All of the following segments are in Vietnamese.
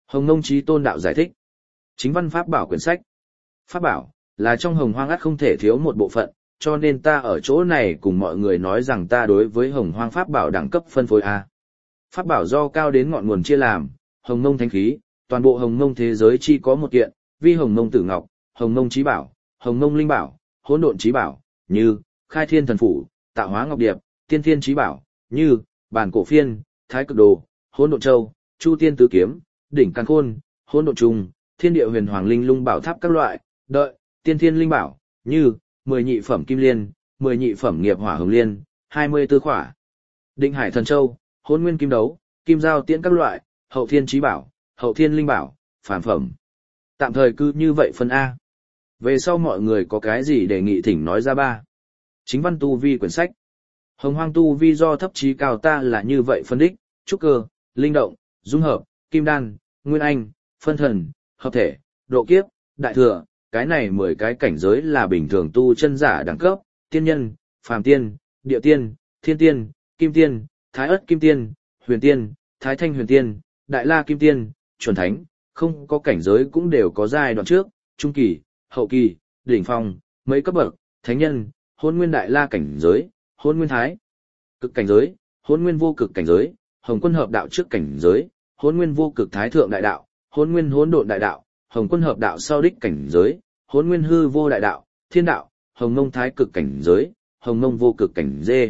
Hồng Mông Chí Tôn đạo giải thích. Chính văn pháp bảo quyển sách. Pháp bảo là trong Hồng Hoang ắt không thể thiếu một bộ phận, cho nên ta ở chỗ này cùng mọi người nói rằng ta đối với Hồng Hoang pháp bảo đẳng cấp phân phối A. Pháp bảo do cao đến ngọn nguồn chia làm, Hồng Mông Thánh Khí, toàn bộ Hồng Mông thế giới chi có một kiện, vi Hồng Mông Tử Ngọc, Hồng Mông Chí Bảo, Hồng Mông Linh Bảo, Hỗn Độn Chí Bảo, như Khai Thiên Thần Phủ, Tạo Hóa Ngọc Điệp, Tiên Thiên Chí Bảo, như Bản Cổ Phiên, Thái Cực Đồ, Hỗn Độn Châu, Chu Tiên Tứ Kiếm, Đỉnh Càn Khôn, Hỗn Độn Trùng, Thiên Địa Huyền Hoàng Linh Lung Bảo Tháp các loại, đợi, Tiên Thiên Linh Bảo, như 10 nhị phẩm Kim Liên, 10 nhị phẩm Nghiệp Hỏa Hồng Liên, 24 khỏa. Định Hải Thần Châu, Hỗn Nguyên Kim Đấu, Kim Giao Tiễn các loại, Hậu Thiên Chí Bảo, Hậu Thiên Linh Bảo, phản phẩm. Tạm thời cứ như vậy phân A. Về sau mọi người có cái gì đề nghị thỉnh nói ra ba. Chính văn tu vi quyển sách. Hồng Hoang tu vi do thấp chí cao ta là như vậy phân đích, trúc cơ, linh động, dung hợp, kim đan, nguyên anh, phân thần, hợp thể, độ kiếp, đại thừa, cái này 10 cái cảnh giới là bình thường tu chân giả đẳng cấp, tiên nhân, phàm tiên, địa tiên, thiên tiên, kim tiên, thái ất kim tiên, huyền tiên, thái thanh huyền tiên, đại la kim tiên, chuẩn thánh, không có cảnh giới cũng đều có giai đoạn trước, trung kỳ, hậu kỳ, đỉnh phong, mấy cấp bậc, thánh nhân, hôn nguyên đại la cảnh giới, hôn nguyên thái cực cảnh giới, hôn nguyên vô cực cảnh giới, hồng quân hợp đạo trước cảnh giới, hôn nguyên vô cực thái thượng đại đạo, hôn nguyên hỗn độn đại đạo, hồng quân hợp đạo sau đích cảnh giới, hôn nguyên hư vô đại đạo, thiên đạo, hồng mông thái cực cảnh giới, hồng mông vô cực cảnh dê.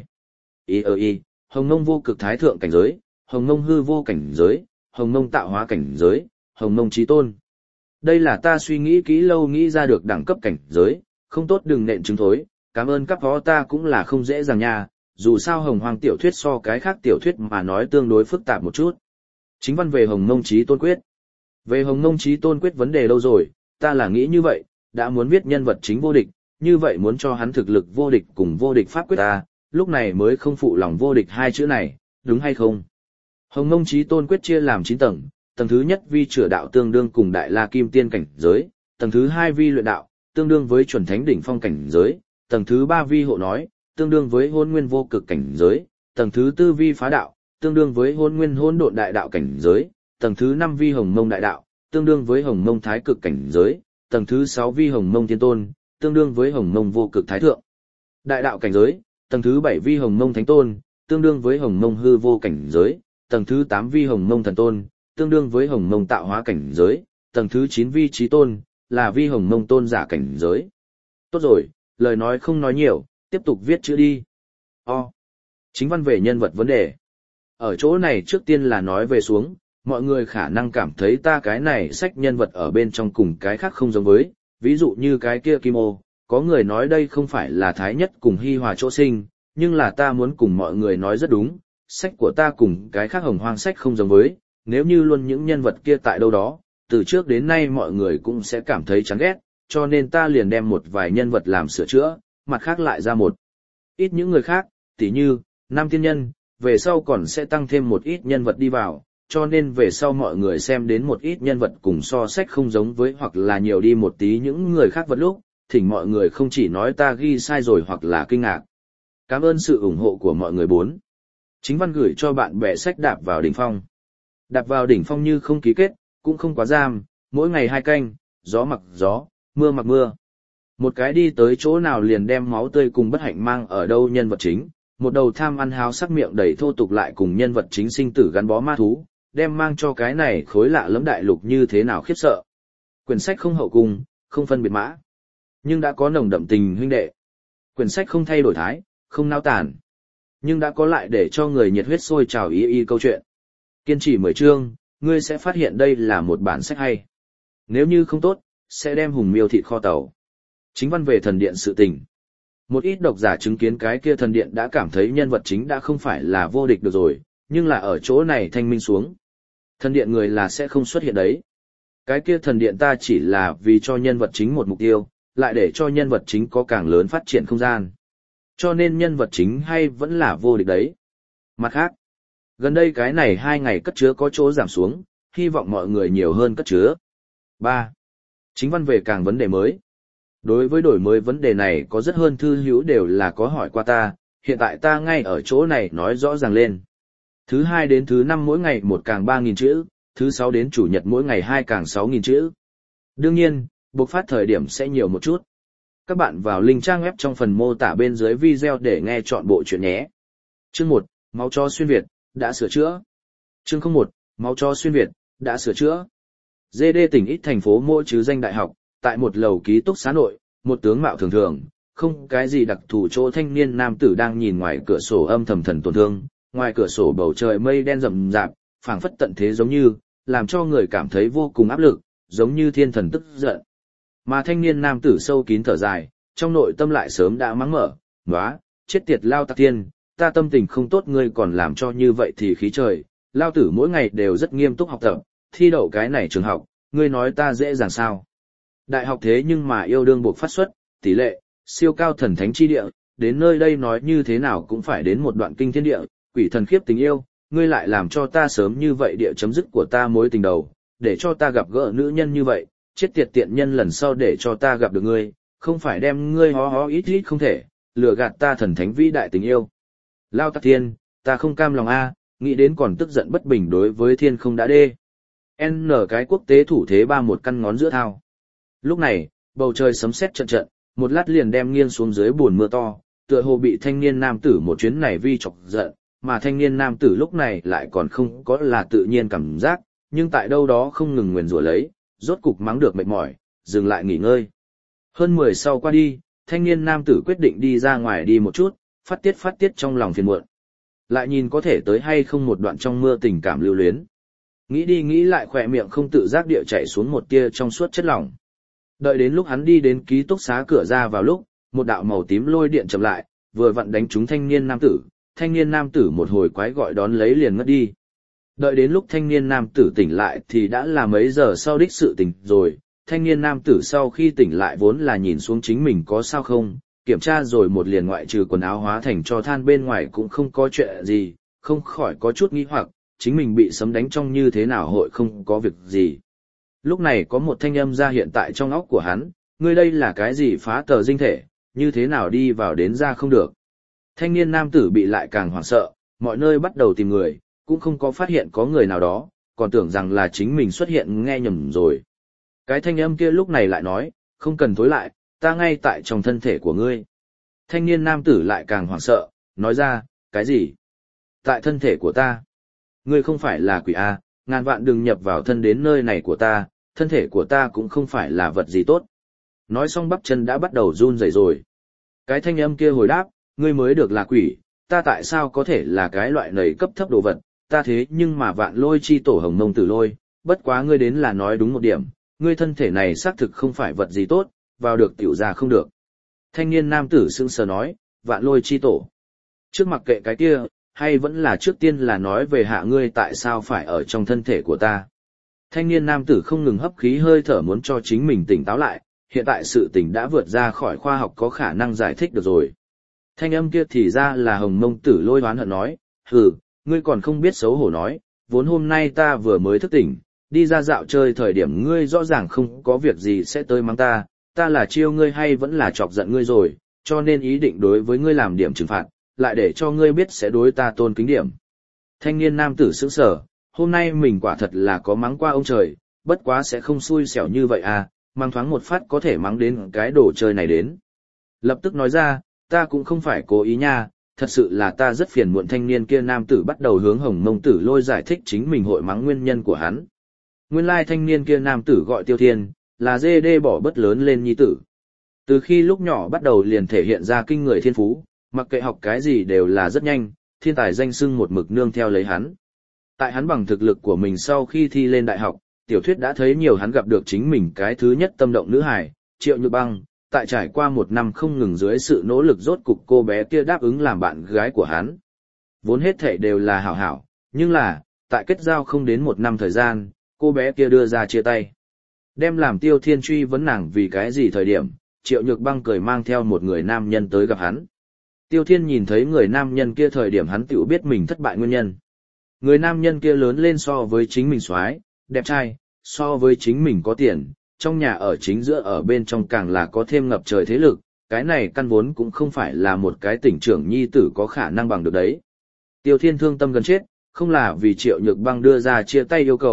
Hồng mông vô cực thái thượng cảnh giới, hồng mông hư vô cảnh giới, hồng mông tạo hóa cảnh giới, hồng mông chí tôn. Đây là ta suy nghĩ kỹ lâu nghĩ ra được đẳng cấp cảnh giới, không tốt đừng nện chứng thối, cảm ơn các phó ta cũng là không dễ dàng nha, dù sao Hồng Hoang tiểu thuyết so cái khác tiểu thuyết mà nói tương đối phức tạp một chút. Chính văn về Hồng Mông Chí Tôn Quyết. Về Hồng Mông Chí Tôn Quyết vấn đề lâu rồi, ta là nghĩ như vậy, đã muốn viết nhân vật chính vô địch, như vậy muốn cho hắn thực lực vô địch cùng vô địch pháp quyết ta, lúc này mới không phụ lòng vô địch hai chữ này, đúng hay không? Hồng Mông Chí Tôn Quyết chia làm 9 tầng, tầng thứ nhất vi chữa đạo tương đương cùng đại la kim tiên cảnh giới, tầng thứ hai vi luyện đạo, tương đương với chuẩn thánh đỉnh phong cảnh giới, tầng thứ ba vi hộ nói, tương đương với hôn nguyên vô cực cảnh giới, tầng thứ tư vi phá đạo, tương đương với hôn nguyên hỗn độn đại đạo cảnh giới, tầng thứ năm vi hồng mông đại đạo, tương đương với hồng mông thái cực cảnh giới, tầng thứ sáu vi hồng mông thiên tôn, tương đương với hồng mông vô cực thái thượng đại đạo cảnh giới, tầng thứ bảy vi hồng mông thánh tôn, tương đương với hồng mông hư vô cảnh giới, tầng thứ tám vi hồng mông thần tôn, tương đương với hồng mông tạo hóa cảnh giới, tầng thứ 9 vi chí tôn, là vi hồng mông tôn giả cảnh giới. Tốt rồi, lời nói không nói nhiều, tiếp tục viết chữ đi. Chính văn về nhân vật vấn đề. Ở chỗ này trước tiên là nói về xuống, mọi người khả năng cảm thấy ta cái này sách nhân vật ở bên trong cùng cái khác không giống với, ví dụ như cái kia Kim Ô, có người nói đây không phải là Thái Nhất cùng Hi Hòa chỗ sinh, nhưng là ta muốn cùng mọi người nói rất đúng, sách của ta cùng cái khác Hồng Hoang sách không giống với, nếu như luôn những nhân vật kia tại đâu đó, từ trước đến nay mọi người cũng sẽ cảm thấy chán ghét, cho nên ta liền đem một vài nhân vật làm sửa chữa, mặt khác lại ra một ít những người khác, tỉ như Nam Tiên Nhân, về sau còn sẽ tăng thêm một ít nhân vật đi vào, cho nên về sau mọi người xem đến một ít nhân vật cùng so sách không giống với hoặc là nhiều đi một tí những người khác vật lúc, thỉnh mọi người không chỉ nói ta ghi sai rồi hoặc là kinh ngạc. Cảm ơn sự ủng hộ của mọi người 4. Chính văn gửi cho bạn bè sách Đạp vào đỉnh phong. Đạp vào đỉnh phong như không ký kết, cũng không quá giam, mỗi ngày 2 canh, gió mặc gió, mưa mặc mưa. Một cái đi tới chỗ nào liền đem máu tươi cùng bất hạnh mang ở đâu nhân vật chính, một đầu tham ăn háo sắc miệng đầy thô tục lại cùng nhân vật chính sinh tử gắn bó ma thú, đem mang cho cái này khối lạ lẫm đại lục như thế nào khiếp sợ. Quyển sách không hậu cung, không phân biệt mã, nhưng đã có nồng đậm tình huynh đệ. Quyển sách không thay đổi thái, không nao tàn, nhưng đã có lại để cho người nhiệt huyết sôi trào y câu chuyện. Kiên trì 10 chương, ngươi sẽ phát hiện đây là một bản sách hay. Nếu như không tốt, sẽ đem hùng miêu thịt kho tàu. Chính văn về thần điện sự tình. Một ít độc giả chứng kiến cái kia thần điện đã cảm thấy nhân vật chính đã không phải là vô địch được rồi, nhưng là ở chỗ này thanh minh xuống. Thần điện người là sẽ không xuất hiện đấy. Cái kia thần điện ta chỉ là vì cho nhân vật chính một mục tiêu, lại để cho nhân vật chính có càng lớn phát triển không gian. Cho nên nhân vật chính hay vẫn là vô địch đấy. Mặt khác, gần đây cái này 2 ngày cất chứa có chỗ giảm xuống, hy vọng mọi người nhiều hơn cất chứa. 3. Chính văn về càng vấn đề mới. Đối với đổi mới vấn đề này có rất hơn thư hữu đều là có hỏi qua ta, hiện tại ta ngay ở chỗ này nói rõ ràng lên. Thứ 2 đến thứ 5 mỗi ngày một càng 3.000 chữ, thứ 6 đến chủ nhật mỗi ngày 2 càng 6.000 chữ. Đương nhiên, bộc phát thời điểm sẽ nhiều một chút. Các bạn vào link trang web trong phần mô tả bên dưới video để nghe chọn bộ truyện nhé. Chương 1, máu chó xuyên Việt, đã sửa chữa. Chương 01, máu chó xuyên Việt, đã sửa chữa. GD tỉnh ít thành phố mỗi chứ danh đại học, tại một lầu ký túc xá nội, một tướng mạo thường thường, không cái gì đặc thù chỗ thanh niên nam tử đang nhìn ngoài cửa sổ âm thầm thần tổn thương, ngoài cửa sổ bầu trời mây đen rậm rạp, phảng phất tận thế giống như, làm cho người cảm thấy vô cùng áp lực, giống như thiên thần tức giận. Mà thanh niên nam tử sâu kín thở dài, trong nội tâm lại sớm đã mắng mở, nóa, chết tiệt lao tặc tiên, ta tâm tình không tốt ngươi còn làm cho như vậy thì khí trời, lao tử mỗi ngày đều rất nghiêm túc học tập, thi đậu cái này trường học, ngươi nói ta dễ dàng sao. Đại học thế nhưng mà yêu đương buộc phát xuất, tỷ lệ, siêu cao thần thánh chi địa, đến nơi đây nói như thế nào cũng phải đến một đoạn kinh thiên địa, quỷ thần khiếp tình yêu, ngươi lại làm cho ta sớm như vậy địa chấm dứt của ta mối tình đầu, để cho ta gặp gỡ nữ nhân như vậy, chết tiệt tiện nhân lần sau để cho ta gặp được ngươi, không phải đem ngươi hó hó ít ít không thể, lừa gạt ta thần thánh vĩ đại tình yêu. Lao tặc thiên, ta không cam lòng a, nghĩ đến còn tức giận bất bình đối với thiên không đã đê. N cái quốc tế thủ thế 3-1 căn ngón giữa thao. Lúc này, bầu trời sấm sét trận trận, một lát liền đem nghiêng xuống dưới buồn mưa to, tựa hồ bị thanh niên nam tử một chuyến này vi chọc giận, mà thanh niên nam tử lúc này lại còn không có là tự nhiên cảm giác, nhưng tại đâu đó không ngừng nguyền rủa lấy, rốt cục mắng được mệt mỏi, dừng lại nghỉ ngơi. Hơn 10 sau qua đi, thanh niên nam tử quyết định đi ra ngoài đi một chút, phát tiết trong lòng phiền muộn. Lại nhìn có thể tới hay không một đoạn trong mưa tình cảm lưu luyến. Nghĩ đi nghĩ lại khỏe miệng không tự giác địa chảy xuống một tia trong suốt chất lỏng. Đợi đến lúc hắn đi đến ký túc xá cửa ra vào lúc, một đạo màu tím lôi điện chậm lại, vừa vặn đánh trúng thanh niên nam tử một hồi quái gọi đón lấy liền ngất đi. Đợi đến lúc thanh niên nam tử tỉnh lại thì đã là mấy giờ sau đích sự tỉnh rồi, thanh niên nam tử sau khi tỉnh lại vốn là nhìn xuống chính mình có sao không, kiểm tra rồi một liền ngoại trừ quần áo hóa thành cho than bên ngoài cũng không có chuyện gì, không khỏi có chút nghi hoặc, chính mình bị sấm đánh trong như thế nào hội không có việc gì. Lúc này có một thanh âm ra hiện tại trong óc của hắn, ngươi đây là cái gì phá tờ dinh thể, như thế nào đi vào đến ra không được. Thanh niên nam tử bị lại càng hoảng sợ, mọi nơi bắt đầu tìm người, cũng không có phát hiện có người nào đó, còn tưởng rằng là chính mình xuất hiện nghe nhầm rồi. Cái thanh âm kia lúc này lại nói, không cần thối lại, ta ngay tại trong thân thể của ngươi. Thanh niên nam tử lại càng hoảng sợ, nói ra, cái gì? Tại thân thể của ta? Ngươi không phải là quỷ A, ngàn vạn đừng nhập vào thân đến nơi này của ta, thân thể của ta cũng không phải là vật gì tốt. Nói xong bắp chân đã bắt đầu run rẩy rồi. Cái thanh âm kia hồi đáp, ngươi mới được là quỷ, ta tại sao có thể là cái loại nầy cấp thấp đồ vật, ta thế nhưng mà vạn lôi chi tổ Hồng Mông Tử Lôi, bất quá ngươi đến là nói đúng một điểm, ngươi thân thể này xác thực không phải vật gì tốt, vào được tiểu ra không được. Thanh niên nam tử sững sờ nói, vạn lôi chi tổ. Trước mặc kệ cái kia, hay vẫn là trước tiên là nói về hạ ngươi tại sao phải ở trong thân thể của ta. Thanh niên nam tử không ngừng hấp khí hơi thở muốn cho chính mình tỉnh táo lại, hiện tại sự tỉnh đã vượt ra khỏi khoa học có khả năng giải thích được rồi. Thanh âm kia thì ra là Hồng Mông Tử Lôi hoán hận nói, hừ, ngươi còn không biết xấu hổ nói, vốn hôm nay ta vừa mới thức tỉnh, đi ra dạo chơi thời điểm ngươi rõ ràng không có việc gì sẽ tới mắng ta, ta là chiêu ngươi hay vẫn là chọc giận ngươi rồi, cho nên ý định đối với ngươi làm điểm trừng phạt, lại để cho ngươi biết sẽ đối ta tôn kính điểm. Thanh niên nam tử sững sờ, hôm nay mình quả thật là có mắng qua ông trời, bất quá sẽ không xui xẻo như vậy à, mang thoáng một phát có thể mắng đến cái đồ chơi này đến. Lập tức nói ra, ta cũng không phải cố ý nha, thật sự là ta rất phiền muộn. Thanh niên kia nam tử bắt đầu hướng Hồng Mông Tử Lôi giải thích chính mình hội mắng nguyên nhân của hắn. Nguyên lai thanh niên kia nam tử gọi Tiêu Thiên, là dê đê bỏ bất lớn lên nhi tử. Từ khi lúc nhỏ bắt đầu liền thể hiện ra kinh người thiên phú, mặc kệ học cái gì đều là rất nhanh, thiên tài danh xưng một mực nương theo lấy hắn. Tại hắn bằng thực lực của mình sau khi thi lên đại học, tiểu thuyết đã thấy nhiều hắn gặp được chính mình cái thứ nhất tâm động nữ hài, Triệu Nhược Băng, tại trải qua một năm không ngừng dưới sự nỗ lực rốt cục cô bé kia đáp ứng làm bạn gái của hắn. Vốn hết thảy đều là hảo hảo, nhưng là, tại kết giao không đến một năm thời gian, cô bé kia đưa ra chia tay. Đem làm Tiêu Thiên truy vấn nàng vì cái gì thời điểm, Triệu Nhược Băng cười mang theo một người nam nhân tới gặp hắn. Tiêu Thiên nhìn thấy người nam nhân kia thời điểm hắn tự biết mình thất bại nguyên nhân. Người nam nhân kia lớn lên so với chính mình soái, đẹp trai, so với chính mình có tiền, trong nhà ở chính giữa ở bên trong càng là có thêm ngập trời thế lực, cái này căn vốn cũng không phải là một cái tỉnh trưởng nhi tử có khả năng bằng được đấy. Tiêu Thiên thương tâm gần chết, không là vì Triệu Nhược Băng đưa ra chia tay yêu cầu,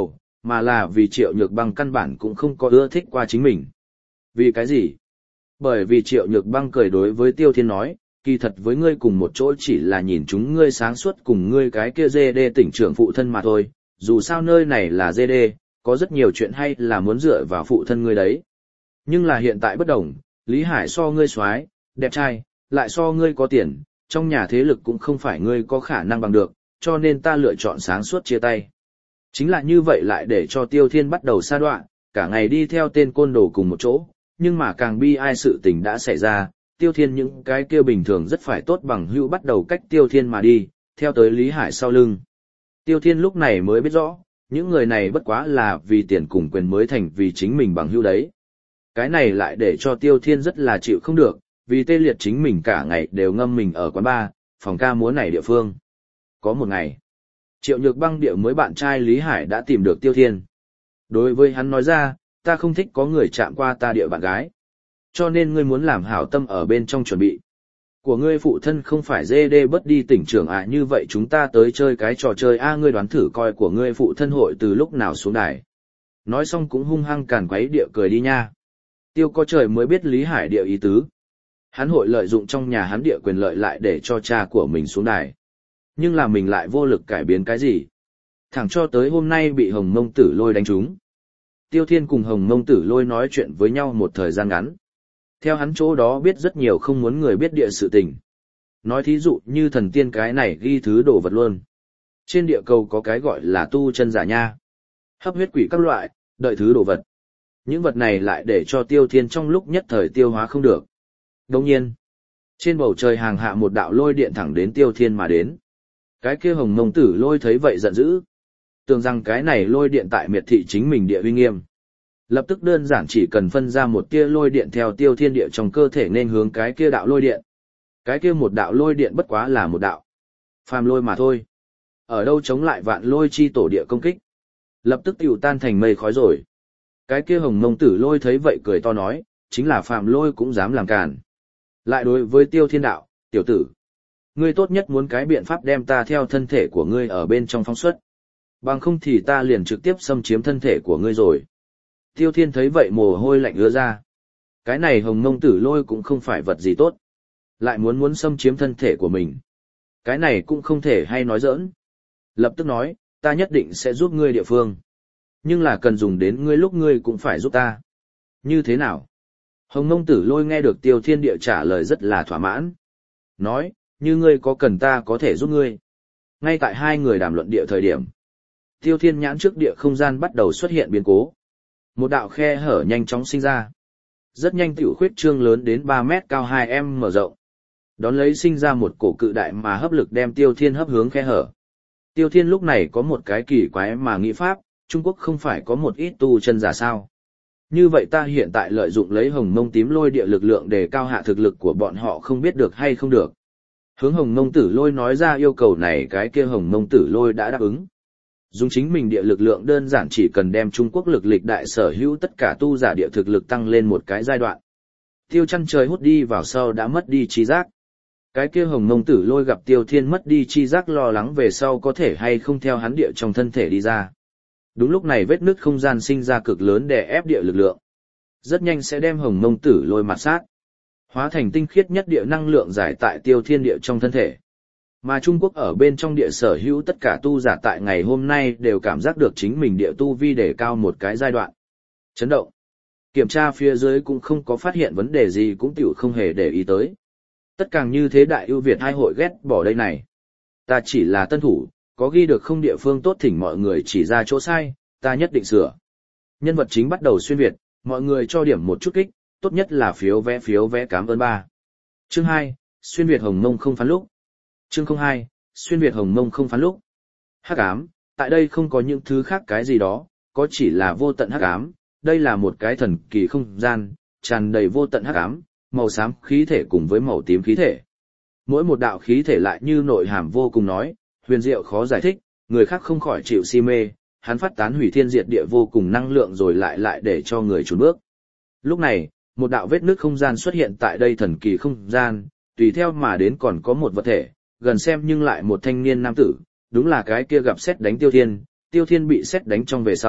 mà là vì Triệu Nhược Băng căn bản cũng không có ưa thích qua chính mình. Vì cái gì? Bởi vì Triệu Nhược Băng cười đối với Tiêu Thiên nói, kỳ thật với ngươi cùng một chỗ chỉ là nhìn chúng ngươi sáng suốt cùng ngươi cái kia dê đê tỉnh trưởng phụ thân mà thôi, dù sao nơi này là dê đê, có rất nhiều chuyện hay là muốn dựa vào phụ thân ngươi đấy. Nhưng là hiện tại bất đồng, Lý Hải so ngươi soái, đẹp trai, lại so ngươi có tiền, trong nhà thế lực cũng không phải ngươi có khả năng bằng được, cho nên ta lựa chọn sáng suốt chia tay. Chính là như vậy lại để cho Tiêu Thiên bắt đầu sa đoạn, cả ngày đi theo tên côn đồ cùng một chỗ, nhưng mà càng bi ai sự tình đã xảy ra, Tiêu Thiên những cái kia bình thường rất phải tốt bằng hữu bắt đầu cách Tiêu Thiên mà đi, theo tới Lý Hải sau lưng. Tiêu Thiên lúc này mới biết rõ, những người này bất quá là vì tiền cùng quyền mới thành vì chính mình bằng hữu đấy. Cái này lại để cho Tiêu Thiên rất là chịu không được, vì tê liệt chính mình cả ngày đều ngâm mình ở quán bar, phòng ca múa này địa phương. Có một ngày, Triệu Nhược Băng địa mới bạn trai Lý Hải đã tìm được Tiêu Thiên. Đối với hắn nói ra, ta không thích có người chạm qua ta địa bạn gái. Cho nên ngươi muốn làm hảo tâm ở bên trong chuẩn bị. Của ngươi phụ thân không phải dê đê bất đi tỉnh trưởng à, như vậy chúng ta tới chơi cái trò chơi a, ngươi đoán thử coi của ngươi phụ thân hội từ lúc nào xuống đài. Nói xong cũng hung hăng càn quấy địa cười đi nha. Tiêu có trời mới biết Lý Hải địa ý tứ. Hắn hội lợi dụng trong nhà hắn địa quyền lợi lại để cho cha của mình xuống đài. Nhưng là mình lại vô lực cải biến cái gì. Thẳng cho tới hôm nay bị Hồng Mông Tử Lôi đánh trúng. Tiêu Thiên cùng Hồng Mông Tử Lôi nói chuyện với nhau một thời gian ngắn. Theo hắn chỗ đó biết rất nhiều không muốn người biết địa sự tình. Nói thí dụ như thần tiên cái này ghi thứ đồ vật luôn. Trên địa cầu có cái gọi là tu chân giả nha. Hấp huyết quỷ các loại, đợi thứ đồ vật. Những vật này lại để cho Tiêu Thiên trong lúc nhất thời tiêu hóa không được. Đồng nhiên, trên bầu trời hàng hạ một đạo lôi điện thẳng đến Tiêu Thiên mà đến. Cái kia Hồng Mông Tử Lôi thấy vậy giận dữ. Tưởng rằng cái này lôi điện tại miệt thị chính mình địa uy nghiêm. Lập tức đơn giản chỉ cần phân ra một tia lôi điện theo Tiêu Thiên địa trong cơ thể nên hướng cái kia đạo lôi điện. Cái kia một đạo lôi điện bất quá là một đạo phàm lôi mà thôi. Ở đâu chống lại vạn lôi chi tổ địa công kích. Lập tức tiêu tan thành mây khói rồi. Cái kia Hồng Mông Tử Lôi thấy vậy cười to nói, chính là phàm lôi cũng dám làm càn. Lại đối với Tiêu Thiên đạo, tiểu tử. Ngươi tốt nhất muốn cái biện pháp đem ta theo thân thể của ngươi ở bên trong phóng xuất. Bằng không thì ta liền trực tiếp xâm chiếm thân thể của ngươi rồi. Tiêu Thiên thấy vậy mồ hôi lạnh ứa ra. Cái này Hồng Mông Tử Lôi cũng không phải vật gì tốt. Lại muốn xâm chiếm thân thể của mình. Cái này cũng không thể hay nói giỡn. Lập tức nói, ta nhất định sẽ giúp ngươi địa phương. Nhưng là cần dùng đến ngươi lúc ngươi cũng phải giúp ta. Như thế nào? Hồng Mông Tử Lôi nghe được Tiêu Thiên địa trả lời rất là thỏa mãn. Nói, như ngươi có cần ta có thể giúp ngươi. Ngay tại hai người đàm luận địa thời điểm. Tiêu Thiên nhãn trước địa không gian bắt đầu xuất hiện biến cố. Một đạo khe hở nhanh chóng sinh ra. Rất nhanh tiểu khuyết trương lớn đến 3 mét cao 2m mở rộng. Đón lấy sinh ra một cổ cự đại mà hấp lực đem Tiêu Thiên hấp hướng khe hở. Tiêu Thiên lúc này có một cái kỳ quái mà nghĩ pháp, Trung Quốc không phải có một ít tu chân giả sao. Như vậy ta hiện tại lợi dụng lấy Hồng Mông Tím Lôi địa lực lượng để cao hạ thực lực của bọn họ không biết được hay không được. Hướng Hồng Mông Tử Lôi nói ra yêu cầu này, cái kia Hồng Mông Tử Lôi đã đáp ứng. Dùng chính mình địa lực lượng đơn giản chỉ cần đem Trung Quốc lực lịch đại sở hữu tất cả tu giả địa thực lực tăng lên một cái giai đoạn. Tiêu Chăn Trời hút đi vào sau đã mất đi trí giác. Cái kia Hồng Mông Tử Lôi gặp Tiêu Thiên mất đi chi giác lo lắng về sau có thể hay không theo hắn địa trong thân thể đi ra. Đúng lúc này vết nứt không gian sinh ra cực lớn để ép địa lực lượng. Rất nhanh sẽ đem Hồng Mông Tử Lôi mạt sát. Hóa thành tinh khiết nhất địa năng lượng giải tại Tiêu Thiên địa trong thân thể. Mà Trung Quốc ở bên trong địa sở hữu tất cả tu giả tại ngày hôm nay đều cảm giác được chính mình địa tu vi để cao một cái giai đoạn. Chấn động. Kiểm tra phía dưới cũng không có phát hiện vấn đề gì cũng tiểu không hề để ý tới. Tất càng như thế đại ưu Việt hai hội ghét bỏ đây này. Ta chỉ là tân thủ, có ghi được không địa phương tốt thỉnh mọi người chỉ ra chỗ sai, ta nhất định sửa. Nhân vật chính bắt đầu xuyên Việt, mọi người cho điểm một chút kích, tốt nhất là phiếu vé cảm ơn ba. Chương 2, xuyên Việt Hồng Mông không phán lúc. Chương 02, xuyên Việt Hồng Mông không phán lúc. Hắc ám, tại đây không có những thứ khác cái gì đó, có chỉ là vô tận hắc ám, đây là một cái thần kỳ không gian, tràn đầy vô tận hắc ám, màu xám khí thể cùng với màu tím khí thể. Mỗi một đạo khí thể lại như nội hàm vô cùng nói, huyền diệu khó giải thích, người khác không khỏi chịu si mê, hắn phát tán hủy thiên diệt địa vô cùng năng lượng rồi lại để cho người chùn bước. Lúc này, một đạo vết nứt không gian xuất hiện tại đây thần kỳ không gian, tùy theo mà đến còn có một vật thể, gần xem nhưng lại một thanh niên nam tử, đúng là cái kia gặp sét đánh Tiêu Thiên bị sét đánh trong về sau,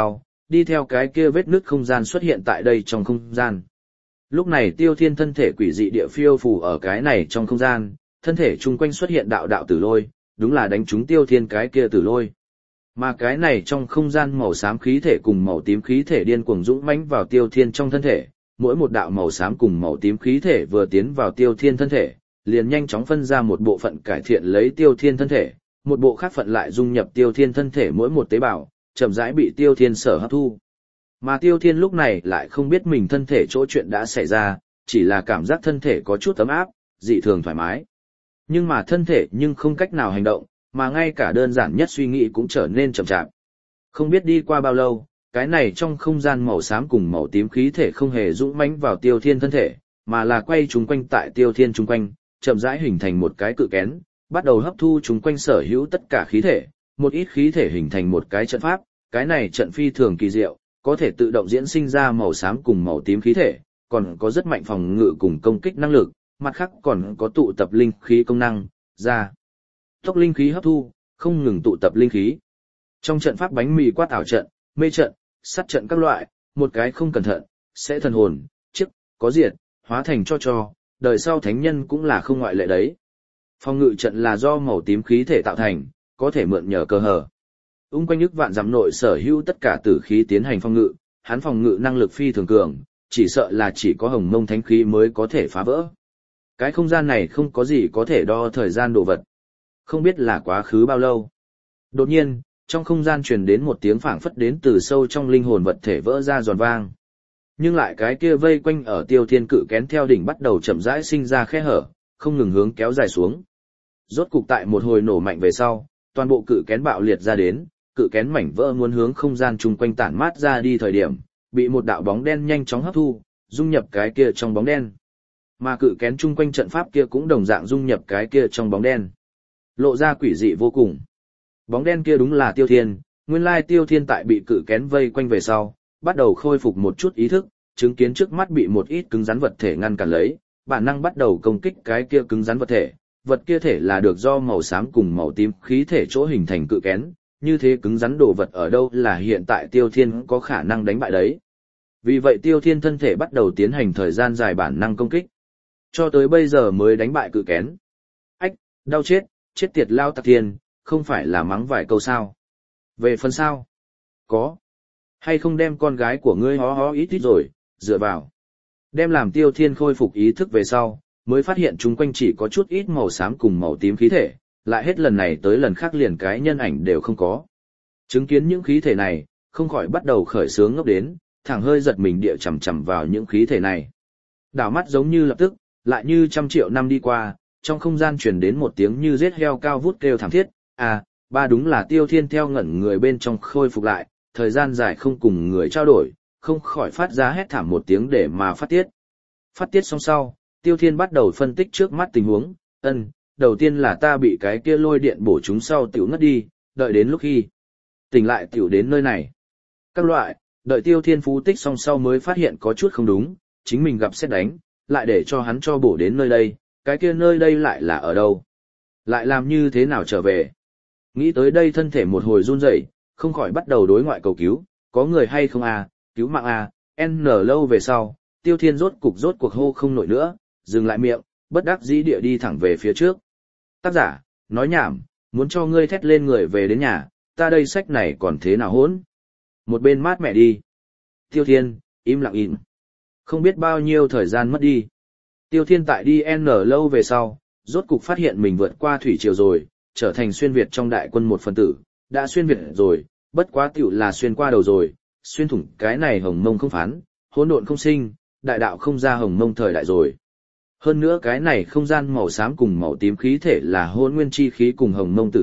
đi theo cái kia vết nứt không gian xuất hiện tại đây trong không gian. Lúc này Tiêu Thiên thân thể quỷ dị địa phiêu phù ở cái này trong không gian, thân thể chung quanh xuất hiện đạo đạo tử lôi, đúng là đánh trúng Tiêu Thiên cái kia tử lôi. Mà cái này trong không gian màu xám khí thể cùng màu tím khí thể điên cuồng dũng mãnh vào Tiêu Thiên trong thân thể, mỗi một đạo màu xám cùng màu tím khí thể vừa tiến vào Tiêu Thiên thân thể, liền nhanh chóng phân ra một bộ phận cải thiện lấy Tiêu Thiên thân thể, một bộ khác phận lại dung nhập Tiêu Thiên thân thể mỗi một tế bào, chậm rãi bị Tiêu Thiên sở hấp thu. Mà Tiêu Thiên lúc này lại không biết mình thân thể chỗ chuyện đã xảy ra, chỉ là cảm giác thân thể có chút ấm áp, dị thường thoải mái. Nhưng mà thân thể nhưng không cách nào hành động, mà ngay cả đơn giản nhất suy nghĩ cũng trở nên chậm chạp. Không biết đi qua bao lâu, cái này trong không gian màu xám cùng màu tím khí thể không hề dũng mãnh vào Tiêu Thiên thân thể, mà là quay chúng quanh tại Tiêu Thiên chung quanh, chậm rãi hình thành một cái cự kén, bắt đầu hấp thu chúng quanh sở hữu tất cả khí thể, một ít khí thể hình thành một cái trận pháp, cái này trận phi thường kỳ diệu, có thể tự động diễn sinh ra màu xám cùng màu tím khí thể, còn có rất mạnh phòng ngự cùng công kích năng lực, mặt khác còn có tụ tập linh khí công năng, ra tốc linh khí hấp thu, không ngừng tụ tập linh khí. Trong trận pháp bánh mì quát ảo trận, mê trận, sát trận các loại, một cái không cẩn thận, sẽ thần hồn, chiếc, có diệt, hóa thành cho, đời sau thánh nhân cũng là không ngoại lệ đấy. Phòng ngự trận là do màu tím khí thể tạo thành, có thể mượn nhờ cơ hở. Quanh ức vạn dặm nội sở hữu tất cả tử khí tiến hành phòng ngự, hắn phòng ngự năng lực phi thường cường, chỉ sợ là chỉ có hồng mông thánh khí mới có thể phá vỡ. Cái không gian này không có gì có thể đo thời gian đồ vật. Không biết là quá khứ bao lâu. Đột nhiên, trong không gian truyền đến một tiếng phảng phất đến từ sâu trong linh hồn vật thể vỡ ra giòn vang. Nhưng lại cái kia vây quanh ở Tiêu Thiên cự kén theo đỉnh bắt đầu chậm rãi sinh ra khe hở, không ngừng hướng kéo dài xuống. Rốt cục tại một hồi nổ mạnh về sau, toàn bộ cự kén bạo liệt ra đến, cự kén mảnh vỡ muốn hướng không gian chung quanh tản mát ra đi thời điểm, bị một đạo bóng đen nhanh chóng hấp thu, dung nhập cái kia trong bóng đen. Mà cự kén chung quanh trận pháp kia cũng đồng dạng dung nhập cái kia trong bóng đen. Lộ ra quỷ dị vô cùng. Bóng đen kia đúng là Tiêu Thiên, nguyên lai Tiêu Thiên tại bị cự kén vây quanh về sau, bắt đầu khôi phục một chút ý thức, chứng kiến trước mắt bị một ít cứng rắn vật thể ngăn cản lấy, bản năng bắt đầu công kích cái kia cứng rắn vật kia thể là được do màu xám cùng màu tím khí thể chỗ hình thành cự kén, như thế cứng rắn đồ vật ở đâu là hiện tại Tiêu Thiên có khả năng đánh bại đấy. Vì vậy Tiêu Thiên thân thể bắt đầu tiến hành thời gian dài bản năng công kích, cho tới bây giờ mới đánh bại cự kén. Ách, đau chết, chết tiệt lao tặc thiên, không phải là mắng vài câu sao. Về phần sao? Có. Hay không đem con gái của ngươi hó ít rồi, dựa vào. Đem làm Tiêu Thiên khôi phục ý thức về sau, mới phát hiện chung quanh chỉ có chút ít màu xám cùng màu tím khí thể, lại hết lần này tới lần khác liền cái nhân ảnh đều không có. Chứng kiến những khí thể này, không khỏi bắt đầu khởi sướng ngốc đến, thẳng hơi giật mình địa chầm chầm vào những khí thể này. Đảo mắt giống như lập tức, lại như trăm triệu năm đi qua, trong không gian truyền đến một tiếng như giết heo cao vút kêu thảm thiết, ba đúng là Tiêu Thiên theo ngẩn người bên trong khôi phục lại, thời gian dài không cùng người trao đổi, không khỏi phát ra hét thảm một tiếng để mà phát tiết. Phát tiết xong sau, Tiêu Thiên bắt đầu phân tích trước mắt tình huống, đầu tiên là ta bị cái kia lôi điện bổ trúng sau tiểu ngất đi, đợi đến lúc khi tỉnh lại tiểu đến nơi này. Các loại, đợi Tiêu Thiên phú tích xong sau mới phát hiện có chút không đúng, chính mình gặp sét đánh, lại để cho hắn cho bổ đến nơi đây, cái kia nơi đây lại là ở đâu? Lại làm như thế nào trở về? Nghĩ tới đây thân thể một hồi run rẩy, không khỏi bắt đầu đối ngoại cầu cứu, có người hay không cứu mạng lâu về sau, Tiêu Thiên rốt cuộc hô không nổi nữa, dừng lại miệng, bất đắc dĩ địa đi thẳng về phía trước. Tác giả, nói nhảm, muốn cho ngươi thét lên người về đến nhà, ta đây sách này còn thế nào hỗn? Một bên mát mẹ đi. Tiêu Thiên, im lặng im. Không biết bao nhiêu thời gian mất đi. Tiêu Thiên tại đi lâu về sau, rốt cục phát hiện mình vượt qua thủy triều rồi, trở thành xuyên Việt trong đại quân một phần tử, đã xuyên Việt rồi, bất quá tiểu là xuyên qua đầu rồi, xuyên thủng cái này hồng mông không phán, hỗn độn không sinh, đại đạo không ra hồng mông thời đại rồi. Hơn nữa cái này không gian màu xám cùng màu tím khí thể là hỗn nguyên chi khí cùng hồng mông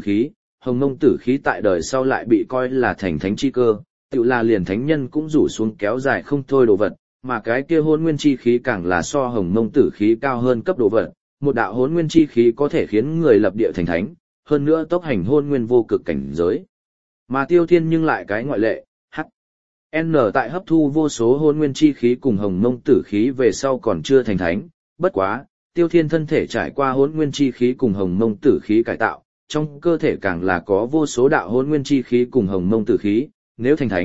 tử khí tại đời sau lại bị coi là thành thánh chi cơ, tiểu là liền thánh nhân cũng rủ xuống kéo dài không thôi đồ vật, mà cái kia hỗn nguyên chi khí càng là so hồng mông tử khí cao hơn cấp đồ vật, một đạo hỗn nguyên chi khí có thể khiến người lập địa thành thánh, hơn nữa tốc hành hôn nguyên vô cực cảnh giới. Mà Tiêu Thiên nhưng lại cái ngoại lệ, tại hấp thu vô số hôn nguyên chi khí cùng hồng mông tử khí về sau còn chưa thành thánh, bất quá, Tiêu Thiên thân thể trải qua hôn nguyên chi khí cùng hồng mông tử khí cải tạo, trong cơ thể càng là có vô số đạo hôn nguyên chi khí cùng hồng mông tử khí, nếu thành thánh,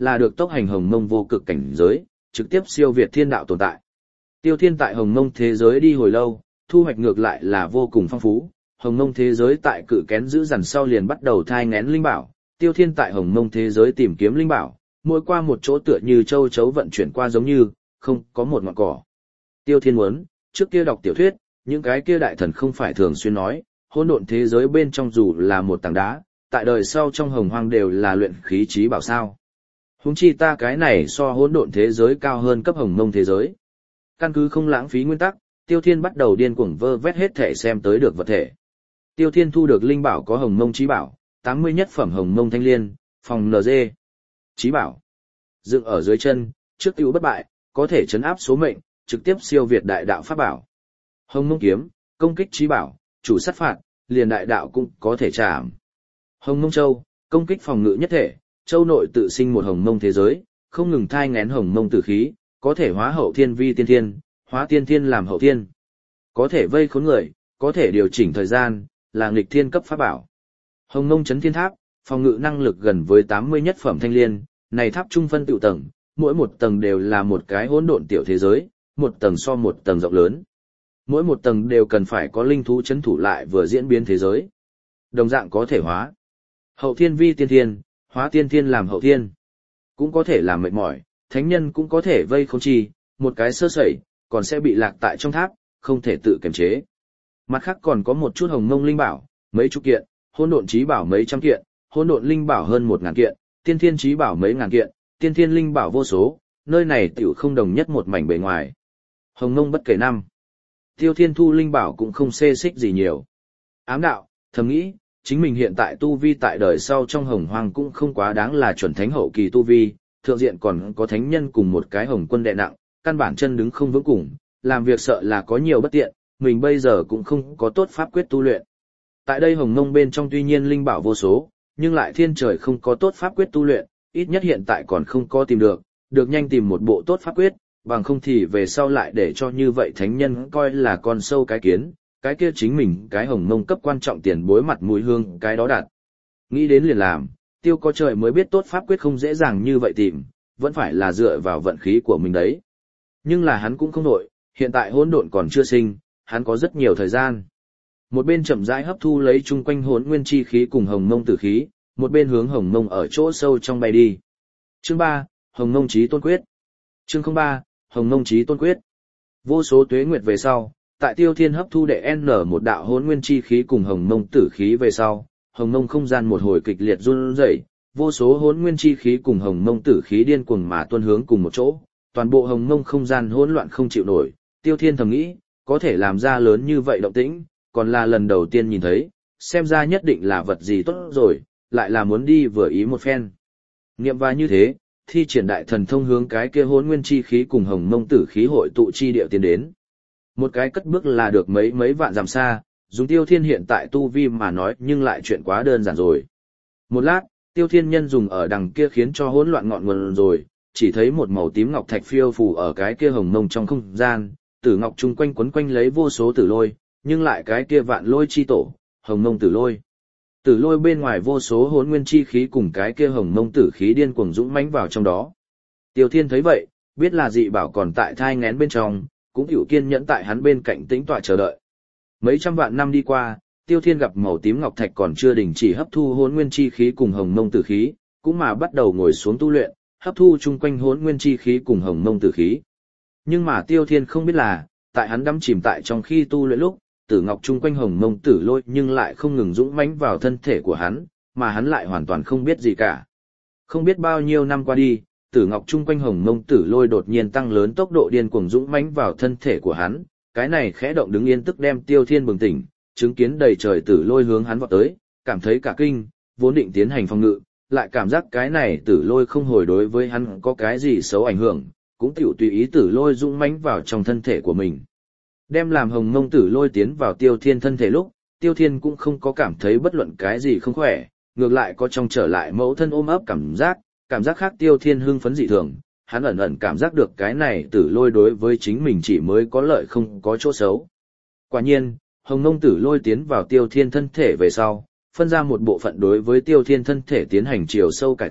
là được tốc hành hồng mông vô cực cảnh giới, trực tiếp siêu việt thiên đạo tồn tại. Tiêu Thiên tại hồng mông thế giới đi hồi lâu, thu hoạch ngược lại là vô cùng phong phú. Hồng mông thế giới tại cự kén giữ dằn sau liền bắt đầu thai ngén linh bảo. Tiêu Thiên tại hồng mông thế giới tìm kiếm linh bảo, mỗi qua một chỗ tựa như châu chấu vận chuyển qua giống như, không có một ngọn cỏ. Tiêu Thiên muốn, trước kia đọc tiểu thuyết, những cái kia đại thần không phải thường xuyên nói, hỗn độn thế giới bên trong dù là một tảng đá, tại đời sau trong hồng hoang đều là luyện khí trí bảo sao. Huống chi ta cái này so hỗn độn thế giới cao hơn cấp hồng mông thế giới. Căn cứ không lãng phí nguyên tắc, Tiêu Thiên bắt đầu điên cuồng vơ vét hết thể xem tới được vật thể. Tiêu Thiên thu được linh bảo có hồng mông trí bảo, 80 nhất phẩm hồng mông thanh liên, phòng NG. Trí bảo. Dựng ở dưới chân, trước tiêu bất bại, có thể chấn áp số mệnh, trực tiếp siêu việt đại đạo pháp bảo. Hồng mông kiếm, công kích trí bảo, chủ sát phạt, liền đại đạo cũng có thể chạm. Hồng mông châu, công kích phòng ngự nhất thể, châu nội tự sinh một hồng mông thế giới, không ngừng thai ngén hồng mông tử khí, có thể hóa hậu thiên vi tiên thiên, hóa tiên thiên làm hậu thiên. Có thể vây khốn người, có thể điều chỉnh thời gian, là nghịch thiên cấp pháp bảo. Hồng mông chấn thiên tháp, phòng ngự năng lực gần với 80 nhất phẩm thanh liên, này tháp trung phân tựu tầng, mỗi một tầng đều là một cái hỗn độn tiểu thế giới, một tầng so một tầng rộng lớn. Mỗi một tầng đều cần phải có linh thú chấn thủ lại vừa diễn biến thế giới. Đồng dạng có thể hóa hậu thiên vi tiên thiên, hóa tiên thiên làm hậu thiên. Cũng có thể làm mệt mỏi, thánh nhân cũng có thể vây khốn chi, một cái sơ sẩy, còn sẽ bị lạc tại trong tháp, không thể tự kiềm chế. Mặt khác còn có một chút hồng mông linh bảo, mấy chục kiện, hỗn độn trí bảo mấy trăm kiện, hỗn độn linh bảo hơn 1000 kiện, tiên thiên trí bảo mấy ngàn kiện, tiên thiên linh bảo vô số, nơi này tiểu không đồng nhất một mảnh bề ngoài. Hồng mông bất kể năm. Tiêu Thiên thu linh bảo cũng không xê xích gì nhiều. Ám đạo, thầm nghĩ, chính mình hiện tại tu vi tại đời sau trong hồng hoang cũng không quá đáng là chuẩn thánh hậu kỳ tu vi, thượng diện còn có thánh nhân cùng một cái hồng quân đệ nặng, căn bản chân đứng không vững cùng, làm việc sợ là có nhiều bất tiện, mình bây giờ cũng không có tốt pháp quyết tu luyện. Tại đây hồng mông bên trong tuy nhiên linh bảo vô số, nhưng lại thiên trời không có tốt pháp quyết tu luyện, ít nhất hiện tại còn không có tìm được nhanh tìm một bộ tốt pháp quyết, bằng không thì về sau lại để cho như vậy thánh nhân coi là con sâu cái kiến, cái kia chính mình cái hồng mông cấp quan trọng tiền bối mặt mũi hương cái đó đạt. Nghĩ đến liền làm, Tiêu có trời mới biết tốt pháp quyết không dễ dàng như vậy tìm, vẫn phải là dựa vào vận khí của mình đấy. Nhưng là hắn cũng không nổi, hiện tại hỗn độn còn chưa sinh, hắn có rất nhiều thời gian. Một bên chậm rãi hấp thu lấy chung quanh hỗn nguyên chi khí cùng hồng mông tử khí, một bên hướng hồng mông ở chỗ sâu trong bay đi. Chương 3, Hồng Mông Chí Tôn Quyết. Chương 03, Hồng Mông Chí Tôn Quyết. Vô số tuế nguyệt về sau, tại Tiêu Thiên hấp thu đệ N một đạo hỗn nguyên chi khí cùng hồng mông tử khí về sau, hồng mông không gian một hồi kịch liệt run rẩy, vô số hỗn nguyên chi khí cùng hồng mông tử khí điên cuồng mà tuôn hướng cùng một chỗ, toàn bộ hồng mông không gian hỗn loạn không chịu nổi. Tiêu Thiên thầm nghĩ, có thể làm ra lớn như vậy động tĩnh, còn là lần đầu tiên nhìn thấy, xem ra nhất định là vật gì tốt rồi, lại là muốn đi vừa ý một phen. Niệm va như thế, thi triển đại thần thông hướng cái kia hỗn nguyên chi khí cùng hồng mông tử khí hội tụ chi địa tiến đến. Một cái cất bước là được mấy vạn dặm xa, dùng Tiêu Thiên hiện tại tu vi mà nói nhưng lại chuyện quá đơn giản rồi. Một lát, Tiêu Thiên nhân dùng ở đằng kia khiến cho hỗn loạn ngọn nguồn rồi, chỉ thấy một màu tím ngọc thạch phiêu phù ở cái kia hồng mông trong không gian, tử ngọc chung quanh quấn quanh lấy vô số tử lôi, nhưng lại cái kia vạn lôi chi tổ, hồng mông tử lôi. Tử lôi bên ngoài vô số hỗn nguyên chi khí cùng cái kia hồng mông tử khí điên cuồng dũng mãnh vào trong đó. Tiêu Thiên thấy vậy, biết là dị bảo còn tại thai nghén bên trong, cũng hữu kiên nhẫn tại hắn bên cạnh tĩnh tọa chờ đợi. Mấy trăm vạn năm đi qua, Tiêu Thiên gặp màu tím ngọc thạch còn chưa đình chỉ hấp thu hỗn nguyên chi khí cùng hồng mông tử khí, cũng mà bắt đầu ngồi xuống tu luyện, hấp thu chung quanh hỗn nguyên chi khí cùng hồng mông tử khí. Nhưng mà Tiêu Thiên không biết là, tại hắn đắm chìm tại trong khi tu luyện lúc, tử ngọc chung quanh hồng mông tử lôi nhưng lại không ngừng dũng mãnh vào thân thể của hắn, mà hắn lại hoàn toàn không biết gì cả. Không biết bao nhiêu năm qua đi, tử ngọc chung quanh hồng mông tử lôi đột nhiên tăng lớn tốc độ điên cuồng dũng mãnh vào thân thể của hắn, cái này khẽ động đứng yên tức đem Tiêu Thiên bừng tỉnh, chứng kiến đầy trời tử lôi hướng hắn vọt tới, cảm thấy cả kinh, vốn định tiến hành phòng ngự, lại cảm giác cái này tử lôi không hồi đối với hắn có cái gì xấu ảnh hưởng, cũng tiểu tùy ý tử lôi dũng mãnh vào trong thân thể của mình. Đem làm hồng mông tử lôi tiến vào Tiêu Thiên thân thể lúc, Tiêu Thiên cũng không có cảm thấy bất luận cái gì không khỏe, ngược lại có trong trở lại mẫu thân ôm ấp cảm giác khác Tiêu Thiên hưng phấn dị thường, hắn ẩn ẩn cảm giác được cái này tử lôi đối với chính mình chỉ mới có lợi không có chỗ xấu. Quả nhiên, hồng mông tử lôi tiến vào Tiêu Thiên thân thể về sau, phân ra một bộ phận đối với Tiêu Thiên thân thể tiến hành chiều sâu cải tạo,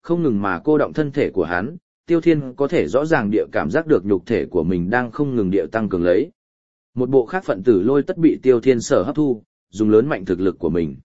không ngừng mà cô động thân thể của hắn, Tiêu Thiên có thể rõ ràng địa cảm giác được nhục thể của mình đang không ngừng địa tăng cường lấy. Một bộ khác phận tử lôi tất bị Tiêu Thiên sở hấp thu, dùng lớn mạnh thực lực của mình.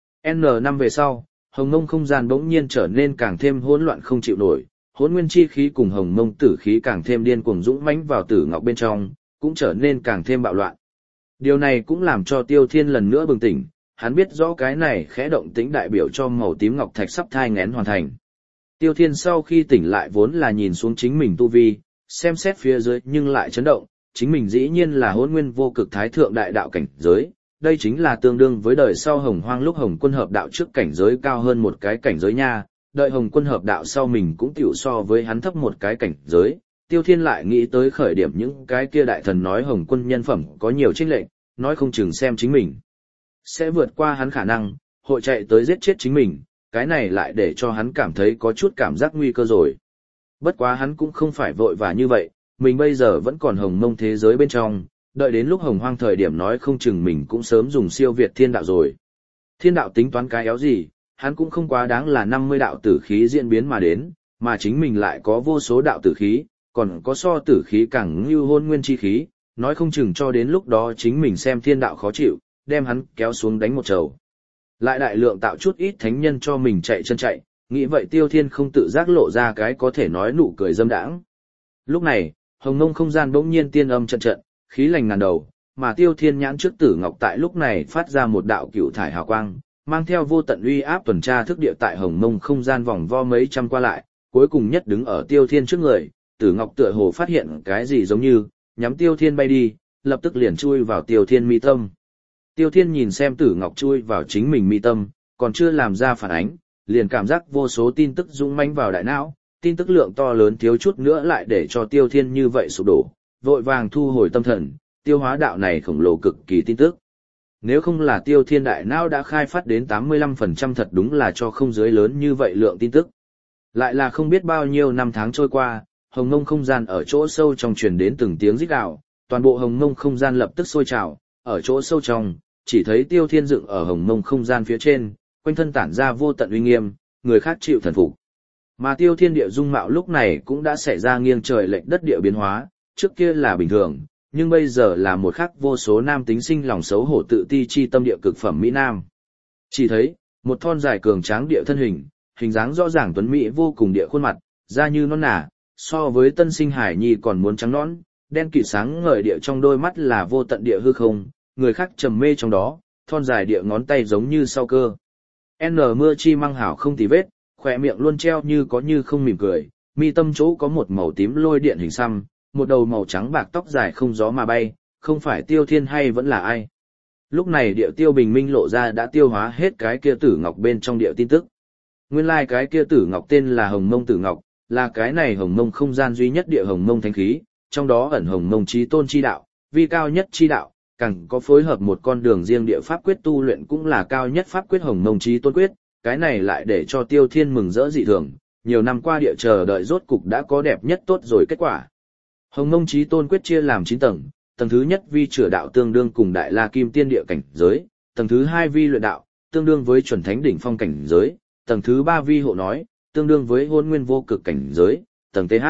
N năm về sau, hồng mông không gian bỗng nhiên trở nên càng thêm hỗn loạn không chịu nổi, hỗn nguyên chi khí cùng hồng mông tử khí càng thêm điên cuồng dũng mãnh vào tử ngọc bên trong, cũng trở nên càng thêm bạo loạn. Điều này cũng làm cho Tiêu Thiên lần nữa bừng tỉnh, hắn biết rõ cái này khẽ động tĩnh đại biểu cho màu tím ngọc thạch sắp thai nghén hoàn thành. Tiêu Thiên sau khi tỉnh lại vốn là nhìn xuống chính mình tu vi, xem xét phía dưới nhưng lại chấn động, chính mình dĩ nhiên là hỗn nguyên vô cực thái thượng đại đạo cảnh giới, đây chính là tương đương với đời sau hồng hoang lúc hồng quân hợp đạo trước cảnh giới cao hơn một cái cảnh giới nha, đợi hồng quân hợp đạo sau mình cũng tiểu so với hắn thấp một cái cảnh giới. Tiêu Thiên lại nghĩ tới khởi điểm những cái kia đại thần nói hồng quân nhân phẩm có nhiều chênh lệch, nói không chừng xem chính mình sẽ vượt qua hắn khả năng, hội chạy tới giết chết chính mình, cái này lại để cho hắn cảm thấy có chút cảm giác nguy cơ rồi. Bất quá hắn cũng không phải vội vã như vậy, mình bây giờ vẫn còn hồng mông thế giới bên trong, đợi đến lúc hồng hoang thời điểm nói không chừng mình cũng sớm dùng siêu việt thiên đạo rồi. Thiên đạo tính toán cái éo gì, hắn cũng không quá đáng là 50 đạo tử khí diễn biến mà đến, mà chính mình lại có vô số đạo tử khí, còn có so tử khí càng như hôn nguyên chi khí, nói không chừng cho đến lúc đó chính mình xem thiên đạo khó chịu, đem hắn kéo xuống đánh một trầu. Lại đại lượng tạo chút ít thánh nhân cho mình chạy chân chạy, nghĩ vậy Tiêu Thiên không tự giác lộ ra cái có thể nói nụ cười dâm đãng. Lúc này, hồng mông không gian bỗng nhiên tiên âm trận trận, khí lành ngàn đầu, mà Tiêu Thiên nhãn trước tử ngọc tại lúc này phát ra một đạo cựu thải hào quang, mang theo vô tận uy áp tuần tra thức địa tại hồng mông không gian vòng vo mấy trăm qua lại, cuối cùng nhất đứng ở Tiêu Thiên trước người, tử ngọc tựa hồ phát hiện cái gì giống như, nhắm Tiêu Thiên bay đi, lập tức liền chui vào Tiêu Thiên mi tâm. Tiêu Thiên nhìn xem tử ngọc chui vào chính mình mi tâm, còn chưa làm ra phản ánh, liền cảm giác vô số tin tức dũng mãnh vào đại não, tin tức lượng to lớn thiếu chút nữa lại để cho Tiêu Thiên như vậy sụp đổ, vội vàng thu hồi tâm thần, tiêu hóa đạo này khổng lồ cực kỳ tin tức. Nếu không là Tiêu Thiên đại não đã khai phát đến 85% thật đúng là cho không dưới lớn như vậy lượng tin tức. Lại là không biết bao nhiêu năm tháng trôi qua, hồng mông không gian ở chỗ sâu trong truyền đến từng tiếng rít gào, toàn bộ hồng mông không gian lập tức sôi trào, ở chỗ sâu trong, chỉ thấy Tiêu Thiên dựng ở hồng mông không gian phía trên, quanh thân tản ra vô tận uy nghiêm, người khác chịu thần phục. Mà Tiêu Thiên địa dung mạo lúc này cũng đã xảy ra nghiêng trời lệch đất địa biến hóa, trước kia là bình thường, nhưng bây giờ là một khắc vô số nam tính sinh lòng xấu hổ tự ti chi tâm địa cực phẩm mỹ nam. Chỉ thấy, một thon dài cường tráng địa thân hình, hình dáng rõ ràng tuấn mỹ vô cùng địa khuôn mặt, da như non nả, so với tân sinh hải nhi còn muốn trắng nõn, đen kịt sáng ngời địa trong đôi mắt là vô tận địa hư không, người khác trầm mê trong đó, thon dài địa ngón tay giống như sau cơ. N mưa chi măng hảo không tì vết, khỏe miệng luôn treo như có như không mỉm cười, mi tâm chỗ có một màu tím lôi điện hình xăm, một đầu màu trắng bạc tóc dài không gió mà bay, không phải Tiêu Thiên hay vẫn là ai. Lúc này địa Tiêu Bình Minh lộ ra đã tiêu hóa hết cái kia tử ngọc bên trong địa tin tức. Nguyên lai cái kia tử ngọc tên là Hồng Mông Tử Ngọc, là cái này Hồng Mông không gian duy nhất địa Hồng Mông thánh khí, trong đó ẩn Hồng Mông chí tôn chi đạo, vi cao nhất chi đạo, càng có phối hợp một con đường riêng địa pháp quyết tu luyện cũng là cao nhất pháp quyết Hồng Mông chí tôn quyết, cái này lại để cho Tiêu Thiên mừng rỡ dị thường, nhiều năm qua địa chờ đợi rốt cục đã có đẹp nhất tốt rồi kết quả. Hồng Mông chí tôn quyết chia làm 9 tầng, tầng thứ nhất vi chữa đạo tương đương cùng đại la kim tiên địa cảnh giới, tầng thứ hai vi luyện đạo, tương đương với chuẩn thánh đỉnh phong cảnh giới, tầng thứ ba vi hộ nói, tương đương với hỗn nguyên vô cực cảnh giới, tầng TH.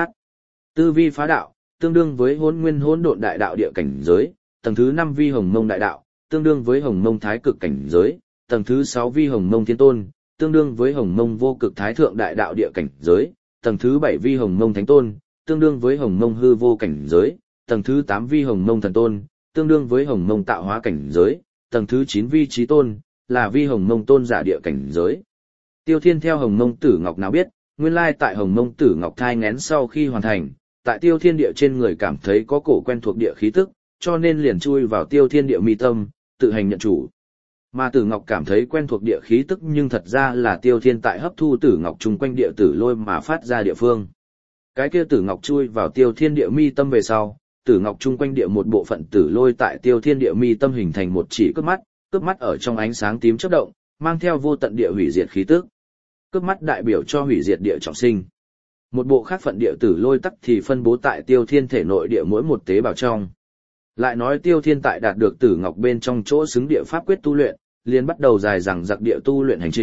Tư vi phá đạo, tương đương với hỗn nguyên hỗn độn đại đạo địa cảnh giới, tầng thứ 5 vi hồng mông đại đạo, tương đương với hồng mông thái cực cảnh giới, tầng thứ 6 vi hồng mông thiên tôn, tương đương với hồng mông vô cực thái thượng đại đạo địa cảnh giới, tầng thứ 7 vi hồng mông thánh tôn, tương đương với hồng mông hư vô cảnh giới, tầng thứ 8 vi hồng mông thần tôn, tương đương với hồng mông tạo hóa cảnh giới, tầng thứ 9 vi chí tôn, là vi hồng mông tôn giả địa cảnh giới. Tiêu Thiên theo hồng mông tử ngọc nào biết, nguyên lai tại hồng mông tử ngọc thai ngén sau khi hoàn thành, tại Tiêu Thiên địa trên người cảm thấy có cổ quen thuộc địa khí tức, cho nên liền chui vào Tiêu Thiên địa mi tâm, tự hành nhận chủ. Mà Tử Ngọc cảm thấy quen thuộc địa khí tức nhưng thật ra là Tiêu Thiên tại hấp thu Tử Ngọc chung quanh địa tử lôi mà phát ra địa phương. Cái kia Tử Ngọc chui vào Tiêu Thiên địa mi tâm về sau, Tử Ngọc chung quanh địa một bộ phận tử lôi tại Tiêu Thiên địa mi tâm hình thành một chỉ cướp mắt ở trong ánh sáng tím chớp động, mang theo vô tận địa hủy diệt khí tức. Cướp mắt đại biểu cho hủy diệt địa trọng sinh. Một bộ khác phận địa tử lôi tắc thì phân bố tại Tiêu Thiên thể nội địa mỗi một tế bào trong. Lại nói Tiêu Thiên tại đạt được Tử Ngọc bên trong chỗ xứng địa pháp quyết tu luyện, liền bắt đầu dài dằng dặc địa tu luyện hành trình,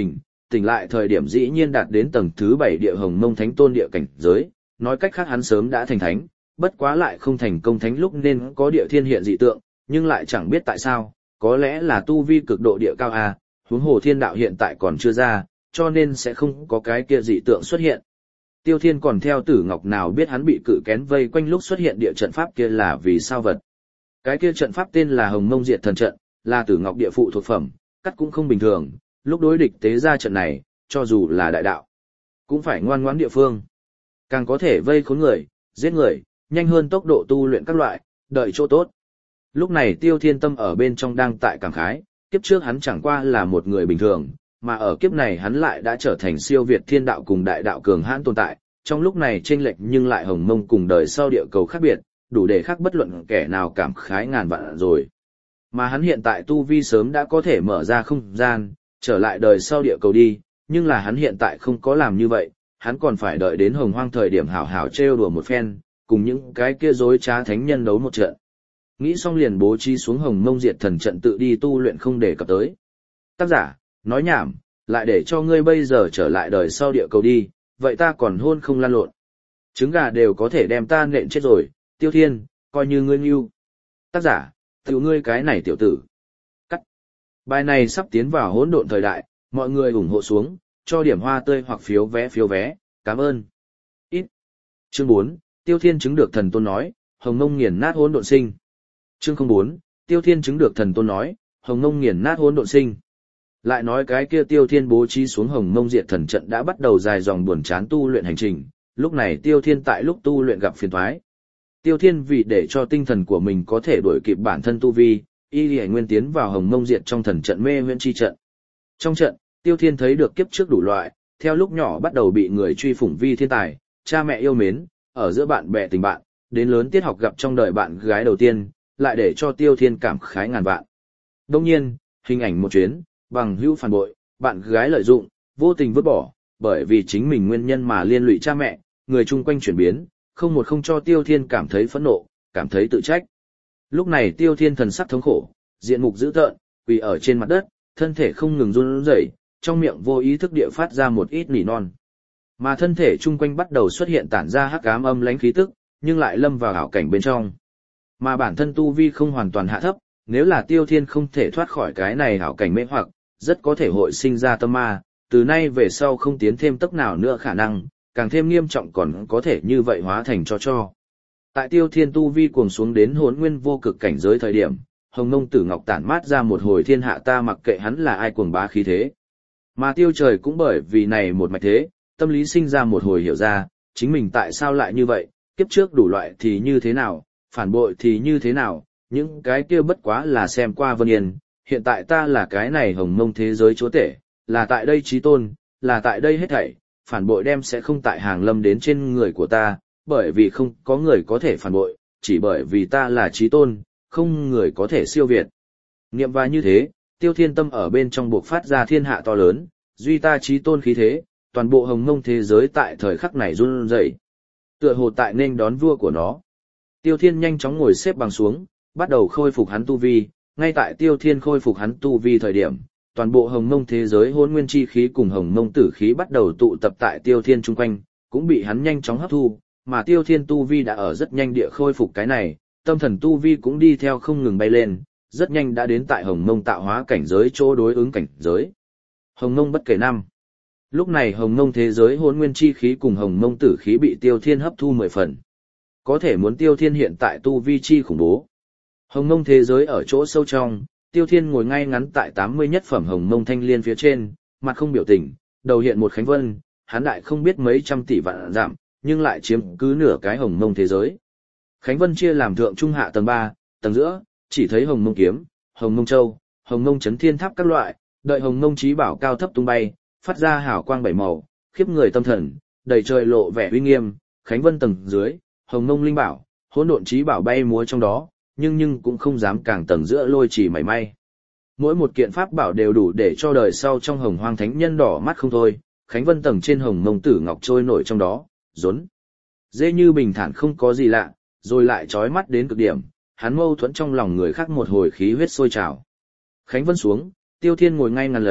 tỉnh lại thời điểm dĩ nhiên đạt đến tầng thứ 7 địa hồng mông thánh tôn địa cảnh giới, nói cách khác hắn sớm đã thành thánh, bất quá lại không thành công thánh lúc nên có địa thiên hiện dị tượng, nhưng lại chẳng biết tại sao, có lẽ là tu vi cực độ địa cao a, huống hồ thiên đạo hiện tại còn chưa ra, cho nên sẽ không có cái kia dị tượng xuất hiện. Tiêu Thiên còn theo Tử Ngọc nào biết hắn bị cự kén vây quanh lúc xuất hiện địa trận pháp kia là vì sao vật. Cái kia trận pháp tên là Hồng Mông Diệt Thần Trận, là Tử Ngọc địa phụ thuộc phẩm, cắt cũng không bình thường, lúc đối địch tế ra trận này, cho dù là đại đạo, cũng phải ngoan ngoãn địa phương. Càng có thể vây khốn người, giết người, nhanh hơn tốc độ tu luyện các loại, đợi chỗ tốt. Lúc này Tiêu Thiên tâm ở bên trong đang tại cảm khái, kiếp trước hắn chẳng qua là một người bình thường, mà ở kiếp này hắn lại đã trở thành siêu việt thiên đạo cùng đại đạo cường hãn tồn tại, trong lúc này chênh lệch nhưng lại hồng mông cùng đời sau địa cầu khác biệt, đủ để khác bất luận kẻ nào cảm khái ngàn vạn rồi. Mà hắn hiện tại tu vi sớm đã có thể mở ra không gian, trở lại đời sau địa cầu đi, nhưng là hắn hiện tại không có làm như vậy, hắn còn phải đợi đến hồng hoang thời điểm hảo hảo trêu đùa một phen, cùng những cái kia dối trá thánh nhân đấu một trận. Nghĩ xong liền bố trí xuống Hồng Mông Diệt Thần Trận tự đi tu luyện không để cập tới. Tác giả, nói nhảm, lại để cho ngươi bây giờ trở lại đời sau địa cầu đi, vậy ta còn hôn không lan lộn. Trứng gà đều có thể đem ta nện chết rồi, Tiêu Thiên, coi như ngươi ngu. Tác giả, tiểu ngươi cái này tiểu tử. Cắt. Bài này sắp tiến vào hỗn độn thời đại, mọi người ủng hộ xuống, cho điểm hoa tươi hoặc phiếu vé, cảm ơn. Ít. Chương 4, Tiêu Thiên chứng được thần tôn nói, Hồng Mông nghiền nát hỗn độn sinh. Chương 04, Tiêu Thiên chứng được thần tôn nói, Hồng Mông nghiền nát hỗn độn sinh. Lại nói cái kia Tiêu Thiên bố trí xuống Hồng Mông Diệt Thần Trận đã bắt đầu dài dòng buồn chán tu luyện hành trình, lúc này Tiêu Thiên tại lúc tu luyện gặp phiền toái. Tiêu Thiên vì để cho tinh thần của mình có thể đuổi kịp bản thân tu vi, y lì nguyên tiến vào Hồng Mông Diệt trong thần trận mê huyễn chi trận. Trong trận, Tiêu Thiên thấy được kiếp trước đủ loại, theo lúc nhỏ bắt đầu bị người truy phủng vi thiên tài, cha mẹ yêu mến, ở giữa bạn bè tình bạn, đến lớn tiết học gặp trong đời bạn gái đầu tiên, lại để cho Tiêu Thiên cảm khái ngàn vạn. Đông nhiên, hình ảnh một chuyến, bằng hữu phản bội, bạn gái lợi dụng, vô tình vứt bỏ, bởi vì chính mình nguyên nhân mà liên lụy cha mẹ, người chung quanh chuyển biến, không cho Tiêu Thiên cảm thấy phẫn nộ, cảm thấy tự trách. Lúc này Tiêu Thiên thần sắc thống khổ, diện mục dữ tợn, quỳ ở trên mặt đất, thân thể không ngừng run rẩy, trong miệng vô ý thức địa phát ra một ít nỉ non. Mà thân thể chung quanh bắt đầu xuất hiện tản ra hắc ám âm lãnh khí tức, nhưng lại lâm vào ảo cảnh bên trong. Mà bản thân tu vi không hoàn toàn hạ thấp, nếu là Tiêu Thiên không thể thoát khỏi cái này ảo cảnh mê hoặc, rất có thể hội sinh ra tâm ma, từ nay về sau không tiến thêm tốc nào nữa khả năng, càng thêm nghiêm trọng còn có thể như vậy hóa thành cho. Tại Tiêu Thiên tu vi cuồng xuống đến Hỗn Nguyên vô cực cảnh giới thời điểm, Hồng Mông Tử Ngọc tản mát ra một hồi thiên hạ ta mặc kệ hắn là ai cuồng bá khí thế. Mà Tiêu Trời cũng bởi vì này một mạch thế, tâm lý sinh ra một hồi hiểu ra, chính mình tại sao lại như vậy, kiếp trước đủ loại thì như thế nào, phản bội thì như thế nào, những cái kia bất quá là xem qua vân yên, hiện tại ta là cái này Hồng Mông thế giới chúa tể, là tại đây chí tôn, là tại đây hết thảy, phản bội đem sẽ không tại hàng lâm đến trên người của ta, bởi vì không có người có thể phản bội, chỉ bởi vì ta là chí tôn, không người có thể siêu việt. Niệm và như thế, Tiêu Thiên tâm ở bên trong buộc phát ra thiên hạ to lớn, duy ta chí tôn khí thế, toàn bộ Hồng Mông thế giới tại thời khắc này run rẩy. Tựa hồ tại nên đón vua của nó. Tiêu Thiên nhanh chóng ngồi xếp bằng xuống, bắt đầu khôi phục hắn tu vi, ngay tại Tiêu Thiên khôi phục hắn tu vi thời điểm, toàn bộ Hồng Mông thế giới hỗn nguyên chi khí cùng Hồng Mông tử khí bắt đầu tụ tập tại Tiêu Thiên chung quanh, cũng bị hắn nhanh chóng hấp thu, mà Tiêu Thiên tu vi đã ở rất nhanh địa khôi phục cái này, tâm thần tu vi cũng đi theo không ngừng bay lên, rất nhanh đã đến tại Hồng Mông tạo hóa cảnh giới chỗ đối ứng cảnh giới. Hồng Mông bất kể năm. Lúc này Hồng Mông thế giới hỗn nguyên chi khí cùng Hồng Mông tử khí bị Tiêu Thiên hấp thu 10 phần. Có thể muốn Tiêu Thiên hiện tại tu vi chi khủng bố. Hồng Mông thế giới ở chỗ sâu trong, Tiêu Thiên ngồi ngay ngắn tại 80 nhất phẩm Hồng Mông thanh liên phía trên, mặt không biểu tình, đầu hiện một khánh vân, hắn đại không biết mấy trăm tỷ vạn giảm, nhưng lại chiếm cứ nửa cái Hồng Mông thế giới. Khánh vân chia làm thượng trung hạ tầng 3, tầng giữa, chỉ thấy Hồng Mông kiếm, Hồng Mông châu, Hồng Mông chấn thiên tháp các loại, đợi Hồng Mông chí bảo cao thấp tung bay, phát ra hào quang bảy màu, khiếp người tâm thần, đầy trời lộ vẻ uy nghiêm. Khánh vân tầng dưới, Hồng Mông linh bảo, hỗn độn chí bảo bay múa trong đó, nhưng cũng không dám càng tầng giữa lôi chỉ mảy may. Mỗi một kiện pháp bảo đều đủ để cho đời sau trong Hồng Hoang thánh nhân đỏ mắt không thôi. Khánh vân tầng trên Hồng Mông tử ngọc trôi nổi trong đó, rốn dễ như bình thản không có gì lạ, rồi lại chói mắt đến cực điểm, hắn mâu thuẫn trong lòng người khác một hồi khí huyết sôi trào. Khánh vân xuống, Tiêu Thiên ngồi ngay ngắn lấy,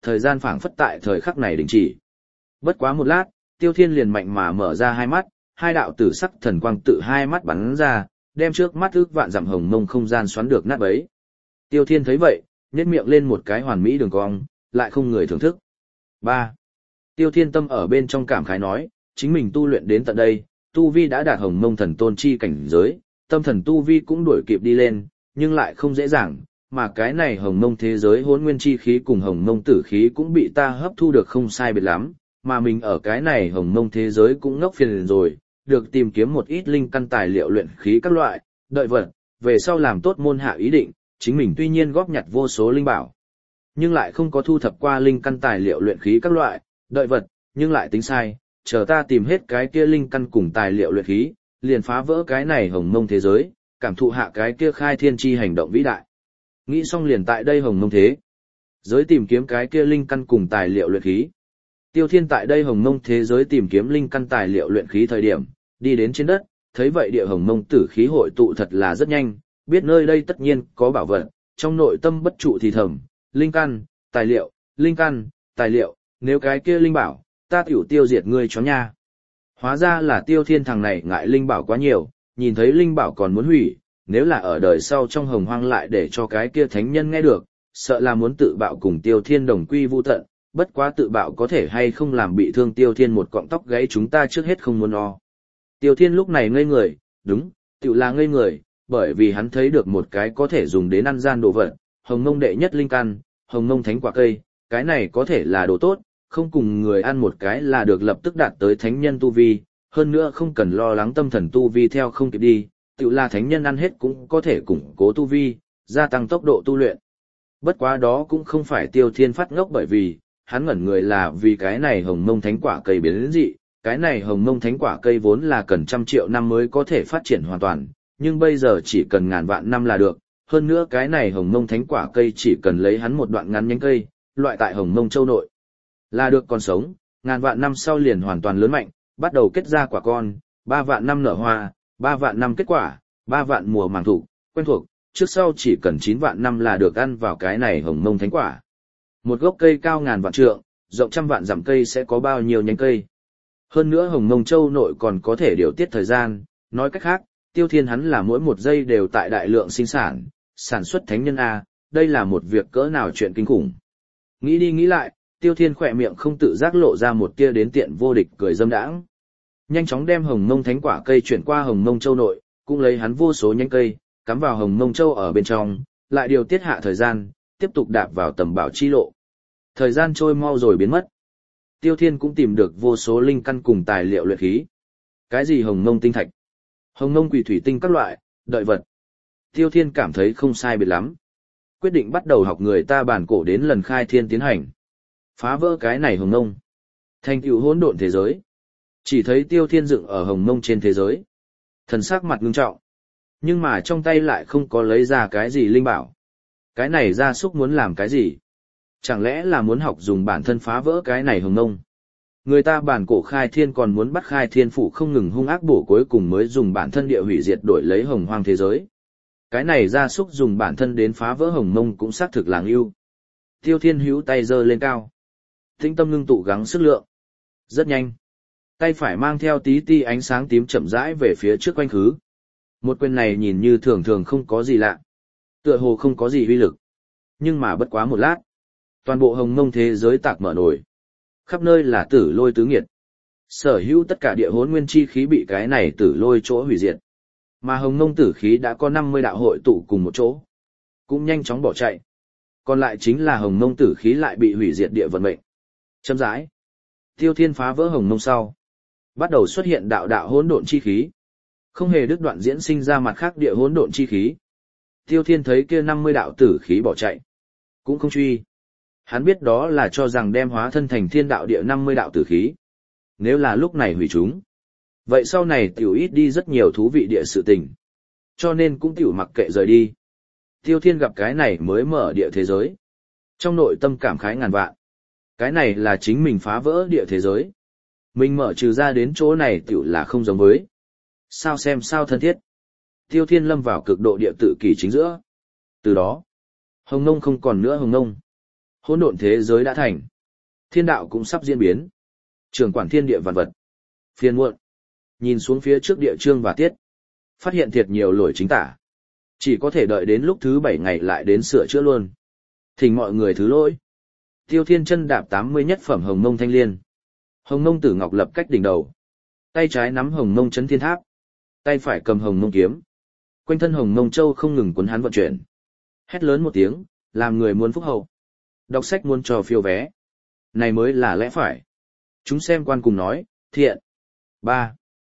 thời gian phảng phất tại thời khắc này đình chỉ. Bất quá một lát, Tiêu Thiên liền mạnh mà mở ra hai mắt, hai đạo tử sắc thần quang tự hai mắt bắn ra, đem trước mắt ước vạn dặm hồng mông không gian xoắn được nát bấy. Tiêu Thiên thấy vậy, nhếch miệng lên một cái hoàn mỹ đường cong, lại không người thưởng thức. 3. Tiêu Thiên tâm ở bên trong cảm khái nói, chính mình tu luyện đến tận đây, tu vi đã đạt hồng mông thần tôn chi cảnh giới, tâm thần tu vi cũng đuổi kịp đi lên, nhưng lại không dễ dàng, mà cái này hồng mông thế giới hỗn nguyên chi khí cùng hồng mông tử khí cũng bị ta hấp thu được không sai biệt lắm, mà mình ở cái này hồng mông thế giới cũng ngốc phiền rồi, được tìm kiếm một ít linh căn tài liệu luyện khí các loại, đợi vật, về sau làm tốt môn hạ ý định, chính mình tuy nhiên góp nhặt vô số linh bảo, nhưng lại không có thu thập qua linh căn tài liệu luyện khí các loại, đợi vật, nhưng lại tính sai, chờ ta tìm hết cái kia linh căn cùng tài liệu luyện khí, liền phá vỡ cái này hồng mông thế giới, cảm thụ hạ cái kia khai thiên chi hành động vĩ đại. Nghĩ xong liền tại đây hồng mông thế giới tìm kiếm cái kia linh căn cùng tài liệu luyện khí. Tiêu Thiên tại đây hồng mông thế giới tìm kiếm linh căn tài liệu luyện khí thời điểm, đi đến trên đất, thấy vậy địa hồng mông tử khí hội tụ thật là rất nhanh, biết nơi đây tất nhiên có bảo vật, trong nội tâm bất trụ thì thầm, linh căn, tài liệu, nếu cái kia linh bảo, ta tiểu tiêu diệt ngươi chó nha. Hóa ra là Tiêu Thiên thằng này ngại linh bảo quá nhiều, nhìn thấy linh bảo còn muốn hủy, nếu là ở đời sau trong hồng hoang lại để cho cái kia thánh nhân nghe được, sợ là muốn tự bạo cùng Tiêu Thiên đồng quy vu tận, bất quá tự bạo có thể hay không làm bị thương Tiêu Thiên một cọng tóc gãy chúng ta trước hết không muốn lo. Tiêu Thiên lúc này ngây người, đúng, tiểu là ngây người, bởi vì hắn thấy được một cái có thể dùng đến ăn gian đồ vật, hồng mông đệ nhất linh căn, hồng mông thánh quả cây, cái này có thể là đồ tốt, không cùng người ăn một cái là được lập tức đạt tới thánh nhân tu vi, hơn nữa không cần lo lắng tâm thần tu vi theo không kịp đi, tiểu là thánh nhân ăn hết cũng có thể củng cố tu vi, gia tăng tốc độ tu luyện. Bất quá đó cũng không phải Tiêu Thiên phát ngốc bởi vì, hắn ngẩn người là vì cái này hồng mông thánh quả cây biến đến dị, cái này hồng mông thánh quả cây vốn là cần 100 triệu năm mới có thể phát triển hoàn toàn, nhưng bây giờ chỉ cần ngàn vạn năm là được, hơn nữa cái này hồng mông thánh quả cây chỉ cần lấy hắn một đoạn ngắn nhánh cây, loại tại hồng mông châu nội, là được còn sống, ngàn vạn năm sau liền hoàn toàn lớn mạnh, bắt đầu kết ra quả con, 3 vạn năm nở hoa, 3 vạn năm kết quả, 3 vạn mùa màng thụ, quen thuộc, trước sau chỉ cần 9 vạn năm là được ăn vào cái này hồng mông thánh quả. Một gốc cây cao ngàn vạn trượng, rộng trăm vạn dặm cây sẽ có bao nhiêu nhánh cây. Hơn nữa hồng mông châu nội còn có thể điều tiết thời gian, nói cách khác, Tiêu Thiên hắn là mỗi một giây đều tại đại lượng sinh sản xuất thánh nhân A, đây là một việc cỡ nào chuyện kinh khủng. Nghĩ đi nghĩ lại, Tiêu Thiên khỏe miệng không tự giác lộ ra một tia đến tiện vô địch cười dâm đãng. Nhanh chóng đem hồng mông thánh quả cây chuyển qua hồng mông châu nội, cũng lấy hắn vô số nhánh cây, cắm vào hồng mông châu ở bên trong, lại điều tiết hạ thời gian, tiếp tục đạp vào tầm bảo chi lộ. Thời gian trôi mau rồi biến mất. Tiêu Thiên cũng tìm được vô số linh căn cùng tài liệu luyện khí. Cái gì hồng mông tinh thạch, hồng mông quỷ thủy tinh các loại, đợi vật. Tiêu Thiên cảm thấy không sai biệt lắm. Quyết định bắt đầu học người ta bản cổ đến lần khai thiên tiến hành. Phá vỡ cái này hồng mông. Thành tựu hỗn độn thế giới. Chỉ thấy Tiêu Thiên dựng ở hồng mông trên thế giới. Thần sắc mặt ngưng trọng. Nhưng mà trong tay lại không có lấy ra cái gì linh bảo. Cái này gia súc muốn làm cái gì? Chẳng lẽ là muốn học dùng bản thân phá vỡ cái này hồng mông? Người ta bản cổ khai thiên còn muốn bắt khai thiên phủ không ngừng hung ác bổ cuối cùng mới dùng bản thân địa hủy diệt đổi lấy hồng hoang thế giới. Cái này gia súc dùng bản thân đến phá vỡ hồng mông cũng xác thực làng yêu. Tiêu Thiên hữu tay giơ lên cao. Tĩnh tâm ngưng tụ gắng sức lượng. Rất nhanh. Tay phải mang theo tí ti ánh sáng tím chậm rãi về phía trước quanh khứ. Một quyền này nhìn như thường thường không có gì lạ. Tựa hồ không có gì uy lực. Nhưng mà bất quá một lát. Toàn bộ hồng mông thế giới tạc mở nổi. Khắp nơi là tử lôi tứ nghiệt. Sở hữu tất cả địa hỗn nguyên chi khí bị cái này tử lôi chỗ hủy diệt. Mà hồng mông tử khí đã có 50 đạo hội tụ cùng một chỗ. Cũng nhanh chóng bỏ chạy. Còn lại chính là hồng mông tử khí lại bị hủy diệt địa vận mệnh. Châm rãi. Tiêu Thiên phá vỡ hồng mông sau. Bắt đầu xuất hiện đạo đạo hỗn độn chi khí. Không hề đứt đoạn diễn sinh ra mặt khác địa hỗn độn chi khí. Tiêu Thiên thấy kia 50 đạo tử khí bỏ chạy. Cũng không truy. Hắn biết đó là cho rằng đem hóa thân thành thiên đạo địa 50 đạo tử khí. Nếu là lúc này hủy chúng. Vậy sau này tiểu ít đi rất nhiều thú vị địa sự tình. Cho nên cũng tiểu mặc kệ rời đi. Tiêu Thiên gặp cái này mới mở địa thế giới. Trong nội tâm cảm khái ngàn vạn. Cái này là chính mình phá vỡ địa thế giới. Mình mở trừ ra đến chỗ này tiểu là không giống với. Sao xem sao thân thiết. Tiêu Thiên lâm vào cực độ địa tự kỷ chính giữa. Từ đó, hồng mông không còn nữa hồng mông. Hỗn độn thế giới đã thành. Thiên đạo cũng sắp diễn biến. Trường quản thiên địa vạn vật. Phiên muộn. Nhìn xuống phía trước địa chương và tiết. Phát hiện thiệt nhiều lỗi chính tả. Chỉ có thể đợi đến lúc thứ 7 ngày lại đến sửa chữa luôn. Thỉnh mọi người thứ lỗi. Tiêu Thiên chân đạp 80 nhất phẩm hồng mông thanh liên. Hồng mông tử ngọc lập cách đỉnh đầu. Tay trái nắm hồng mông chấn thiên tháp. Tay phải cầm hồng mông kiếm. Quanh thân hồng mông châu không ngừng cuốn hắn vận chuyển. Hét lớn một tiếng, làm người muốn phúc hậu. Đọc sách muốn cho phiếu vé. Này mới là lẽ phải. Chúng xem quan cùng nói, thiện. 3.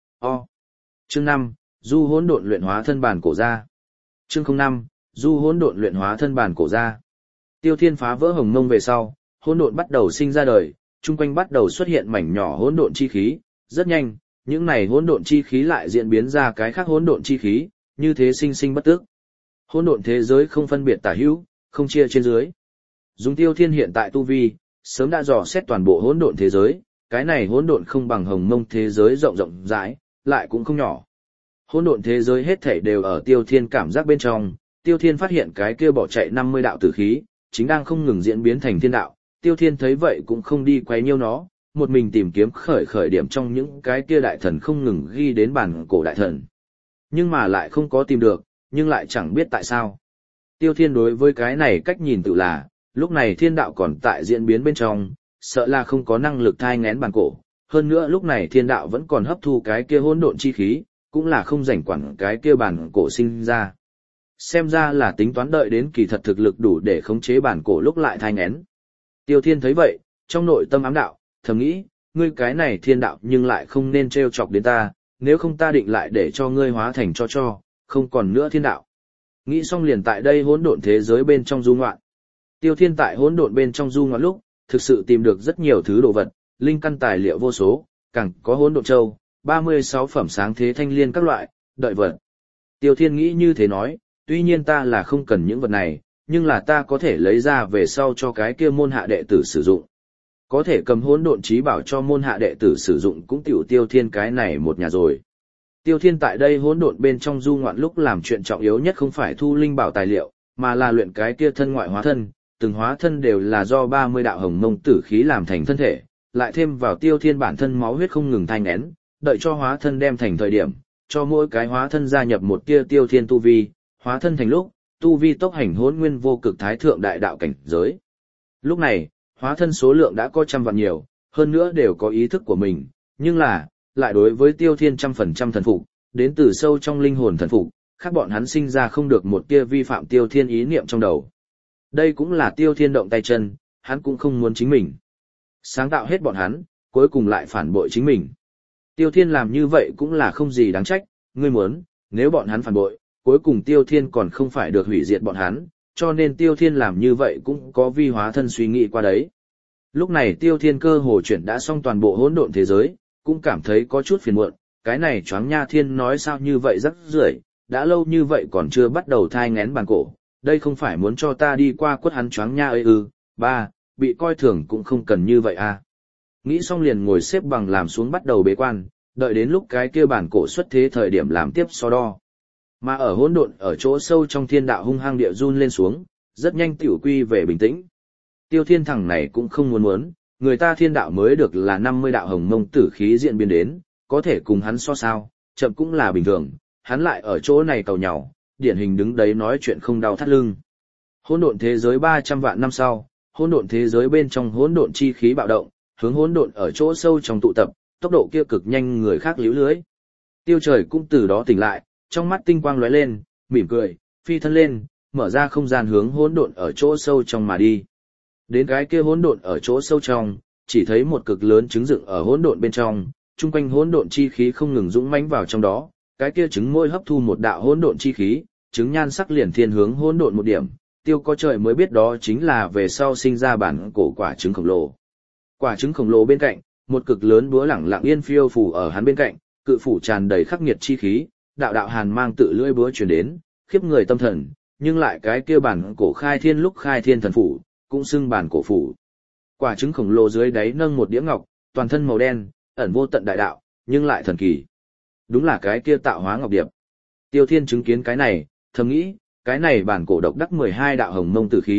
Chương 5, du hỗn độn luyện hóa thân bản cổ ra. Chương 05, du hỗn độn luyện hóa thân bản cổ ra. Tiêu Thiên phá vỡ hồng mông về sau, hỗn độn bắt đầu sinh ra đời, chung quanh bắt đầu xuất hiện mảnh nhỏ hỗn độn chi khí, rất nhanh, những này hỗn độn chi khí lại diễn biến ra cái khác hỗn độn chi khí, như thế sinh sinh bất tức. Hỗn độn thế giới không phân biệt tả hữu, không chia trên dưới. Dùng Tiêu Thiên hiện tại tu vi, sớm đã dò xét toàn bộ hỗn độn thế giới, cái này hỗn độn không bằng hồng mông thế giới rộng rộng rãi, lại cũng không nhỏ. Hỗn độn thế giới hết thảy đều ở Tiêu Thiên cảm giác bên trong, Tiêu Thiên phát hiện cái kia bỏ chạy 50 đạo tử khí, chính đang không ngừng diễn biến thành thiên đạo, Tiêu Thiên thấy vậy cũng không đi quấy nhiêu nó, một mình tìm kiếm khởi điểm trong những cái kia đại thần không ngừng ghi đến bản cổ đại thần. Nhưng mà lại không có tìm được, nhưng lại chẳng biết tại sao. Tiêu Thiên đối với cái này cách nhìn tự là, lúc này thiên đạo còn tại diễn biến bên trong, sợ là không có năng lực thai nghén bản cổ, hơn nữa lúc này thiên đạo vẫn còn hấp thu cái kia hỗn độn chi khí, cũng là không rảnh quản cái kia bản cổ sinh ra. Xem ra là tính toán đợi đến kỳ thật thực lực đủ để khống chế bản cổ lúc lại thai nghén. Tiêu Thiên thấy vậy, trong nội tâm ám đạo, thầm nghĩ, ngươi cái này thiên đạo nhưng lại không nên trêu chọc đến ta, nếu không ta định lại để cho ngươi hóa thành cho, không còn nữa thiên đạo. Nghĩ xong liền tại đây hỗn độn thế giới bên trong du ngoạn. Tiêu Thiên tại hỗn độn bên trong du ngoạn lúc, thực sự tìm được rất nhiều thứ đồ vật, linh căn tài liệu vô số, càng có hỗn độn châu, 36 phẩm sáng thế thanh liên các loại, đợi vật. Tiêu Thiên nghĩ như thế nói, tuy nhiên ta là không cần những vật này, nhưng là ta có thể lấy ra về sau cho cái kia môn hạ đệ tử sử dụng. Có thể cầm hỗn độn trí bảo cho môn hạ đệ tử sử dụng cũng tiểu Tiêu Thiên cái này một nhà rồi. Tiêu Thiên tại đây hỗn độn bên trong du ngoạn lúc làm chuyện trọng yếu nhất không phải thu linh bảo tài liệu, mà là luyện cái kia thân ngoại hóa thân, từng hóa thân đều là do 30 đạo hồng mông tử khí làm thành thân thể, lại thêm vào Tiêu Thiên bản thân máu huyết không ngừng thanh én, đợi cho hóa thân đem thành thời điểm, cho mỗi cái hóa thân gia nhập một tia Tiêu Thiên tu vi, hóa thân thành lúc, tu vi tốc hành hỗn nguyên vô cực thái thượng đại đạo cảnh giới. Lúc này, hóa thân số lượng đã có trăm vạn nhiều, hơn nữa đều có ý thức của mình, nhưng là, lại đối với Tiêu Thiên 100% thần phục, đến từ sâu trong linh hồn thần phục, khác bọn hắn sinh ra không được một tia vi phạm Tiêu Thiên ý niệm trong đầu. Đây cũng là Tiêu Thiên động tay chân, hắn cũng không muốn chính mình sáng tạo hết bọn hắn, cuối cùng lại phản bội chính mình. Tiêu Thiên làm như vậy cũng là không gì đáng trách, ngươi muốn, nếu bọn hắn phản bội, cuối cùng Tiêu Thiên còn không phải được hủy diệt bọn hắn, cho nên Tiêu Thiên làm như vậy cũng có vi hóa thân suy nghĩ qua đấy. Lúc này Tiêu Thiên cơ hồ chuyển đã xong toàn bộ hỗn độn thế giới, cũng cảm thấy có chút phiền muộn, cái này choáng nha thiên nói sao như vậy rắc rưởi, đã lâu như vậy còn chưa bắt đầu thai nghén bản cổ, đây không phải muốn cho ta đi qua quất hắn choáng nha ơi ư, ba, bị coi thường cũng không cần như vậy à. Nghĩ xong liền ngồi xếp bằng làm xuống bắt đầu bế quan, đợi đến lúc cái kia bản cổ xuất thế thời điểm làm tiếp so đo. Mà ở hỗn độn ở chỗ sâu trong thiên đạo hung hăng địa run lên xuống, rất nhanh tiểu quy về bình tĩnh. Tiêu Thiên thằng này cũng không muốn, người ta thiên đạo mới được là 50 đạo hồng mông tử khí diễn biến đến, có thể cùng hắn so sao, chậm cũng là bình thường, hắn lại ở chỗ này cầu nhàu, điển hình đứng đấy nói chuyện không đau thắt lưng. Hỗn độn thế giới 300 vạn năm sau, hỗn độn thế giới bên trong hỗn độn chi khí bạo động, hướng hỗn độn ở chỗ sâu trong tụ tập, tốc độ kia cực nhanh người khác líu lưới. Tiêu Trời cũng từ đó tỉnh lại, trong mắt tinh quang lóe lên, mỉm cười, phi thân lên, mở ra không gian hướng hỗn độn ở chỗ sâu trong mà đi. Đến cái kia hỗn độn ở chỗ sâu trong, chỉ thấy một cực lớn trứng dựng ở hỗn độn bên trong, chung quanh hỗn độn chi khí không ngừng dũng mãnh vào trong đó, cái kia trứng môi hấp thu một đạo hỗn độn chi khí, trứng nhan sắc liền thiên hướng hỗn độn một điểm, Tiêu có trời mới biết đó chính là về sau sinh ra bản cổ quả trứng khổng lồ. Quả trứng khổng lồ bên cạnh, một cực lớn búa lẳng lặng yên phiêu phù ở hắn bên cạnh, cự phủ tràn đầy khắc nghiệt chi khí, đạo đạo hàn mang tự lưỡi búa truyền đến, khiếp người tâm thần, nhưng lại cái kia bản cổ khai thiên lúc khai thiên thần phủ, cũng xưng bản cổ phủ. Quả trứng khổng lồ dưới đáy nâng một đĩa ngọc, toàn thân màu đen, ẩn vô tận đại đạo, nhưng lại thần kỳ. Đúng là cái kia tạo hóa ngọc điệp. Tiêu Thiên chứng kiến cái này, thầm nghĩ, cái này bản cổ độc đắc 12 đạo hồng mông tử khí,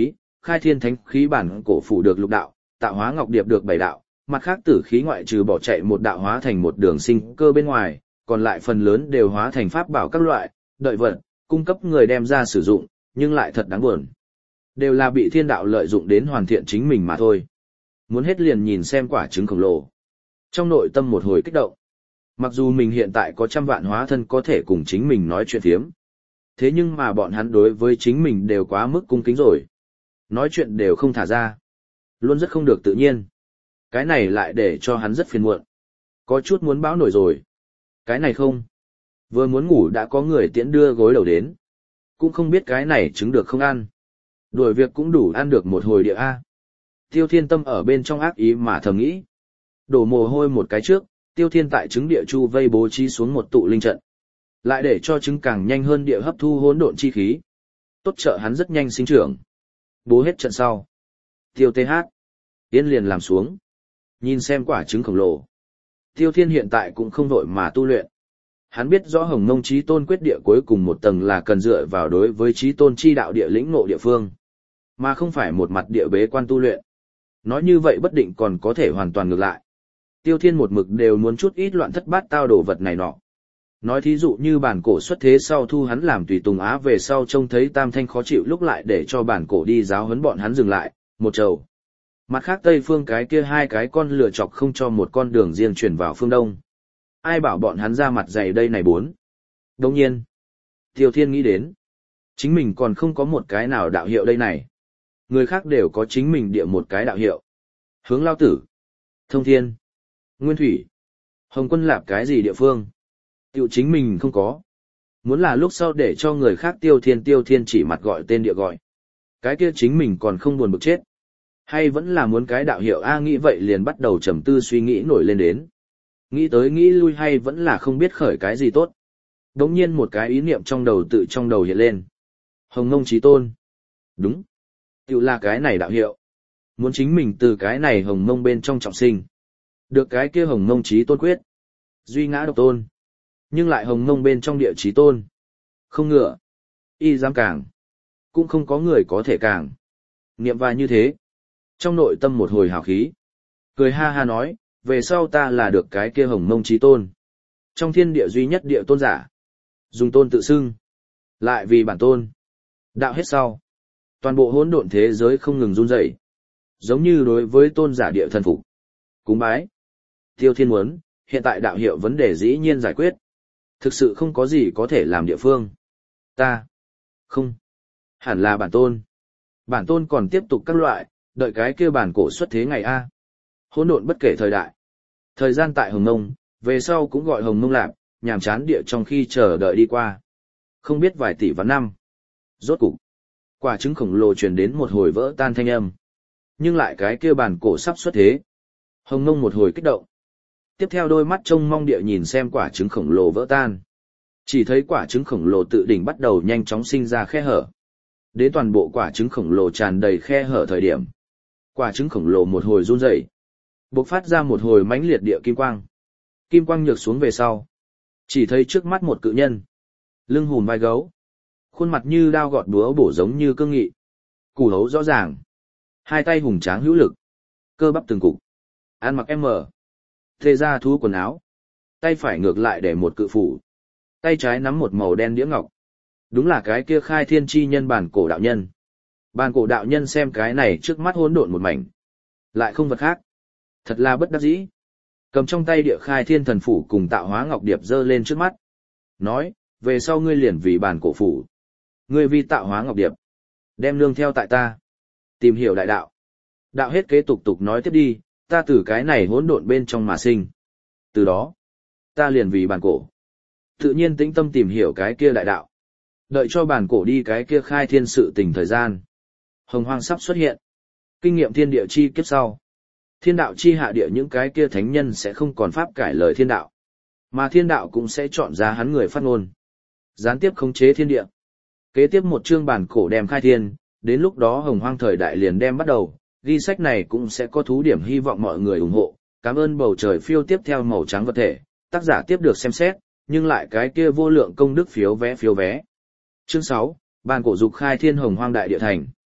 khai thiên thánh khí bản cổ phủ được lục đạo, tạo hóa ngọc điệp được 7 đạo, mặt khác tử khí ngoại trừ bỏ chạy một đạo hóa thành một đường sinh cơ bên ngoài, còn lại phần lớn đều hóa thành pháp bảo các loại, đợi vật, cung cấp người đem ra sử dụng, nhưng lại thật đáng buồn. Đều là bị thiên đạo lợi dụng đến hoàn thiện chính mình mà thôi. Muốn hết liền nhìn xem quả trứng khổng lồ. Trong nội tâm một hồi kích động. Mặc dù mình hiện tại có trăm vạn hóa thân có thể cùng chính mình nói chuyện thiếm. Thế nhưng mà bọn hắn đối với chính mình đều quá mức cung kính rồi. Nói chuyện đều không thả ra. Luôn rất không được tự nhiên. Cái này lại để cho hắn rất phiền muộn. Có chút muốn báo nổi rồi. Cái này không. Vừa muốn ngủ đã có người tiễn đưa gối đầu đến. Cũng không biết cái này trứng được không ăn. Đuổi việc cũng đủ ăn được một hồi địa A. Tiêu Thiên Tâm ở bên trong ác ý mà thầm nghĩ. Đổ mồ hôi một cái trước, Tiêu Thiên tại trứng địa chu vây bố trí xuống một tụ linh trận. Lại để cho trứng càng nhanh hơn địa hấp thu hỗn độn chi khí. Tốt trợ hắn rất nhanh sinh trưởng. Bố hết trận sau. Tiêu TH. Tiến liền làm xuống. Nhìn xem quả trứng khổng lồ. Tiêu Thiên hiện tại cũng không vội mà tu luyện. Hắn biết rõ Hồng Mông Chí Tôn quyết địa cuối cùng một tầng là cần dựa vào đối với Chí Tôn chi đạo địa lĩnh ngộ địa phương, mà không phải một mặt địa bế quan tu luyện. Nói như vậy bất định còn có thể hoàn toàn ngược lại. Tiêu Thiên một mực đều muốn chút ít loạn thất bát tao đồ vật này nọ. Nói thí dụ như bản cổ xuất thế sau thu hắn làm tùy tùng á về sau trông thấy Tam Thanh khó chịu lúc lại để cho bản cổ đi giáo huấn bọn hắn dừng lại, một trầu. Mặt khác Tây phương cái kia 2 cái con lựa chọc không cho một con đường riêng chuyển vào phương Đông. Ai bảo bọn hắn ra mặt dày đây này 4. Đồng nhiên, Tiêu Thiên nghĩ đến, chính mình còn không có một cái nào đạo hiệu đây này. Người khác đều có chính mình địa một cái đạo hiệu. Hướng Lao Tử, Thông Thiên, Nguyên Thủy, Hồng Quân Lạp cái gì địa phương. Tiểu chính mình không có. Muốn là lúc sau để cho người khác Tiêu Thiên chỉ mặt gọi tên địa gọi. Cái kia chính mình còn không buồn bực chết. Hay vẫn là muốn cái đạo hiệu A, nghĩ vậy liền bắt đầu trầm tư suy nghĩ nổi lên đến. Nghĩ tới nghĩ lui hay vẫn là không biết khởi cái gì tốt. Đống nhiên một cái ý niệm trong đầu hiện lên. Hồng Mông Chí Tôn. Đúng. Tiểu là cái này đạo hiệu. Muốn chính mình từ cái này Hồng Mông bên trong trọng sinh. Được cái kia Hồng Mông Chí Tôn quyết. Duy ngã độc tôn. Nhưng lại Hồng Mông bên trong địa Chí Tôn. Không ngựa. Y dám càng. Cũng không có người có thể càng. Niệm và như thế. Trong nội tâm một hồi hào khí. Cười ha ha nói, về sau ta là được cái kia Hồng Mông Chí Tôn. Trong thiên địa duy nhất địa tôn giả. Dùng tôn tự xưng. Lại vì bản tôn. Đạo hết sau. Toàn bộ hỗn độn thế giới không ngừng run rẩy, giống như đối với tôn giả địa thần phục. Cúng bái. Tiêu Thiên muốn, hiện tại đạo hiệu vấn đề dĩ nhiên giải quyết. Thực sự không có gì có thể làm địa phương. Ta. Không. Hẳn là bản tôn. Bản tôn còn tiếp tục các loại, đợi cái kia bản cổ xuất thế ngày A. Hỗn độn bất kể thời đại. Thời gian tại Hồng Mông, về sau cũng gọi Hồng Mông Lạp, nhàm chán địa trong khi chờ đợi đi qua. Không biết vài tỷ vạn năm. Rốt cục. Quả trứng khổng lồ truyền đến một hồi vỡ tan thanh âm. Nhưng lại cái kia bản cổ sắp xuất thế. Hồng Mông một hồi kích động. Tiếp theo đôi mắt trông mong địa nhìn xem quả trứng khổng lồ vỡ tan. Chỉ thấy quả trứng khổng lồ tự đỉnh bắt đầu nhanh chóng sinh ra khe hở. Đến toàn bộ quả trứng khổng lồ tràn đầy khe hở thời điểm. Quả trứng khổng lồ một hồi run rẩy, bộc phát ra một hồi mãnh liệt địa kim quang. Kim quang nhược xuống về sau. Chỉ thấy trước mắt một cự nhân. Lưng hùm vai gấu. Khuôn mặt như đao gọt búa bổ giống như cương nghị. Củ hấu rõ ràng. Hai tay hùng tráng hữu lực. Cơ bắp từng cục. Ăn mặc M. Thê ra thú quần áo. Tay phải ngược lại để một cự phủ. Tay trái nắm một màu đen đĩa ngọc. Đúng là cái kia khai thiên chi nhân bản cổ đạo nhân. Bản cổ đạo nhân xem cái này trước mắt hỗn độn một mảnh. Lại không vật khác. Thật là bất đắc dĩ. Cầm trong tay địa khai thiên thần phủ cùng tạo hóa ngọc điệp giơ lên trước mắt. Nói, về sau ngươi liền vì bản cổ phủ. Ngươi vì tạo hóa ngọc điệp. Đem nương theo tại ta. Tìm hiểu đại đạo. Đạo hết kế tục nói tiếp đi, ta từ cái này hỗn độn bên trong mà sinh. Từ đó, ta liền vì bản cổ. Tự nhiên tĩnh tâm tìm hiểu cái kia đại đạo. Đợi cho bản cổ đi cái kia khai thiên sự tình thời gian. Hồng hoang sắp xuất hiện. Kinh nghiệm thiên địa chi kiếp sau. Thiên đạo chi hạ địa những cái kia thánh nhân sẽ không còn pháp cải lời thiên đạo. Mà thiên đạo cũng sẽ chọn ra hắn người phát ngôn. Gián tiếp khống chế thiên địa. Kế tiếp một chương bản cổ đem khai thiên, đến lúc đó hồng hoang thời đại liền đem bắt đầu, ghi sách này cũng sẽ có thú điểm hy vọng mọi người ủng hộ. Cảm ơn bầu trời phiêu tiếp theo màu trắng vật thể, tác giả tiếp được xem xét, nhưng lại cái kia vô lượng công đức phiếu vé. Chương 6, bản cổ dục khai thiên hồng hoang đại địa thành.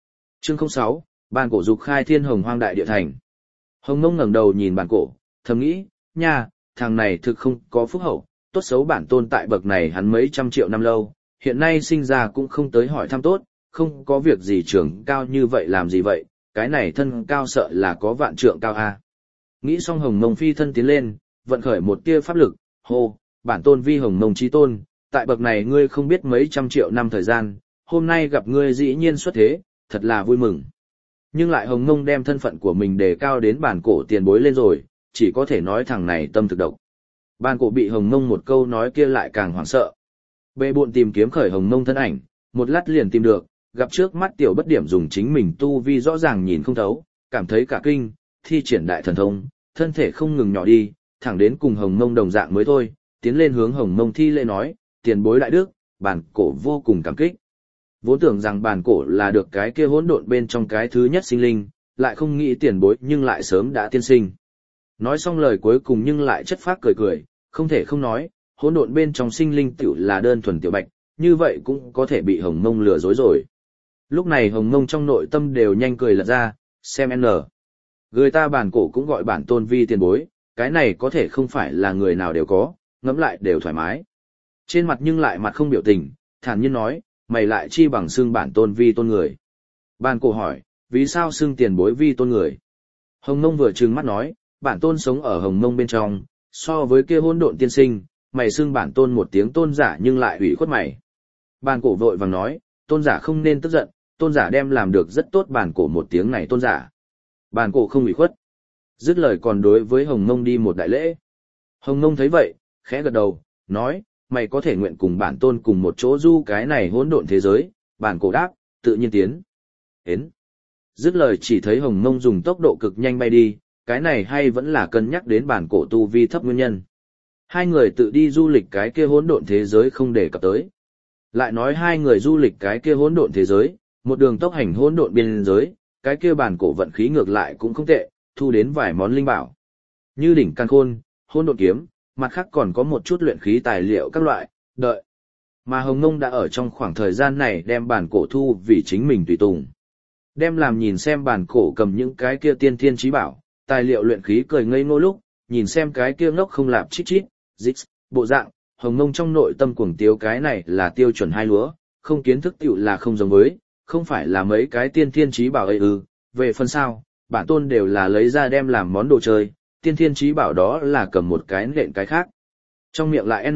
Chương 06, bản cổ dục khai thiên hồng hoang đại địa thành. Hồng Mông ngẩng đầu nhìn bản cổ, thầm nghĩ, nha, thằng này thực không có phúc hậu, tốt xấu bản tôn tại bậc này hắn mấy trăm triệu năm lâu, hiện nay sinh ra cũng không tới hỏi thăm tốt, không có việc gì trưởng cao như vậy làm gì vậy, cái này thân cao sợ là có vạn trượng cao a. Nghĩ xong Hồng Mông phi thân tiến lên, vận khởi một tia pháp lực, hô, bản tôn vi Hồng Mông chí tôn, tại bậc này ngươi không biết mấy trăm triệu năm thời gian, hôm nay gặp ngươi dĩ nhiên xuất thế, thật là vui mừng. Nhưng lại Hồng Mông đem thân phận của mình đề cao đến bản cổ tiền bối lên rồi, chỉ có thể nói thằng này tâm thực độc. Bản cổ bị Hồng Mông một câu nói kia lại càng hoảng sợ. Bệ bộn tìm kiếm khởi Hồng Mông thân ảnh, một lát liền tìm được, gặp trước mắt tiểu bất điểm dùng chính mình tu vi rõ ràng nhìn không thấu, cảm thấy cả kinh, thi triển đại thần thông, thân thể không ngừng nhỏ đi, thẳng đến cùng Hồng Mông đồng dạng mới thôi, tiến lên hướng Hồng Mông thi lễ nói, tiền bối đại đức, bản cổ vô cùng cảm kích. Vốn tưởng rằng bản cổ là được cái kia hỗn độn bên trong cái thứ nhất sinh linh, lại không nghĩ tiền bối nhưng lại sớm đã tiên sinh. Nói xong lời cuối cùng nhưng lại chất phác cười cười, không thể không nói, hỗn độn bên trong sinh linh tiểu là đơn thuần tiểu bạch, như vậy cũng có thể bị Hồng Mông lừa dối rồi. Lúc này Hồng Mông trong nội tâm đều nhanh cười lật ra, xem n. Người ta bản cổ cũng gọi bản tôn vi tiền bối, cái này có thể không phải là người nào đều có, ngẫm lại đều thoải mái. Trên mặt nhưng lại mặt không biểu tình, thản nhiên nói, mày lại chi bằng xưng bản tôn vi tôn người. Bản cổ hỏi, vì sao xưng tiền bối vi tôn người? Hồng Mông vừa trừng mắt nói, bản tôn sống ở Hồng Mông bên trong, so với kia hỗn độn tiên sinh, mày xưng bản tôn một tiếng tôn giả nhưng lại ủy khuất mày. Bản cổ vội vàng nói, tôn giả không nên tức giận, tôn giả đem làm được rất tốt bản cổ một tiếng này tôn giả. Bản cổ không ủy khuất. Dứt lời còn đối với Hồng Mông đi một đại lễ. Hồng Mông thấy vậy, khẽ gật đầu, nói, mày có thể nguyện cùng bản tôn cùng một chỗ du cái này hỗn độn thế giới, bản cổ đáp, tự nhiên tiến. Đến. Dứt lời chỉ thấy Hồng Mông dùng tốc độ cực nhanh bay đi, cái này hay vẫn là cân nhắc đến bản cổ tu vi thấp nguyên nhân. Hai người tự đi du lịch cái kia hỗn độn thế giới không để cập tới. Lại nói hai người du lịch cái kia hỗn độn thế giới, một đường tốc hành hỗn độn biên giới, cái kia bản cổ vận khí ngược lại cũng không tệ, thu đến vài món linh bảo. Như đỉnh căn khôn, hỗn độn kiếm, mặt khác còn có một chút luyện khí tài liệu các loại, đợi. Mà Hồng Mông đã ở trong khoảng thời gian này đem bản cổ thu vì chính mình tùy tùng. Đem làm nhìn xem bản cổ cầm những cái kia tiên thiên trí bảo, tài liệu luyện khí cười ngây ngô lúc, nhìn xem cái kia ngốc không lạp chít chít, dích, bộ dạng, Hồng Mông trong nội tâm cuồng tiếu cái này là tiêu chuẩn hai lúa, không kiến thức tiểu là không giống với, không phải là mấy cái tiên thiên trí bảo ấy ư, về phần sao, bản tôn đều là lấy ra đem làm món đồ chơi, tiên thiên trí bảo đó là cầm một cái nện cái khác. Trong miệng lại n.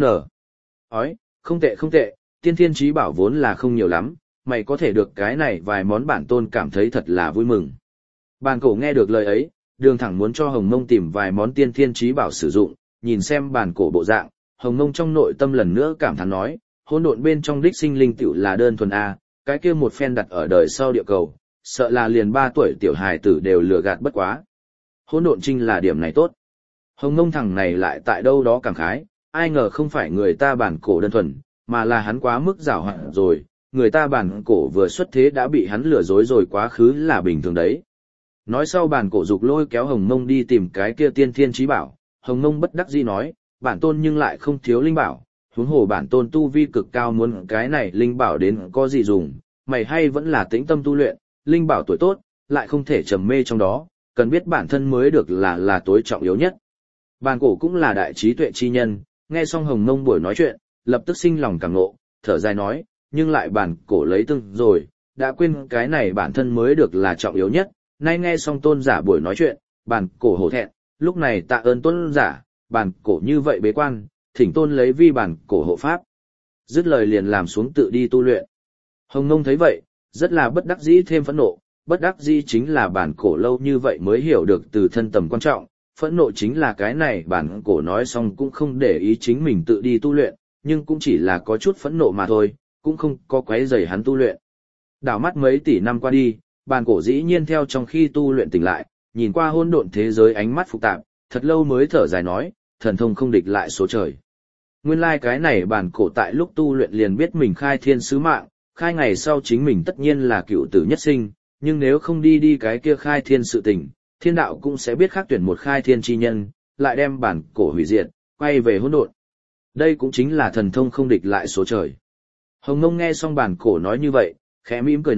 Ói, không tệ không tệ, tiên thiên trí bảo vốn là không nhiều lắm, mày có thể được cái này vài món bản tôn cảm thấy thật là vui mừng. Bản cổ nghe được lời ấy, đường thẳng muốn cho Hồng Mông tìm vài món tiên thiên trí bảo sử dụng, nhìn xem bản cổ bộ dạng, Hồng Mông trong nội tâm lần nữa cảm thán nói, hỗn độn bên trong đích sinh linh tiểu là đơn thuần a, cái kia một phen đặt ở đời sau địa cầu, sợ là liền 3 tuổi tiểu hài tử đều lừa gạt bất quá. Hỗn độn trinh là điểm này tốt. Hồng Mông thằng này lại tại đâu đó cảm khái, ai ngờ không phải người ta bản cổ đơn thuần, mà là hắn quá mức giảo hoạt rồi, người ta bản cổ vừa xuất thế đã bị hắn lừa dối rồi quá khứ là bình thường đấy. Nói sau bản cổ dục lôi kéo Hồng Mông đi tìm cái kia tiên thiên trí bảo, Hồng Mông bất đắc dĩ nói, bản tôn nhưng lại không thiếu linh bảo, huống hồ bản tôn tu vi cực cao muốn cái này linh bảo đến có gì dùng, mày hay vẫn là tĩnh tâm tu luyện, linh bảo tuổi tốt, lại không thể trầm mê trong đó, cần biết bản thân mới được là tối trọng yếu nhất. Bản cổ cũng là đại trí tuệ chi nhân, nghe xong Hồng Mông buổi nói chuyện, lập tức sinh lòng cảm ngộ, thở dài nói, nhưng lại bản cổ lấy tương rồi, đã quên cái này bản thân mới được là trọng yếu nhất, nay nghe xong tôn giả buổi nói chuyện, bản cổ hổ thẹn, lúc này tạ ơn tôn giả, bản cổ như vậy bế quan, thỉnh tôn lấy vi bản cổ hộ pháp. Dứt lời liền làm xuống tự đi tu luyện. Hồng Mông thấy vậy, rất là bất đắc dĩ thêm phẫn nộ, bất đắc dĩ chính là bản cổ lâu như vậy mới hiểu được từ thân tầm quan trọng, phẫn nộ chính là cái này bản cổ nói xong cũng không để ý chính mình tự đi tu luyện, nhưng cũng chỉ là có chút phẫn nộ mà thôi, cũng không có quấy rầy hắn tu luyện. Đảo mắt mấy tỷ năm qua đi, bản cổ dĩ nhiên theo trong khi tu luyện tỉnh lại, nhìn qua hỗn độn thế giới ánh mắt phức tạp, thật lâu mới thở dài nói, thần thông không địch lại số trời. Nguyên lai cái này bản cổ tại lúc tu luyện liền biết mình khai thiên sứ mạng, khai ngày sau chính mình tất nhiên là cựu tử nhất sinh, nhưng nếu không đi cái kia khai thiên sự tình, thiên đạo cũng sẽ biết khác tuyển một khai thiên chi nhân, lại đem bản cổ hủy diệt, quay về hỗn độn. Đây cũng chính là thần thông không địch lại số trời. Hồng Mông nghe xong bản cổ nói như vậy, khẽ mỉm cười nói,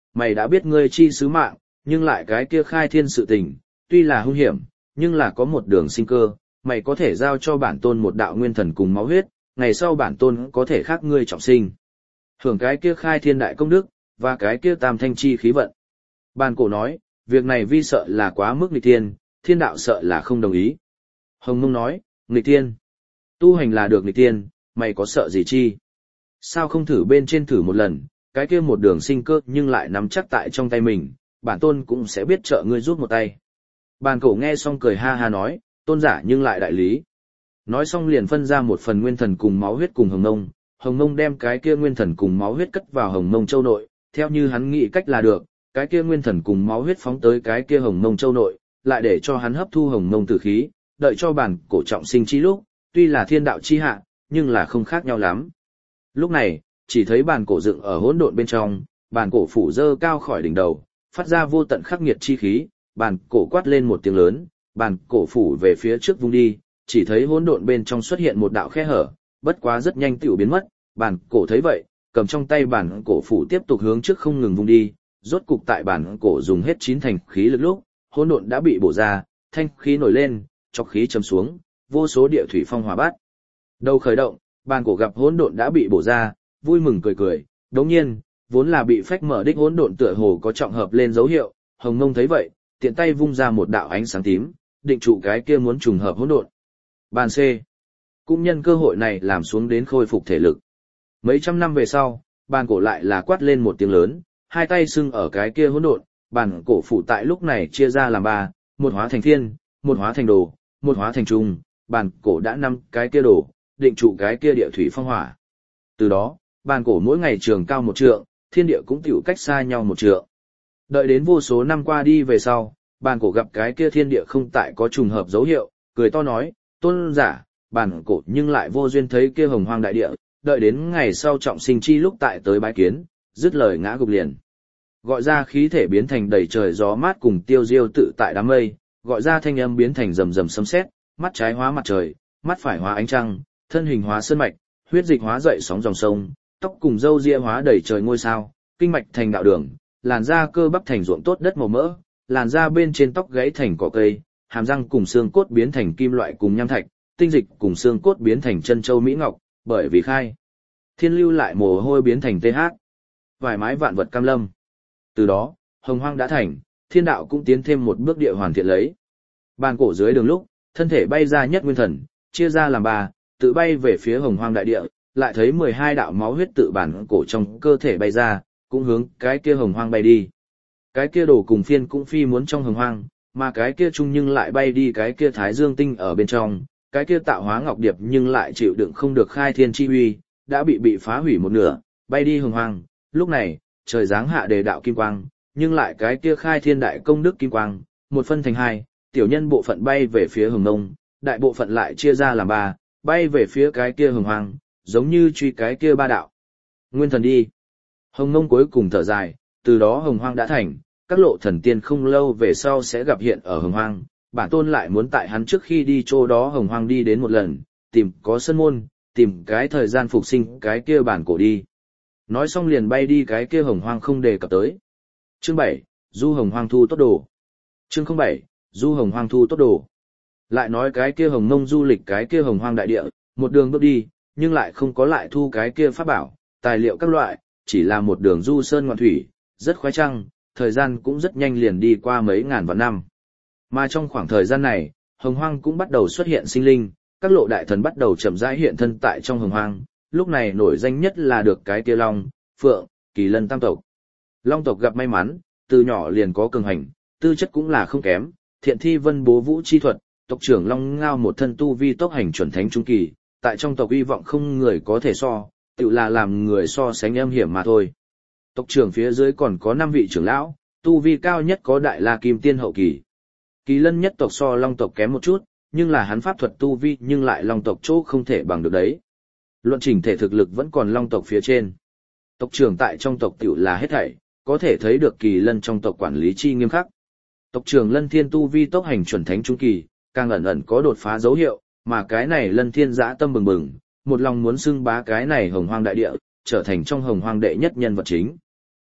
mày đã biết ngươi chi sứ mạng, nhưng lại cái kia khai thiên sự tình, tuy là hung hiểm, nhưng là có một đường sinh cơ, mày có thể giao cho bản tôn một đạo nguyên thần cùng máu huyết, ngày sau bản tôn có thể khác ngươi trọng sinh. Hưởng cái kia khai thiên đại công đức, và cái kia tam thanh chi khí vận. Bàn cổ nói, việc này vi sợ là quá mức nghịch thiên, thiên đạo sợ là không đồng ý. Hồng Mông nói, nghịch thiên. Tu hành là được nghịch thiên, mày có sợ gì chi? Sao không thử bên trên thử một lần, cái kia một đường sinh cơ nhưng lại nắm chắc tại trong tay mình, bản tôn cũng sẽ biết trợ ngươi rút một tay. Bàn cổ nghe xong cười ha ha nói, tôn giả nhưng lại đại lý. Nói xong liền phân ra một phần nguyên thần cùng máu huyết cùng Hồng Mông. Hồng Mông đem cái kia nguyên thần cùng máu huyết cất vào Hồng Mông châu nội, theo như hắn nghĩ cách là được, cái kia nguyên thần cùng máu huyết phóng tới cái kia Hồng Mông châu nội, lại để cho hắn hấp thu Hồng Mông tử khí, đợi cho bản cổ trọng sinh chi lúc, tuy là thiên đạo chi hạ, nhưng là không khác nhau lắm. Lúc này, chỉ thấy bản cổ dựng ở hỗn độn bên trong, bản cổ phủ dơ cao khỏi đỉnh đầu, phát ra vô tận khắc nghiệt chi khí, bản cổ quát lên một tiếng lớn, bản cổ phủ về phía trước vung đi, chỉ thấy hỗn độn bên trong xuất hiện một đạo khe hở, bất quá rất nhanh tựu biến mất, bản cổ thấy vậy, cầm trong tay bản cổ phủ tiếp tục hướng trước không ngừng vung đi, rốt cục tại bản cổ dùng hết 9 thành khí lực lúc, hỗn độn đã bị bổ ra, thanh khí nổi lên, chọc khí chấm xuống, vô số địa thủy phong hỏa bát. Đầu khởi động, bản cổ gặp hỗn độn đã bị bổ ra, vui mừng cười cười, đống nhiên, vốn là bị phách mở đích hỗn độn tựa hồ có trọng hợp lên dấu hiệu, Hồng Mông thấy vậy, tiện tay vung ra một đạo ánh sáng tím, định trụ cái kia muốn trùng hợp hỗn độn. Bàn C. Cũng nhân cơ hội này làm xuống đến khôi phục thể lực. Mấy trăm năm về sau, bàn cổ lại là quát lên một tiếng lớn, hai tay xưng ở cái kia hỗn độn, bàn cổ phủ tại lúc này chia ra làm ba, một hóa thành thiên, một hóa thành đồ, một hóa thành trung, bàn cổ đã năm cái kia đồ, định trụ cái kia địa thủy phong hỏa. Từ đó, bàn cổ mỗi ngày trường cao 1 trượng, thiên địa cũng tiểu cách xa nhau 1 trượng. Đợi đến vô số năm qua đi về sau, bàn cổ gặp cái kia thiên địa không tại có trùng hợp dấu hiệu, cười to nói, tôn giả, bàn cổ nhưng lại vô duyên thấy kia hồng hoang đại địa, đợi đến ngày sau trọng sinh chi lúc tại tới bái kiến, dứt lời ngã gục liền. Gọi ra khí thể biến thành đầy trời gió mát cùng tiêu diêu tự tại đám mây, gọi ra thanh âm biến thành rầm rầm sấm sét, mắt trái hóa mặt trời, mắt phải hóa ánh trăng, thân hình hóa sơn mạch, huyết dịch hóa dậy sóng dòng sông, tóc cùng râu ria hóa đầy trời ngôi sao, kinh mạch thành đạo đường, làn da cơ bắp thành ruộng tốt đất màu mỡ, làn da bên trên tóc gãy thành cỏ cây, hàm răng cùng xương cốt biến thành kim loại cùng nham thạch, tinh dịch cùng xương cốt biến thành chân châu mỹ ngọc, bởi vì khai thiên lưu lại mồ hôi biến thành TH. Vài mái vạn vật cam lâm. Từ đó, hồng hoang đã thành, thiên đạo cũng tiến thêm một bước địa hoàn thiện lấy. Bàn cổ dưới đường lúc, thân thể bay ra nhất nguyên thần, chia ra làm 3, tự bay về phía hồng hoang đại địa, lại thấy 12 đạo máu huyết tự bản cổ trong cơ thể bay ra, cũng hướng cái kia hồng hoang bay đi. Cái kia đồ cùng phiên cũng phi muốn trong hồng hoang, mà cái kia chung nhưng lại bay đi cái kia thái dương tinh ở bên trong, cái kia tạo hóa ngọc điệp nhưng lại chịu đựng không được khai thiên chi uy, đã bị phá hủy một nửa, bay đi hồng hoang. Lúc này, trời giáng hạ đề đạo kim quang, nhưng lại cái kia khai thiên đại công đức kim quang, một phân thành 2, tiểu nhân bộ phận bay về phía hồng nông, đại bộ phận lại chia ra làm 3, bay về phía cái kia hồng hoang, giống như truy cái kia 3 đạo. Nguyên thần đi. Hồng nông cuối cùng thở dài, từ đó hồng hoang đã thành, các lộ thần tiên không lâu về sau sẽ gặp hiện ở hồng hoang, bản tôn lại muốn tại hắn trước khi đi chỗ đó hồng hoang đi đến một lần, tìm có sân môn, tìm cái thời gian phục sinh cái kia bản cổ đi. Nói xong liền bay đi cái kia hồng hoang không đề cập tới. Chương 7, Du Hồng Hoang thu tốt đồ. Chương 07, Du Hồng Hoang thu tốt đồ. Lại nói cái kia hồng mông du lịch cái kia hồng hoang đại địa, một đường bước đi, nhưng lại không có lại thu cái kia pháp bảo, tài liệu các loại, chỉ là một đường du sơn ngoạn thủy, rất khoái trăng, thời gian cũng rất nhanh liền đi qua mấy ngàn vạn năm. Mà trong khoảng thời gian này, hồng hoang cũng bắt đầu xuất hiện sinh linh, các lộ đại thần bắt đầu chậm rãi hiện thân tại trong hồng hoang, lúc này nổi danh nhất là được cái kia Long, Phượng, Kỳ Lân tam tộc. Long tộc gặp may mắn, từ nhỏ liền có cường hành, tư chất cũng là không kém, thiện thi vân bố vũ chi thuật, tộc trưởng Long Ngao một thân tu vi tốc hành chuẩn thánh trung kỳ, tại trong tộc uy vọng không người có thể so, tự là làm người so sánh âm hiểm mà thôi. Tộc trưởng phía dưới còn có 5 vị trưởng lão, tu vi cao nhất có Đại La Kim Tiên hậu kỳ. Kỳ Lân nhất tộc so Long tộc kém một chút, nhưng là hắn pháp thuật tu vi nhưng lại Long tộc chỗ không thể bằng được đấy. Luận chỉnh thể thực lực vẫn còn Long tộc phía trên. Tộc trưởng tại trong tộc tiểu là hết thảy, có thể thấy được Kỳ Lân trong tộc quản lý chi nghiêm khắc. Tộc trưởng Lân Thiên tu vi tốc hành chuẩn thánh trung kỳ, càng ẩn ẩn có đột phá dấu hiệu, mà cái này Lân Thiên dã tâm bừng bừng, một lòng muốn xưng bá cái này hồng hoang đại địa, trở thành trong hồng hoang đệ nhất nhân vật chính.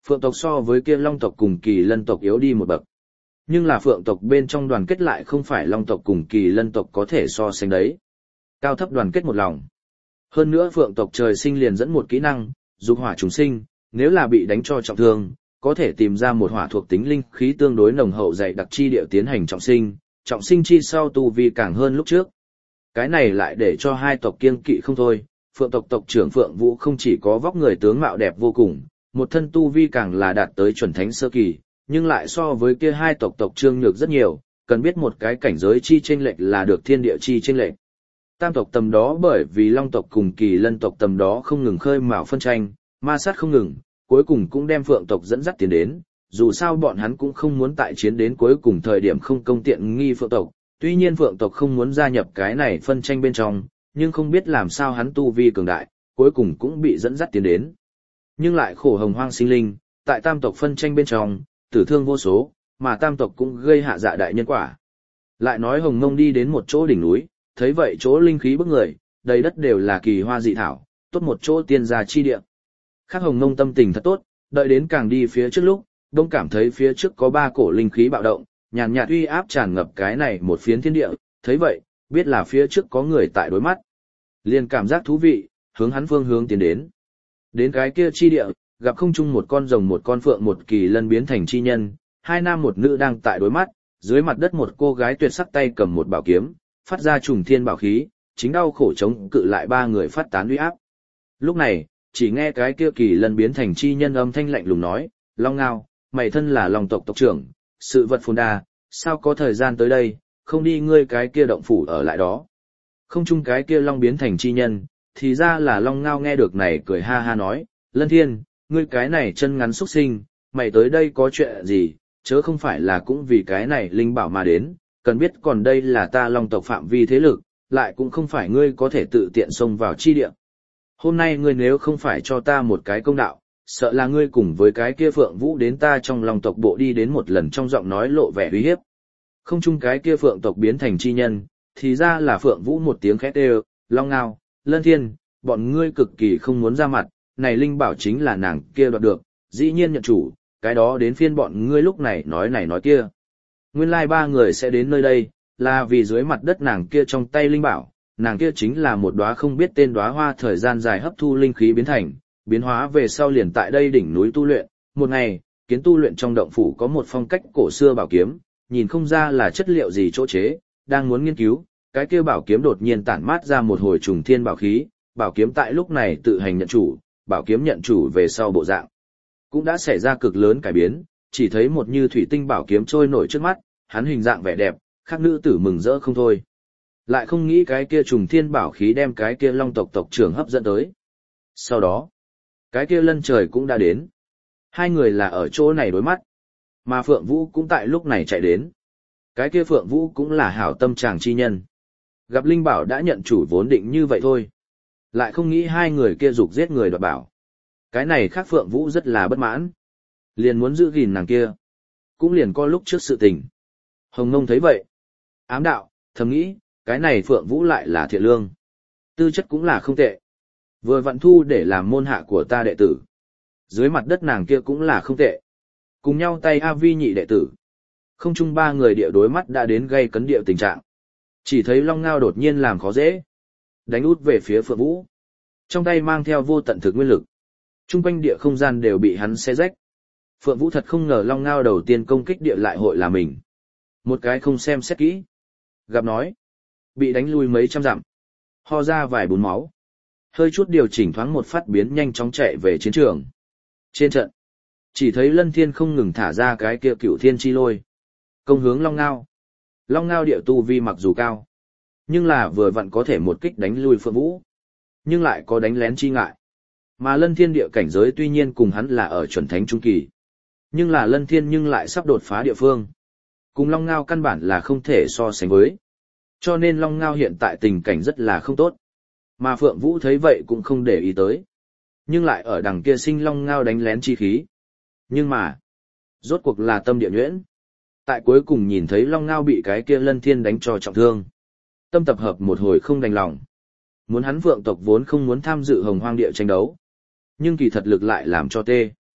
Phượng tộc so với kia Long tộc cùng Kỳ Lân tộc yếu đi một bậc. Nhưng là Phượng tộc bên trong đoàn kết lại không phải Long tộc cùng Kỳ Lân tộc có thể so sánh đấy. Cao thấp đoàn kết một lòng. Hơn nữa Phượng tộc trời sinh liền dẫn một kỹ năng, dục hỏa trùng sinh, nếu là bị đánh cho trọng thương, có thể tìm ra một hỏa thuộc tính linh khí tương đối nồng hậu dày đặc chi địa tiến hành trọng sinh chi sau tu vi càng hơn lúc trước. Cái này lại để cho hai tộc kiêng kỵ không thôi, Phượng tộc tộc trưởng Phượng Vũ không chỉ có vóc người tướng mạo đẹp vô cùng, một thân tu vi càng là đạt tới chuẩn thánh sơ kỳ, nhưng lại so với kia hai tộc tộc trương nhược rất nhiều, cần biết một cái cảnh giới chi chênh lệch là được thiên địa chi chênh lệch. Tam tộc tầm đó bởi vì Long tộc cùng Kỳ Lân tộc tầm đó không ngừng khơi mào phân tranh, ma sát không ngừng, cuối cùng cũng đem Phượng tộc dẫn dắt tiến đến, dù sao bọn hắn cũng không muốn tại chiến đến cuối cùng thời điểm không công tiện nghi Phượng tộc, tuy nhiên Phượng tộc không muốn gia nhập cái này phân tranh bên trong, nhưng không biết làm sao hắn tu vi cường đại, cuối cùng cũng bị dẫn dắt tiến đến. Nhưng lại khổ hồng hoang sinh linh, tại tam tộc phân tranh bên trong, tử thương vô số, mà tam tộc cũng gây hạ dạ đại nhân quả. Lại nói Hồng Mông đi đến một chỗ đỉnh núi, thấy vậy chỗ linh khí bức người, đầy đất đều là kỳ hoa dị thảo, tốt một chỗ tiên gia chi địa. Khác Hồng Mông tâm tình thật tốt, đợi đến càng đi phía trước lúc, đông cảm thấy phía trước có ba cổ linh khí bạo động, nhàn nhạt uy áp tràn ngập cái này một phiến thiên địa, thấy vậy, biết là phía trước có người tại đối mắt. Liền cảm giác thú vị, hướng hắn phương hướng tiến đến. Đến cái kia chi địa, gặp không chung một con rồng một con phượng một kỳ lân biến thành chi nhân, hai nam một nữ đang tại đối mắt, dưới mặt đất một cô gái tuyệt sắc tay cầm một bảo kiếm, phát ra trùng thiên bảo khí, chính đau khổ chống cự lại ba người phát tán uy áp. Lúc này, chỉ nghe cái kia kỳ lân biến thành chi nhân âm thanh lạnh lùng nói, Long Ngao, mày thân là Long tộc tộc trưởng, sự vật phồn đa, sao có thời gian tới đây, không đi ngươi cái kia động phủ ở lại đó. Không chung cái kia Long biến thành chi nhân, thì ra là Long Ngao nghe được này cười ha ha nói, Lân Thiên, ngươi cái này chân ngắn xuất sinh, mày tới đây có chuyện gì, chớ không phải là cũng vì cái này linh bảo mà đến, cần biết còn đây là ta Long tộc phạm vi thế lực, lại cũng không phải ngươi có thể tự tiện xông vào chi địa. Hôm nay ngươi nếu không phải cho ta một cái công đạo, sợ là ngươi cùng với cái kia Phượng Vũ đến ta trong Long tộc bộ đi đến một lần trong giọng nói lộ vẻ uy hiếp. Không chung cái kia Phượng tộc biến thành chi nhân, thì ra là Phượng Vũ một tiếng khét đều, Long Ngao, Lân Thiên, bọn ngươi cực kỳ không muốn ra mặt, này linh bảo chính là nàng kia đoạt được, dĩ nhiên nhận chủ, cái đó đến phiên bọn ngươi lúc này nói kia. Nguyên lai ba người sẽ đến nơi đây, là vì dưới mặt đất nàng kia trong tay linh bảo, nàng kia chính là một đóa không biết tên đóa hoa thời gian dài hấp thu linh khí biến thành, biến hóa về sau liền tại đây đỉnh núi tu luyện, một ngày, kiến tu luyện trong động phủ có một phong cách cổ xưa bảo kiếm, nhìn không ra là chất liệu gì chỗ chế, đang muốn nghiên cứu, cái kia bảo kiếm đột nhiên tản mát ra một hồi trùng thiên bảo khí, bảo kiếm tại lúc này tự hành nhận chủ, bảo kiếm nhận chủ về sau bộ dạng cũng đã xảy ra cực lớn cải biến, chỉ thấy một như thủy tinh bảo kiếm trôi nổi trước mắt, hắn hình dạng vẻ đẹp, khác nữ tử mừng rỡ không thôi. Lại không nghĩ cái kia trùng thiên bảo khí đem cái kia Long tộc tộc trưởng hấp dẫn tới. Sau đó, cái kia Lân Trời cũng đã đến. Hai người là ở chỗ này đối mắt, mà Phượng Vũ cũng tại lúc này chạy đến. Cái kia Phượng Vũ cũng là hảo tâm chàng chi nhân. Gặp linh bảo đã nhận chủ vốn định như vậy thôi. Lại không nghĩ hai người kia giục giết người đoạt bảo. Cái này khác Phượng Vũ rất là bất mãn. Liền muốn giữ gìn nàng kia. Cũng liền có lúc trước sự tình. Hồng Nông thấy vậy. Ám đạo, thầm nghĩ, cái này Phượng Vũ lại là thiện lương. Tư chất cũng là không tệ. Vừa vặn thu để làm môn hạ của ta đệ tử. Dưới mặt đất nàng kia cũng là không tệ. Cùng nhau tay A Vi nhị đệ tử. Không chung ba người địa đối mắt đã đến gây cấn địa tình trạng. Chỉ thấy Long Ngao đột nhiên làm khó dễ. Đánh út về phía Phượng Vũ. Trong tay mang theo vô tận thực nguyên lực. Trung quanh địa không gian đều bị hắn xé rách. Phượng Vũ thật không ngờ Long Ngao đầu tiên công kích địa lại hội là mình. Một cái không xem xét kỹ. Gặp nói. Bị đánh lui mấy trăm dặm. Ho ra vài bún máu. Hơi chút điều chỉnh thoáng một phát biến nhanh chóng chạy về chiến trường. Trên trận. Chỉ thấy Lân Thiên không ngừng thả ra cái kia Cửu Thiên Chi Lôi. Công hướng Long Ngao. Long Ngao địa tu vi mặc dù cao. Nhưng là vừa vặn có thể một kích đánh lui Phượng Vũ. Nhưng lại có đánh lén chi ngại. Mà Lân Thiên địa cảnh giới tuy nhiên cùng hắn là ở chuẩn thánh trung kỳ. Nhưng là Lân Thiên nhưng lại sắp đột phá địa phương. Cùng Long Ngao căn bản là không thể so sánh với. Cho nên Long Ngao hiện tại tình cảnh rất là không tốt. Mà Phượng Vũ thấy vậy cũng không để ý tới. Nhưng lại ở đằng kia sinh Long Ngao đánh lén chi khí. Nhưng mà, rốt cuộc là tâm địa nhuyễn. Tại cuối cùng nhìn thấy Long Ngao bị cái kia Lân Thiên đánh cho trọng thương. Tâm tập hợp một hồi không đành lòng. Muốn hắn Phượng tộc vốn không muốn tham dự Hồng Hoang địa tranh đấu. Nhưng kỳ thật lực lại làm cho tê.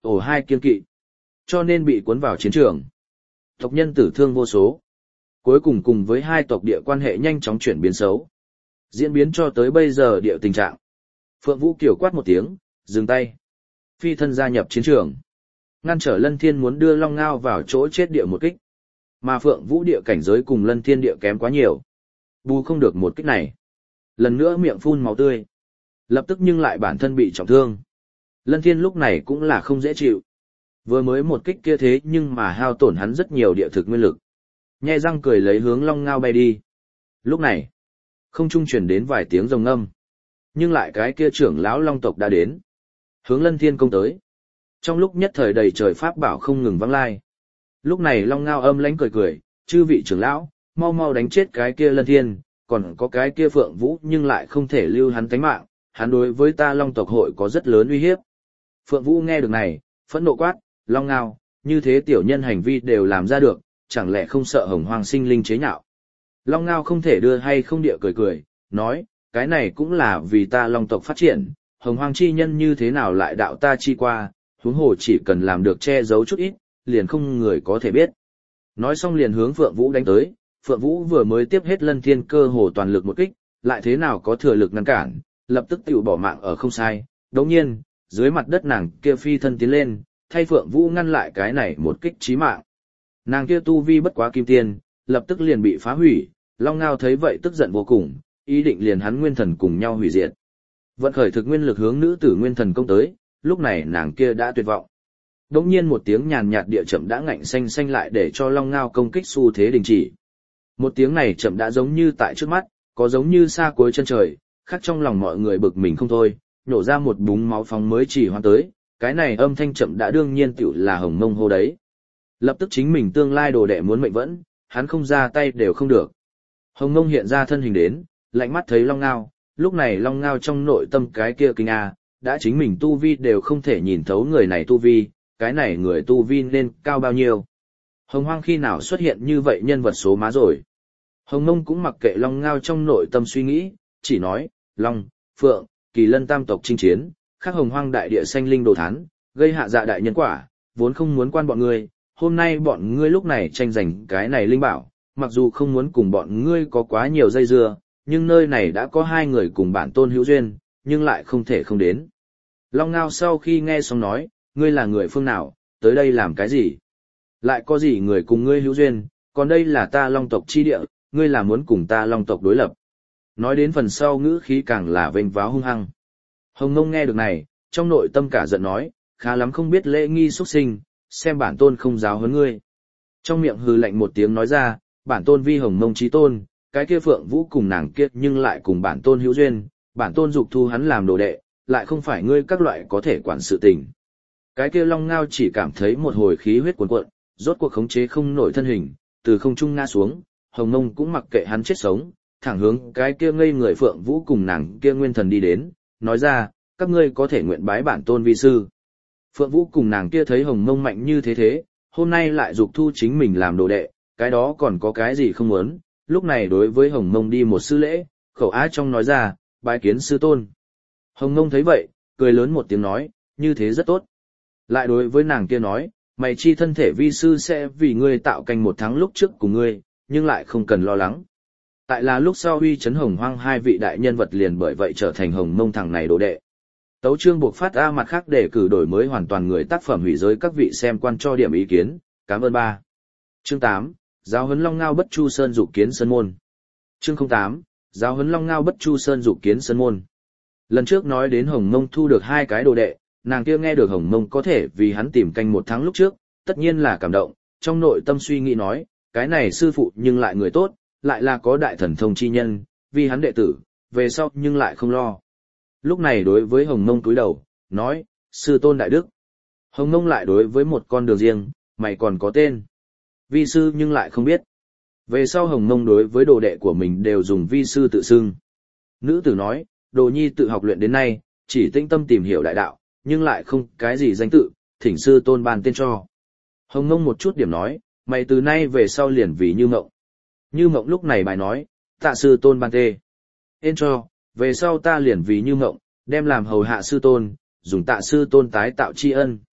ổ hai kiên kỵ, cho nên bị cuốn vào chiến trường. Tộc nhân tử thương vô số. Cuối cùng với hai tộc địa quan hệ nhanh chóng chuyển biến xấu. Diễn biến cho tới bây giờ địa tình trạng. Phượng Vũ Kiều quát một tiếng, dừng tay. Phi thân gia nhập chiến trường. Ngăn trở Lân Thiên muốn đưa Long Ngao vào chỗ chết địa một kích. Mà Phượng Vũ địa cảnh giới cùng Lân Thiên địa kém quá nhiều. Bù không được một kích này. Lần nữa miệng phun máu tươi. Lập tức nhưng lại bản thân bị trọng thương. Lân Thiên lúc này cũng là không dễ chịu. Vừa mới một kích kia thế nhưng mà hao tổn hắn rất nhiều địa thực nguyên lực. Nhe răng cười lấy hướng Long Ngao bay đi. Lúc này, không trung chuyển đến vài tiếng rồng ngâm. Nhưng lại cái kia trưởng lão Long tộc đã đến. Hướng Lân Thiên công tới. Trong lúc nhất thời đầy trời pháp bảo không ngừng vắng lai. Lúc này Long Ngao âm lãnh cười cười, chư vị trưởng lão, mau mau đánh chết cái kia Lân Thiên, còn có cái kia Phượng Vũ nhưng lại không thể lưu hắn tánh mạng, hắn đối với ta Long tộc hội có rất lớn uy hiếp. Phượng Vũ nghe được này, phẫn nộ quát, Long Ngao, như thế tiểu nhân hành vi đều làm ra được, chẳng lẽ không sợ Hồng Hoang sinh linh chế nhạo. Long Ngao không thể đưa hay không địa cười cười, nói, cái này cũng là vì ta Long tộc phát triển, Hồng Hoang chi nhân như thế nào lại đạo ta chi qua, huống hồ chỉ cần làm được che giấu chút ít, liền không người có thể biết. Nói xong liền hướng Phượng Vũ đánh tới, Phượng Vũ vừa mới tiếp hết Lân Thiên cơ hồ toàn lực một kích, lại thế nào có thừa lực ngăn cản, lập tức tiểu bỏ mạng ở không sai. Đồng nhiên, dưới mặt đất nàng kia phi thân tiến lên, thay Phượng Vũ ngăn lại cái này một kích chí mạng. Nàng kia tu vi bất quá kim tiên, lập tức liền bị phá hủy, Long Ngao thấy vậy tức giận vô cùng, ý định liền hắn nguyên thần cùng nhau hủy diệt. Vận khởi thực nguyên lực hướng nữ tử nguyên thần công tới, lúc này nàng kia đã tuyệt vọng. Đống nhiên một tiếng nhàn nhạt địa chậm đã ngạnh xanh xanh lại để cho Long Ngao công kích xu thế đình chỉ. Một tiếng này chậm đã giống như tại trước mắt, có giống như xa cuối chân trời, khác trong lòng mọi người bực mình không thôi, nhổ ra một búng máu phóng mới chỉ hoan tới, cái này âm thanh chậm đã đương nhiên tiểu là Hồng Mông hô đấy. Lập tức chính mình tương lai đồ đệ muốn mệnh vẫn, hắn không ra tay đều không được. Hồng Mông hiện ra thân hình đến, lạnh mắt thấy Long Ngao, lúc này Long Ngao trong nội tâm cái kia kinh a, đã chính mình tu vi đều không thể nhìn thấu người này tu vi, cái này người tu vi nên cao bao nhiêu. Hồng Hoang khi nào xuất hiện như vậy nhân vật số má rồi. Hồng Mông cũng mặc kệ Long Ngao trong nội tâm suy nghĩ, chỉ nói, Long, Phượng, Kỳ Lân tam tộc chinh chiến, khác Hồng Hoang đại địa sanh linh đồ thán, gây hạ dạ đại nhân quả, vốn không muốn quan bọn ngươi, hôm nay bọn ngươi lúc này tranh giành cái này linh bảo, mặc dù không muốn cùng bọn ngươi có quá nhiều dây dưa, nhưng nơi này đã có hai người cùng bản tôn hữu duyên, nhưng lại không thể không đến. Long Ngao sau khi nghe xong nói, ngươi là người phương nào, tới đây làm cái gì? Lại có gì người cùng ngươi hữu duyên, còn đây là ta Long tộc chi địa, ngươi là muốn cùng ta Long tộc đối lập. Nói đến phần sau ngữ khí càng là vênh váo hung hăng. Hồng Mông nghe được này, trong nội tâm cả giận nói, khá lắm không biết lễ nghi xuất sinh, xem bản tôn không giáo huấn ngươi. Trong miệng hừ lạnh một tiếng nói ra, bản tôn vi Hồng Mông chí tôn, cái kia Phượng Vũ cùng nàng kiết nhưng lại cùng bản tôn hữu duyên, bản tôn dục thu hắn làm đồ đệ, lại không phải ngươi các loại có thể quản sự tình. Cái kia Long Ngao chỉ cảm thấy một hồi khí huyết cuồn cuộn, rốt cuộc khống chế không nổi thân hình, từ không trung ngã xuống, Hồng Mông cũng mặc kệ hắn chết sống, thẳng hướng cái kia ngây người Phượng Vũ cùng nàng kia nguyên thần đi đến, nói ra, các ngươi có thể nguyện bái bản tôn vi sư. Phượng Vũ cùng nàng kia thấy Hồng Mông mạnh như thế, hôm nay lại dục thu chính mình làm đồ đệ, cái đó còn có cái gì không muốn, lúc này đối với Hồng Mông đi một sư lễ, khẩu á trong nói ra, bái kiến sư tôn. Hồng Mông thấy vậy, cười lớn một tiếng nói, như thế rất tốt. Lại đối với nàng kia nói, mày chi thân thể vi sư sẽ vì ngươi tạo canh một tháng lúc trước của ngươi, nhưng lại không cần lo lắng. Tại là lúc sau Huy Chấn Hồng Hoang hai vị đại nhân vật liền bởi vậy trở thành Hồng Mông thằng này đồ đệ. Tấu chương buộc phát A mặt khác để cử đổi mới hoàn toàn người tác phẩm hủy giới các vị xem quan cho điểm ý kiến, cảm ơn ba. Chương 8, Giáo huấn Long Ngao Bất Chu Sơn dục kiến sơn môn. Chương 08, Giáo huấn Long Ngao Bất Chu Sơn dục kiến sơn môn. Lần trước nói đến Hồng Mông thu được hai cái đồ đệ, nàng kia nghe được Hồng Mông có thể vì hắn tìm canh một tháng lúc trước, tất nhiên là cảm động, trong nội tâm suy nghĩ nói, cái này sư phụ nhưng lại người tốt, lại là có đại thần thông chi nhân, vì hắn đệ tử, về sau nhưng lại không lo. Lúc này đối với Hồng Mông cúi đầu, nói, sư tôn đại đức. Hồng Mông lại đối với một con đường riêng, mày còn có tên. Vi sư nhưng lại không biết. Về sau Hồng Mông đối với đồ đệ của mình đều dùng vi sư tự xưng. Nữ tử nói, đồ nhi tự học luyện đến nay, chỉ tĩnh tâm tìm hiểu đại đạo, nhưng lại không cái gì danh tự, thỉnh sư tôn ban tên cho. Hồng Mông một chút điểm nói, mày từ nay về sau liền vì Như Mộng. Như Mộng lúc này bài nói, tạ sư tôn ban tê. Ên cho, về sau ta liền vì Như Mộng, đem làm hầu hạ sư tôn, dùng tạ sư tôn tái tạo tri ân.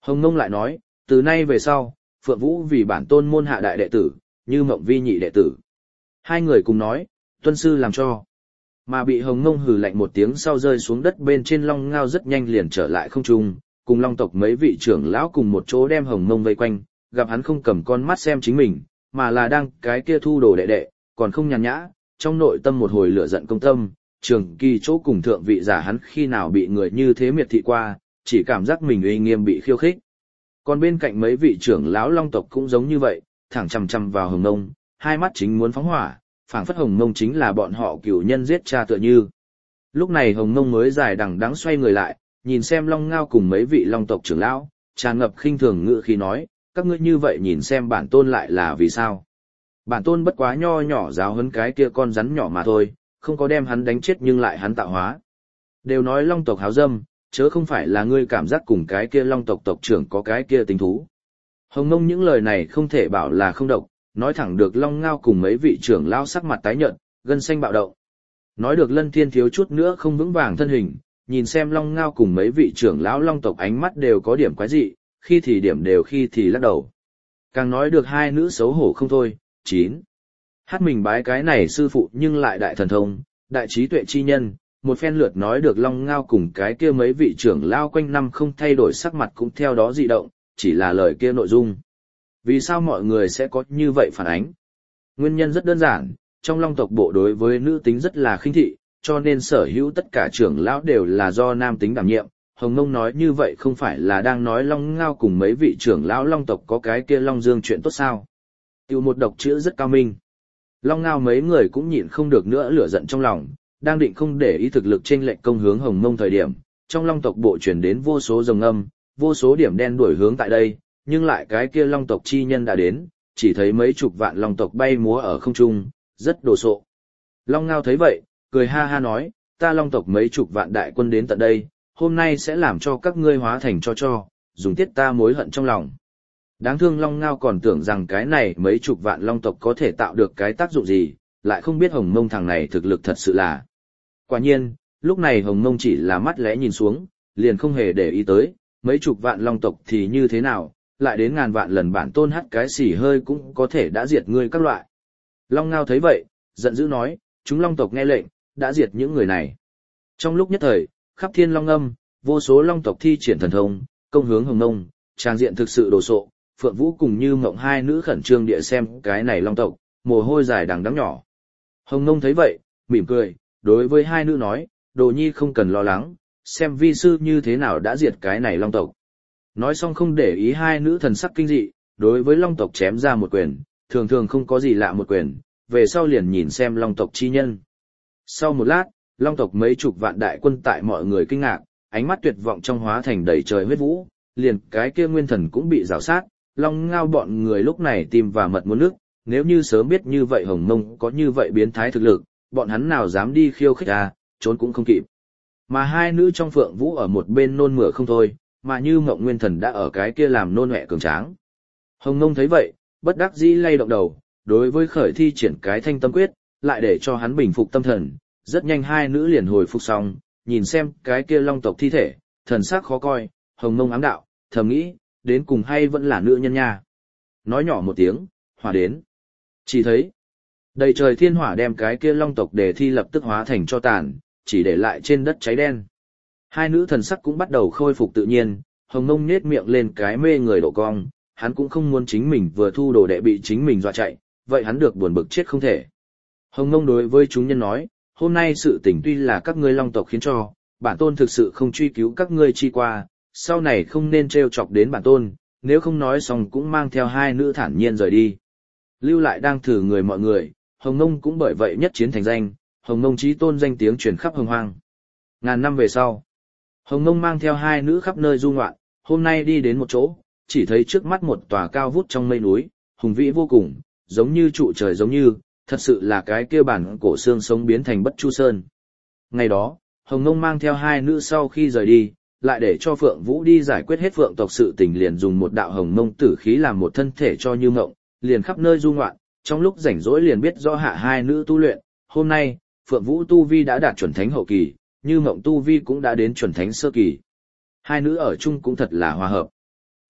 Hồng Ngông lại nói, từ nay về sau, Phượng Vũ vì bản tôn môn hạ đại đệ tử, Như Mộng vi nhị đệ tử. Hai người cùng nói, tuân sư làm cho. Mà bị Hồng Ngông hừ lạnh một tiếng sau rơi xuống đất bên trên Long Ngao rất nhanh liền trở lại không trung, cùng Long tộc mấy vị trưởng lão cùng một chỗ đem Hồng Ngông vây quanh, gặp hắn không cầm con mắt xem chính mình, mà là đang cái kia thu đồ đệ đệ, còn không nhàn nhã, trong nội tâm một hồi lửa giận công tâm, trường kỳ chỗ cùng thượng vị giả hắn khi nào bị người như thế miệt thị qua, chỉ cảm giác mình uy nghiêm bị khiêu khích. Còn bên cạnh mấy vị trưởng lão Long tộc cũng giống như vậy, thẳng chằm chằm vào Hồng Ngông, hai mắt chính muốn phóng hỏa, phảng phất Hồng Ngông chính là bọn họ cửu nhân giết cha tựa như. Lúc này Hồng Ngông mới dài đằng đẵng xoay người lại, nhìn xem Long Ngao cùng mấy vị Long tộc trưởng lão, tràn ngập khinh thường ngữ khí nói, các ngươi như vậy nhìn xem bản tôn lại là vì sao? Bản tôn bất quá nho nhỏ giáo huấn cái kia con rắn nhỏ mà thôi, không có đem hắn đánh chết nhưng lại hắn tạo hóa. Đều nói Long tộc háo dâm, chớ không phải là ngươi cảm giác cùng cái kia Long tộc tộc trưởng có cái kia tính thú. Hồng Ngông những lời này không thể bảo là không độc, nói thẳng được Long Ngao cùng mấy vị trưởng lão sắc mặt tái nhợt, gân xanh bạo động. Nói được Lân Thiên thiếu chút nữa không vững vàng thân hình, nhìn xem Long Ngao cùng mấy vị trưởng lão Long tộc ánh mắt đều có điểm quái dị, khi thì điểm đều khi thì lắc đầu. Càng nói được hai nữ xấu hổ không thôi. 9. Hát mình bái cái này sư phụ nhưng lại đại thần thông, đại trí tuệ chi nhân, một phen lượt nói được Long Ngao cùng cái kia mấy vị trưởng lao quanh năm không thay đổi sắc mặt cũng theo đó dị động, chỉ là lời kia nội dung. Vì sao mọi người sẽ có như vậy phản ánh? Nguyên nhân rất đơn giản, trong Long tộc bộ đối với nữ tính rất là khinh thị, cho nên sở hữu tất cả trưởng lão đều là do nam tính đảm nhiệm. Hồng Ngông nói như vậy không phải là đang nói Long Ngao cùng mấy vị trưởng lão Long tộc có cái kia Long Dương chuyện tốt sao? Tiêu một độc chữ rất cao minh. Long Ngao mấy người cũng nhịn không được nữa lửa giận trong lòng, đang định không để ý thực lực chênh lệch công hướng Hồng Mông thời điểm, trong Long tộc bộ truyền đến vô số rồng âm, vô số điểm đen đuổi hướng tại đây, nhưng lại cái kia Long tộc chi nhân đã đến, chỉ thấy mấy chục vạn Long tộc bay múa ở không trung, rất đồ sộ. Long Ngao thấy vậy, cười ha ha nói, ta Long tộc mấy chục vạn đại quân đến tận đây, hôm nay sẽ làm cho các ngươi hóa thành cho, dùng tiết ta mối hận trong lòng. Đáng thương Long Ngao còn tưởng rằng cái này mấy chục vạn Long tộc có thể tạo được cái tác dụng gì, lại không biết Hồng Mông thằng này thực lực thật sự là. Quả nhiên, lúc này Hồng Mông chỉ là mắt lẽ nhìn xuống, liền không hề để ý tới, mấy chục vạn Long tộc thì như thế nào, lại đến ngàn vạn lần bản tôn hắt cái xỉ hơi cũng có thể đã diệt ngươi các loại. Long Ngao thấy vậy, giận dữ nói, chúng Long tộc nghe lệnh, đã diệt những người này. Trong lúc nhất thời, khắp thiên long âm, vô số Long tộc thi triển thần thông, công hướng Hồng Mông, trang diện thực sự đồ sộ. Phượng Vũ cùng Như Mộng hai nữ khẩn trương địa xem cái này Long tộc, mồ hôi dài đằng đẵng nhỏ. Hồng Nông thấy vậy, mỉm cười, đối với hai nữ nói, Đồ Nhi không cần lo lắng, xem vi sư như thế nào đã diệt cái này Long tộc. Nói xong không để ý hai nữ thần sắc kinh dị, đối với Long tộc chém ra một quyền, thường thường không có gì lạ một quyền, về sau liền nhìn xem Long tộc chi nhân. Sau một lát, Long tộc mấy chục vạn đại quân tại mọi người kinh ngạc, ánh mắt tuyệt vọng trong hóa thành đầy trời huyết vũ, liền cái kia nguyên thần cũng bị rào sát. Long Ngao bọn người lúc này tim và mật muốn nước, nếu như sớm biết như vậy Hồng Mông có như vậy biến thái thực lực, bọn hắn nào dám đi khiêu khích à, trốn cũng không kịp. Mà hai nữ trong Phượng Vũ ở một bên nôn mửa không thôi, mà Như Mộng Nguyên Thần đã ở cái kia làm nôn mẹ cường tráng. Hồng Mông thấy vậy, bất đắc dĩ lay động đầu, đối với khởi thi triển cái thanh tâm quyết, lại để cho hắn bình phục tâm thần, rất nhanh hai nữ liền hồi phục xong, nhìn xem cái kia Long tộc thi thể, thần sắc khó coi, Hồng Mông ám đạo, thầm nghĩ, đến cùng hay vẫn là nữ nhân nha. Nói nhỏ một tiếng, hỏa đến. Chỉ thấy, đầy trời thiên hỏa đem cái kia Long tộc đề thi lập tức hóa thành cho tàn, chỉ để lại trên đất cháy đen. Hai nữ thần sắc cũng bắt đầu khôi phục tự nhiên, Hồng Mông nhếch miệng lên cái mê người độ cong, hắn cũng không muốn chính mình vừa thu đồ đệ bị chính mình dọa chạy, vậy hắn được buồn bực chết không thể. Hồng Mông đối với chúng nhân nói, hôm nay sự tình tuy là các ngươi Long tộc khiến cho, bản tôn thực sự không truy cứu các ngươi chi qua, sau này không nên trêu chọc đến bản tôn, nếu không nói xong cũng mang theo hai nữ thản nhiên rời đi. Lưu lại đang thử người mọi người, Hồng Mông cũng bởi vậy nhất chiến thành danh, Hồng Mông chí tôn danh tiếng truyền khắp hồng hoang. Ngàn năm về sau, Hồng Mông mang theo hai nữ khắp nơi du ngoạn, hôm nay đi đến một chỗ, chỉ thấy trước mắt một tòa cao vút trong mây núi, hùng vĩ vô cùng, giống như trụ trời giống như, thật sự là cái kia bản cổ xương sống biến thành Bất Chu Sơn. Ngày đó, Hồng Mông mang theo hai nữ sau khi rời đi, lại để cho Phượng Vũ đi giải quyết hết Phượng tộc sự tình, liền dùng một đạo hồng mông tử khí làm một thân thể cho Như Mộng, liền khắp nơi du ngoạn, trong lúc rảnh rỗi liền biết rõ hạ hai nữ tu luyện, hôm nay, Phượng Vũ tu vi đã đạt chuẩn thánh hậu kỳ, Như Mộng tu vi cũng đã đến chuẩn thánh sơ kỳ. Hai nữ ở chung cũng thật là hòa hợp.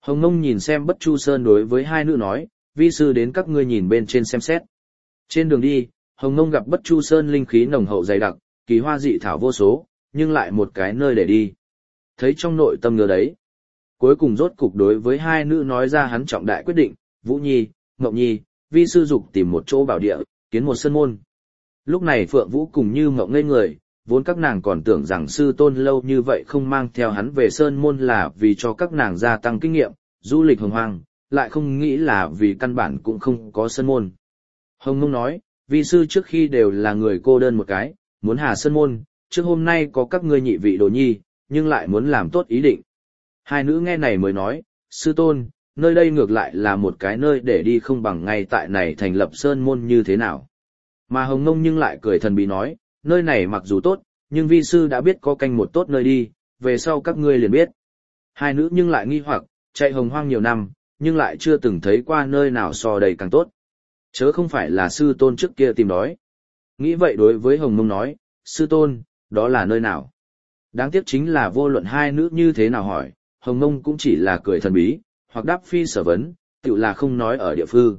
Hồng Ngông nhìn xem Bất Chu Sơn đối với hai nữ nói, vi sư đến các ngươi nhìn bên trên xem xét. Trên đường đi, Hồng Ngông gặp Bất Chu Sơn linh khí nồng hậu dày đặc, kỳ hoa dị thảo vô số, nhưng lại một cái nơi để đi. Thấy trong nội tâm ngờ đấy. Cuối cùng rốt cục đối với hai nữ nói ra hắn trọng đại quyết định, Vũ Nhi, Ngọc Nhi, vi sư dục tìm một chỗ bảo địa, kiến một sơn môn. Lúc này Phượng Vũ cùng Như Mộng ngây người, vốn các nàng còn tưởng rằng sư tôn lâu như vậy không mang theo hắn về sơn môn là vì cho các nàng gia tăng kinh nghiệm, du lịch hồng hoang, lại không nghĩ là vì căn bản cũng không có sơn môn. Hồng Mông nói, vi sư trước khi đều là người cô đơn một cái, muốn hà sơn môn, trước hôm nay có các ngươi nhị vị đồ nhi, nhưng lại muốn làm tốt ý định. Hai nữ nghe này mới nói, sư tôn, nơi đây ngược lại là một cái nơi để đi không bằng ngay tại này thành lập sơn môn như thế nào. Mà Hồng Ngông nhưng lại cười thần bí nói, nơi này mặc dù tốt, nhưng vi sư đã biết có canh một tốt nơi đi, về sau các ngươi liền biết. Hai nữ nhưng lại nghi hoặc, chạy hồng hoang nhiều năm, nhưng lại chưa từng thấy qua nơi nào so đầy càng tốt. Chớ không phải là sư tôn trước kia tìm đói. Nghĩ vậy đối với Hồng Ngông nói, sư tôn, đó là nơi nào? Đáng tiếc chính là vô luận hai nữ như thế nào hỏi, Hồng Ngông cũng chỉ là cười thần bí, hoặc đáp phi sở vấn, tự là không nói ở địa phương.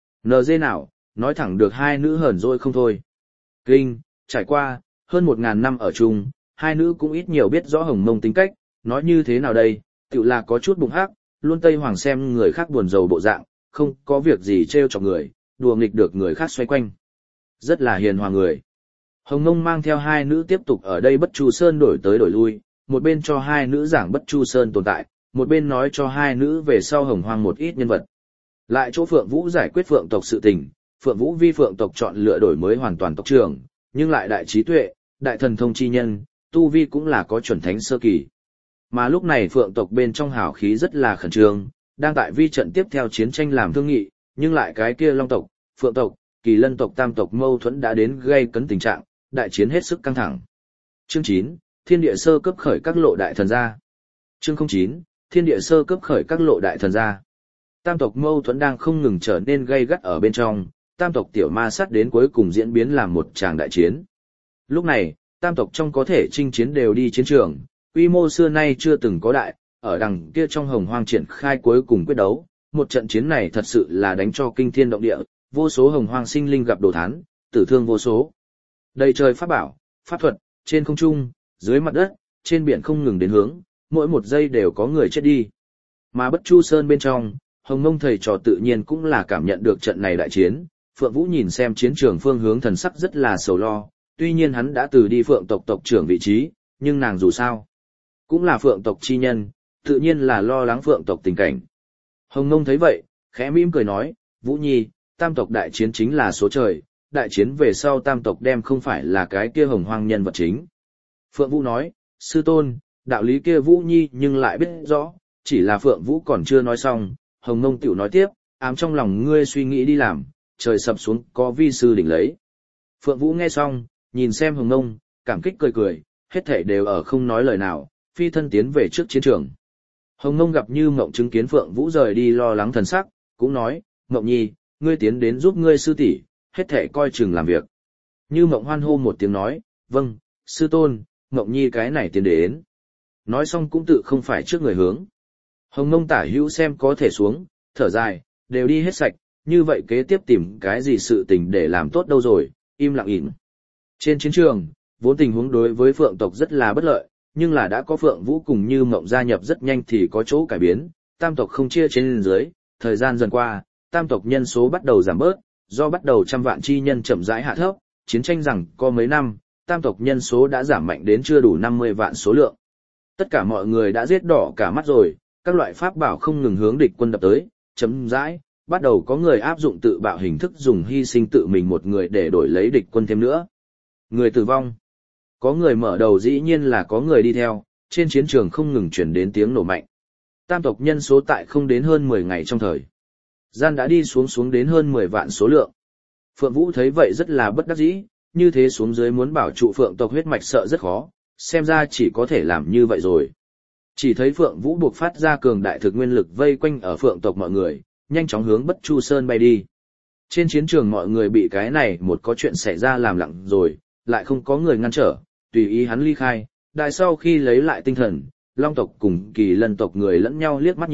NG nào, nói thẳng được hai nữ hờn dỗi không thôi. Kinh, trải qua, hơn 1000 năm ở chung, hai nữ cũng ít nhiều biết rõ Hồng Mông tính cách, nói như thế nào đây, tự là có chút bụng hắc, luôn Tây Hoàng xem người khác buồn rầu bộ dạng, không có việc gì trêu chọc người, đùa nghịch được người khác xoay quanh. Rất là hiền hòa người. Hồng Mông mang theo hai nữ tiếp tục ở đây Bất Chu Sơn đổi tới đổi lui, một bên cho hai nữ giảng Bất Chu Sơn tồn tại, một bên nói cho hai nữ về sau hồng hoang một ít nhân vật. Lại chỗ Phượng Vũ giải quyết Phượng tộc sự tình, Phượng Vũ vi Phượng tộc chọn lựa đổi mới hoàn toàn tộc trưởng, nhưng lại đại trí tuệ, đại thần thông chi nhân, tu vi cũng là có chuẩn thánh sơ kỳ. Mà lúc này Phượng tộc bên trong hào khí rất là khẩn trương, đang tại vi trận tiếp theo chiến tranh làm thương nghị, nhưng lại cái kia Long tộc, Phượng tộc, Kỳ Lân tộc Tam tộc mâu thuẫn đã đến gây cấn tình trạng, đại chiến hết sức căng thẳng. Chương 9, Thiên địa sơ cấp khởi các lộ đại thần gia. Chương 09, Thiên địa sơ cấp khởi các lộ đại thần gia. Tam tộc mâu thuẫn đang không ngừng trở nên gay gắt ở bên trong, tam tộc tiểu ma sát đến cuối cùng diễn biến làm một tràng đại chiến. Lúc này, tam tộc trong có thể chinh chiến đều đi chiến trường, quy mô xưa nay chưa từng có đại, ở đằng kia trong hồng hoang triển khai cuối cùng quyết đấu, một trận chiến này thật sự là đánh cho kinh thiên động địa, vô số hồng hoang sinh linh gặp đồ thán, tử thương vô số. Đầy trời pháp bảo, pháp thuật, trên không trung, dưới mặt đất, trên biển không ngừng đến hướng, mỗi một giây đều có người chết đi. Mà Bất Chu Sơn bên trong, Hồng Mông thầy trò tự nhiên cũng là cảm nhận được trận này đại chiến, Phượng Vũ nhìn xem chiến trường phương hướng thần sắc rất là sầu lo, tuy nhiên hắn đã từ đi Phượng tộc tộc trưởng vị trí, nhưng nàng dù sao cũng là Phượng tộc chi nhân, tự nhiên là lo lắng Phượng tộc tình cảnh. Hồng Mông thấy vậy, khẽ mỉm cười nói, Vũ Nhi, tam tộc đại chiến chính là số trời, đại chiến về sau tam tộc đem không phải là cái kia hồng hoang nhân vật chính. Phượng Vũ nói, sư tôn, đạo lý kia Vũ Nhi nhưng lại biết rõ, chỉ là Phượng Vũ còn chưa nói xong, Hồng Mông tiểu nói tiếp, ám trong lòng ngươi suy nghĩ đi làm, trời sập xuống có vi sư đỉnh lấy. Phượng Vũ nghe xong, nhìn xem Hồng Mông, cảm kích cười cười, hết thảy đều ở không nói lời nào, phi thân tiến về trước chiến trường. Hồng Mông gặp Như Mộng chứng kiến Phượng Vũ rời đi lo lắng thần sắc, cũng nói, Mộng Nhi, ngươi tiến đến giúp ngươi sư tỷ, hết thảy coi chừng làm việc. Như Mộng hoan hô một tiếng nói, vâng, sư tôn, Mộng Nhi cái này tiến đến. Nói xong cũng tự không phải trước người hướng. Hồng Mông tả hữu xem có thể xuống, thở dài, đều đi hết sạch, như vậy kế tiếp tìm cái gì sự tình để làm tốt đâu rồi, im lặng ỉn. Trên chiến trường, vốn tình huống đối với Phượng tộc rất là bất lợi, nhưng là đã có Phượng Vũ cùng Như Mộng gia nhập rất nhanh thì có chỗ cải biến, tam tộc không chia trên dưới, thời gian dần qua, tam tộc nhân số bắt đầu giảm bớt, do bắt đầu trăm vạn chi nhân chậm rãi hạ thấp, chiến tranh rằng có mấy năm, tam tộc nhân số đã giảm mạnh đến chưa đủ 50 vạn số lượng. Tất cả mọi người đã giết đỏ cả mắt rồi, các loại pháp bảo không ngừng hướng địch quân đập tới, chấm dãi, bắt đầu có người áp dụng tự bạo hình thức dùng hy sinh tự mình một người để đổi lấy địch quân thêm nữa. Người tử vong. Có người mở đầu dĩ nhiên là có người đi theo, trên chiến trường không ngừng chuyển đến tiếng nổ mạnh. Tam tộc nhân số tại không đến hơn 10 ngày trong thời gian đã đi xuống đến hơn 10 vạn số lượng. Phượng Vũ thấy vậy rất là bất đắc dĩ, như thế xuống dưới muốn bảo trụ Phượng tộc huyết mạch sợ rất khó, xem ra chỉ có thể làm như vậy rồi. Chỉ thấy Phượng Vũ buộc phát ra cường đại thực nguyên lực vây quanh ở Phượng tộc mọi người, nhanh chóng hướng Bất Chu Sơn bay đi. Trên chiến trường mọi người bị cái này một có chuyện xảy ra làm lặng rồi, lại không có người ngăn trở, tùy ý hắn ly khai. Đại sau khi lấy lại tinh thần, Long tộc cùng Kỳ Lân tộc người lẫn nhau liếc mắt nhìn,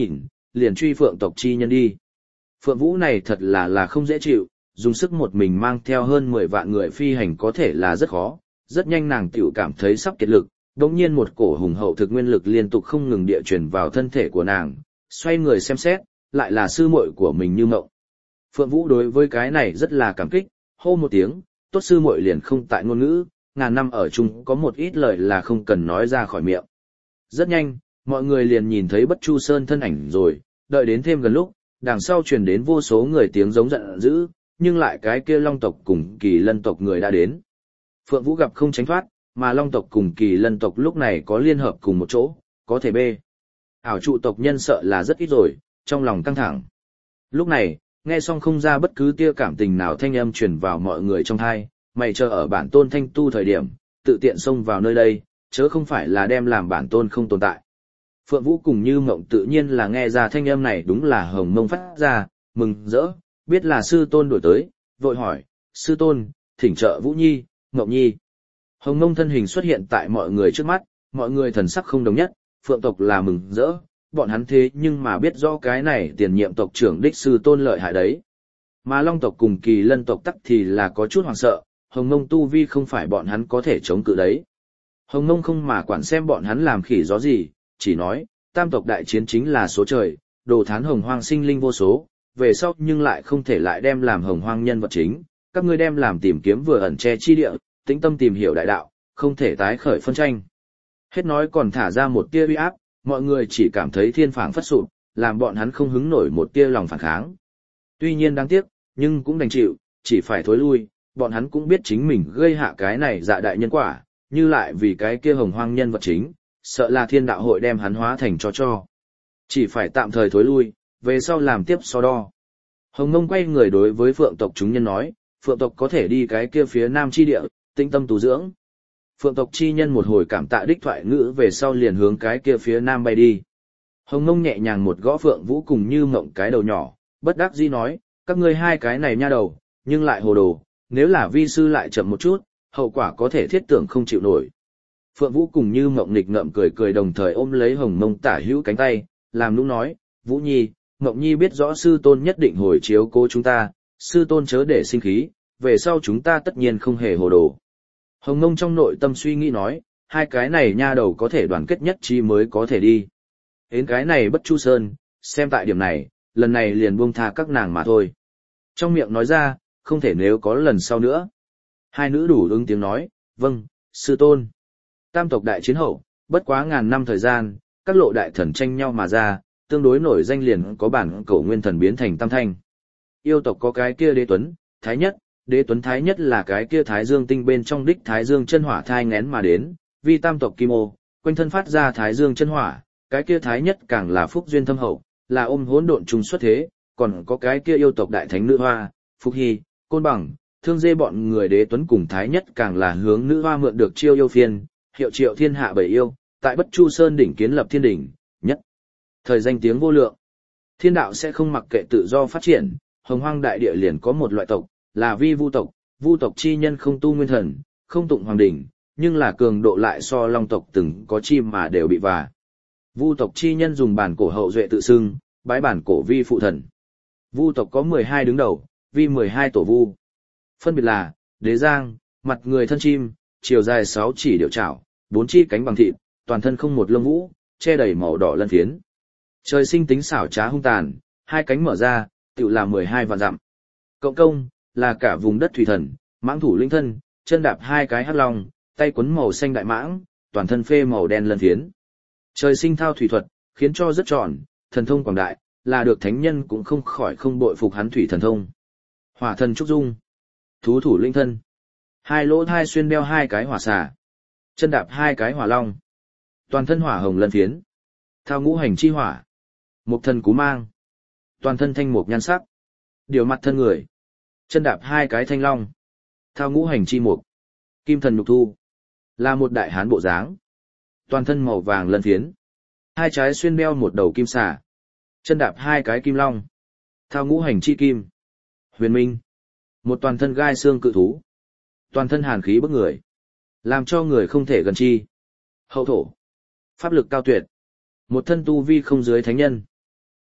liền truy Phượng tộc chi nhân đi. Phượng Vũ này thật là không dễ chịu, dùng sức một mình mang theo hơn 10 vạn người phi hành có thể là rất khó, rất nhanh nàng tiểu cảm thấy sắp kiệt lực, đột nhiên một cổ hùng hậu thực nguyên lực liên tục không ngừng địa truyền vào thân thể của nàng, xoay người xem xét, lại là sư muội của mình Như Mộng. Phượng Vũ đối với cái này rất là cảm kích, hô một tiếng, tốt sư muội liền không tại ngôn ngữ, ngàn năm ở chung có một ít lời là không cần nói ra khỏi miệng. Rất nhanh, mọi người liền nhìn thấy Bất Chu Sơn thân ảnh rồi, đợi đến thêm gần lúc, đằng sau truyền đến vô số người tiếng giống giận dữ, nhưng lại cái kia Long tộc cùng Kỳ Lân tộc người đã đến. Phượng Vũ gặp không tránh thoát, mà Long tộc cùng Kỳ Lân tộc lúc này có liên hợp cùng một chỗ, có thể bê. Ảo trụ tộc nhân sợ là rất ít rồi, trong lòng căng thẳng. Lúc này, nghe xong không ra bất cứ tia cảm tình nào thanh âm truyền vào mọi người trong tai, mày chờ ở bản tôn thanh tu thời điểm, tự tiện xông vào nơi đây, chớ không phải là đem làm bản tôn không tồn tại. Phượng Vũ cùng Như Mộng tự nhiên là nghe ra thanh âm này đúng là Hồng Mông phát ra, mừng rỡ, biết là sư tôn đổi tới, vội hỏi, sư tôn, thỉnh trợ Vũ Nhi, Mộng Nhi. Hồng Mông thân hình xuất hiện tại mọi người trước mắt, mọi người thần sắc không đồng nhất, Phượng tộc là mừng rỡ, bọn hắn thế nhưng mà biết rõ cái này tiền nhiệm tộc trưởng đích sư tôn lợi hại đấy. Mà Long tộc cùng Kỳ Lân tộc tắc thì là có chút hoảng sợ, Hồng Mông tu vi không phải bọn hắn có thể chống cự đấy. Hồng Mông không mà quản xem bọn hắn làm khỉ gió gì, chỉ nói, tam tộc đại chiến chính là số trời, đồ thán hồng hoang sinh linh vô số, về sau nhưng lại không thể lại đem làm hồng hoang nhân vật chính, các ngươi đem làm tìm kiếm vừa ẩn che chi địa, tĩnh tâm tìm hiểu đại đạo, không thể tái khởi phân tranh. Hết nói còn thả ra một tia uy áp, mọi người chỉ cảm thấy thiên phảng phất sụp, làm bọn hắn không hứng nổi một tia lòng phản kháng. Tuy nhiên đáng tiếc, nhưng cũng đành chịu, chỉ phải thối lui, bọn hắn cũng biết chính mình gây hạ cái này dạ đại nhân quả, như lại vì cái kia hồng hoang nhân vật chính, sợ là thiên đạo hội đem hắn hóa thành cho. Chỉ phải tạm thời thối lui, về sau làm tiếp so đo. Hồng Mông quay người đối với Phượng tộc chúng nhân nói, Phượng tộc có thể đi cái kia phía nam chi địa, tĩnh tâm tu dưỡng. Phượng tộc chi nhân một hồi cảm tạ đích thoại ngữ về sau liền hướng cái kia phía nam bay đi. Hồng Mông nhẹ nhàng một gõ Phượng Vũ cùng Như Mộng cái đầu nhỏ, bất đắc dĩ nói, các ngươi hai cái này nha đầu, nhưng lại hồ đồ, nếu là vi sư lại chậm một chút, hậu quả có thể thiết tưởng không chịu nổi. Phượng Vũ cùng Như Mộng nghịch ngợm cười cười đồng thời ôm lấy Hồng Mông tả hữu cánh tay, làm nũng nói, Vũ Nhi, Mộng Nhi biết rõ sư tôn nhất định hồi chiếu cố chúng ta, sư tôn chớ để sinh khí, về sau chúng ta tất nhiên không hề hồ đồ. Hồng Mông trong nội tâm suy nghĩ nói, hai cái này nha đầu có thể đoàn kết nhất chi mới có thể đi. Đến cái này Bất Chu Sơn, xem tại điểm này, lần này liền buông tha các nàng mà thôi. Trong miệng nói ra, không thể nếu có lần sau nữa. Hai nữ đủ ứng tiếng nói, vâng, sư tôn. Tam tộc đại chiến hậu, bất quá ngàn năm thời gian, các lộ đại thần tranh nhau mà ra, tương đối nổi danh liền có bản cổ nguyên thần biến thành tam thanh. Yêu tộc có cái kia Đế Tuấn, Thái Nhất, Đế Tuấn Thái Nhất là cái kia Thái Dương tinh bên trong đích Thái Dương chân hỏa thai ngén mà đến, vì tam tộc Kim Ô, quanh thân phát ra Thái Dương chân hỏa, cái kia Thái Nhất càng là phúc duyên thâm hậu, là ôm hỗn độn trùng xuất thế, còn có cái kia yêu tộc đại thánh nữ hoa, Phúc Hy, Côn Bằng, Thương Dê bọn người Đế Tuấn cùng Thái Nhất càng là hướng nữ hoa mượn được chiêu yêu phiên, hiệu triệu thiên hạ bảy yêu, tại Bất Chu Sơn đỉnh kiến lập thiên đỉnh, nhất. Thời danh tiếng vô lượng. Thiên đạo sẽ không mặc kệ tự do phát triển, hồng hoang đại địa liền có một loại tộc, là vi vu tộc chi nhân không tu nguyên thần, không tụng hoàng đỉnh, nhưng là cường độ lại so long tộc từng có chim mà đều bị vả. Vu tộc chi nhân dùng bản cổ hậu duệ tự xưng, bái bản cổ vi phụ thần. Vu tộc có 12 đứng đầu, vi 12 tổ vu. Phân biệt là, đế giang, mặt người thân chim, chiều dài 6 chỉ điệu chảo, 4 chi cánh bằng thịt, toàn thân không một lông vũ, che đầy màu đỏ lân phiến. Trời sinh tính xảo trá hung tàn, hai cánh mở ra, tự là 12 vạn dặm. Cộng công, là cả vùng đất thủy thần, mãng thủ linh thân, chân đạp hai cái hắc long, tay quấn màu xanh đại mãng, toàn thân phê màu đen lân phiến. Trời sinh thao thủy thuật, khiến cho rất tròn, thần thông quảng đại, là được thánh nhân cũng không khỏi không bội phục hắn thủy thần thông. Hỏa thần trúc dung, thú thủ linh thân, hai lỗ thai xuyên đeo hai cái hỏa xà, chân đạp hai cái hỏa long, toàn thân hỏa hồng lân phiến, thao ngũ hành chi hỏa, mục thần cú mang, toàn thân thanh mục nhan sắc, điều mặt thân người, chân đạp hai cái thanh long, thao ngũ hành chi mục, kim thần nhục thu, là một đại hán bộ dáng, toàn thân màu vàng lân phiến, hai trái xuyên đeo một đầu kim xà, chân đạp hai cái kim long, thao ngũ hành chi kim, huyền minh, một toàn thân gai xương cự thú, toàn thân hàn khí bức người, làm cho người không thể gần chi. Hậu thổ, pháp lực cao tuyệt, một thân tu vi không dưới thánh nhân,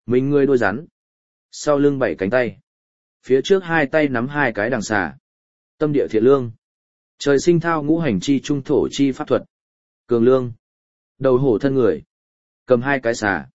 Mình người đuôi rắn. Sau lưng 7 cánh tay. Phía trước 2 tay nắm 2 cái đằng xà. Tâm địa thiện lương. Trời sinh thao ngũ hành chi trung thổ chi pháp thuật. Cường lương. Đầu hổ thân người. Cầm 2 cái xà.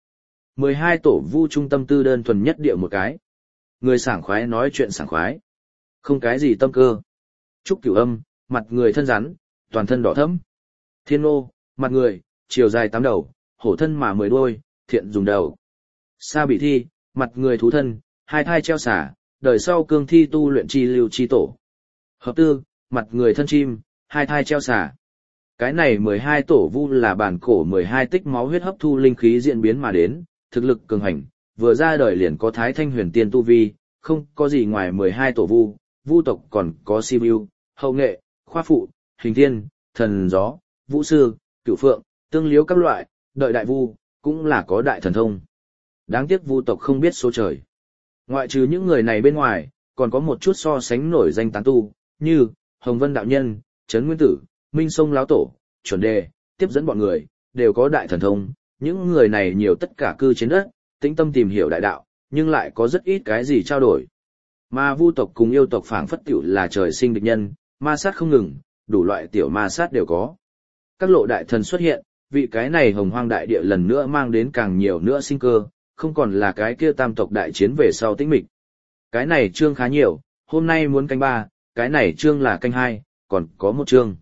12 tổ vu trung tâm tư đơn thuần nhất địa một cái. Người sảng khoái nói chuyện sảng khoái. Không cái gì tâm cơ. Trúc Cửu Âm, mặt người thân rắn, toàn thân đỏ thẫm. Thiên Ngô, mặt người, chiều dài 8 đầu, hổ thân mà 10 đuôi, thiện dùng đầu. Sa Bị Thi, mặt người thú thân, 2 thai treo xả, đời sau cương thi tu luyện chi lưu chi tổ. Hợp Tư, mặt người thân chim, 2 thai treo xả. Cái này 12 tổ vu là bản cổ 12 tích máu huyết hấp thu linh khí diễn biến mà đến, thực lực cường hành, vừa ra đời liền có Thái Thanh Huyền Tiên tu vi, không có gì ngoài 12 tổ vu, vu tộc còn có Sibiu, Hậu Nghệ, Khoa Phụ, Hình Thiên, Thần Gió, Vũ Sư, Cửu Phượng, Tương Liếu các loại, đợi đại vu, cũng là có đại thần thông. Đáng tiếc vu tộc không biết số trời. Ngoại trừ những người này bên ngoài, còn có một chút so sánh nổi danh tán tu, như Hồng Vân Đạo Nhân, Trấn Nguyên Tử, Minh Sông Láo Tổ, Chuẩn Đề, tiếp dẫn bọn người, đều có đại thần thông. Những người này nhiều tất cả cư trên đất, tĩnh tâm tìm hiểu đại đạo, nhưng lại có rất ít cái gì trao đổi. Mà vu tộc cùng yêu tộc phảng phất tiểu là trời sinh địch nhân, ma sát không ngừng, đủ loại tiểu ma sát đều có. Các lộ đại thần xuất hiện, vị cái này hồng hoang đại địa lần nữa mang đến càng nhiều nữa sinh cơ, không còn là cái kia tam tộc đại chiến về sau tĩnh mịch. Cái này chương khá nhiều, hôm nay muốn canh 3, cái này chương là canh 2, còn có một chương.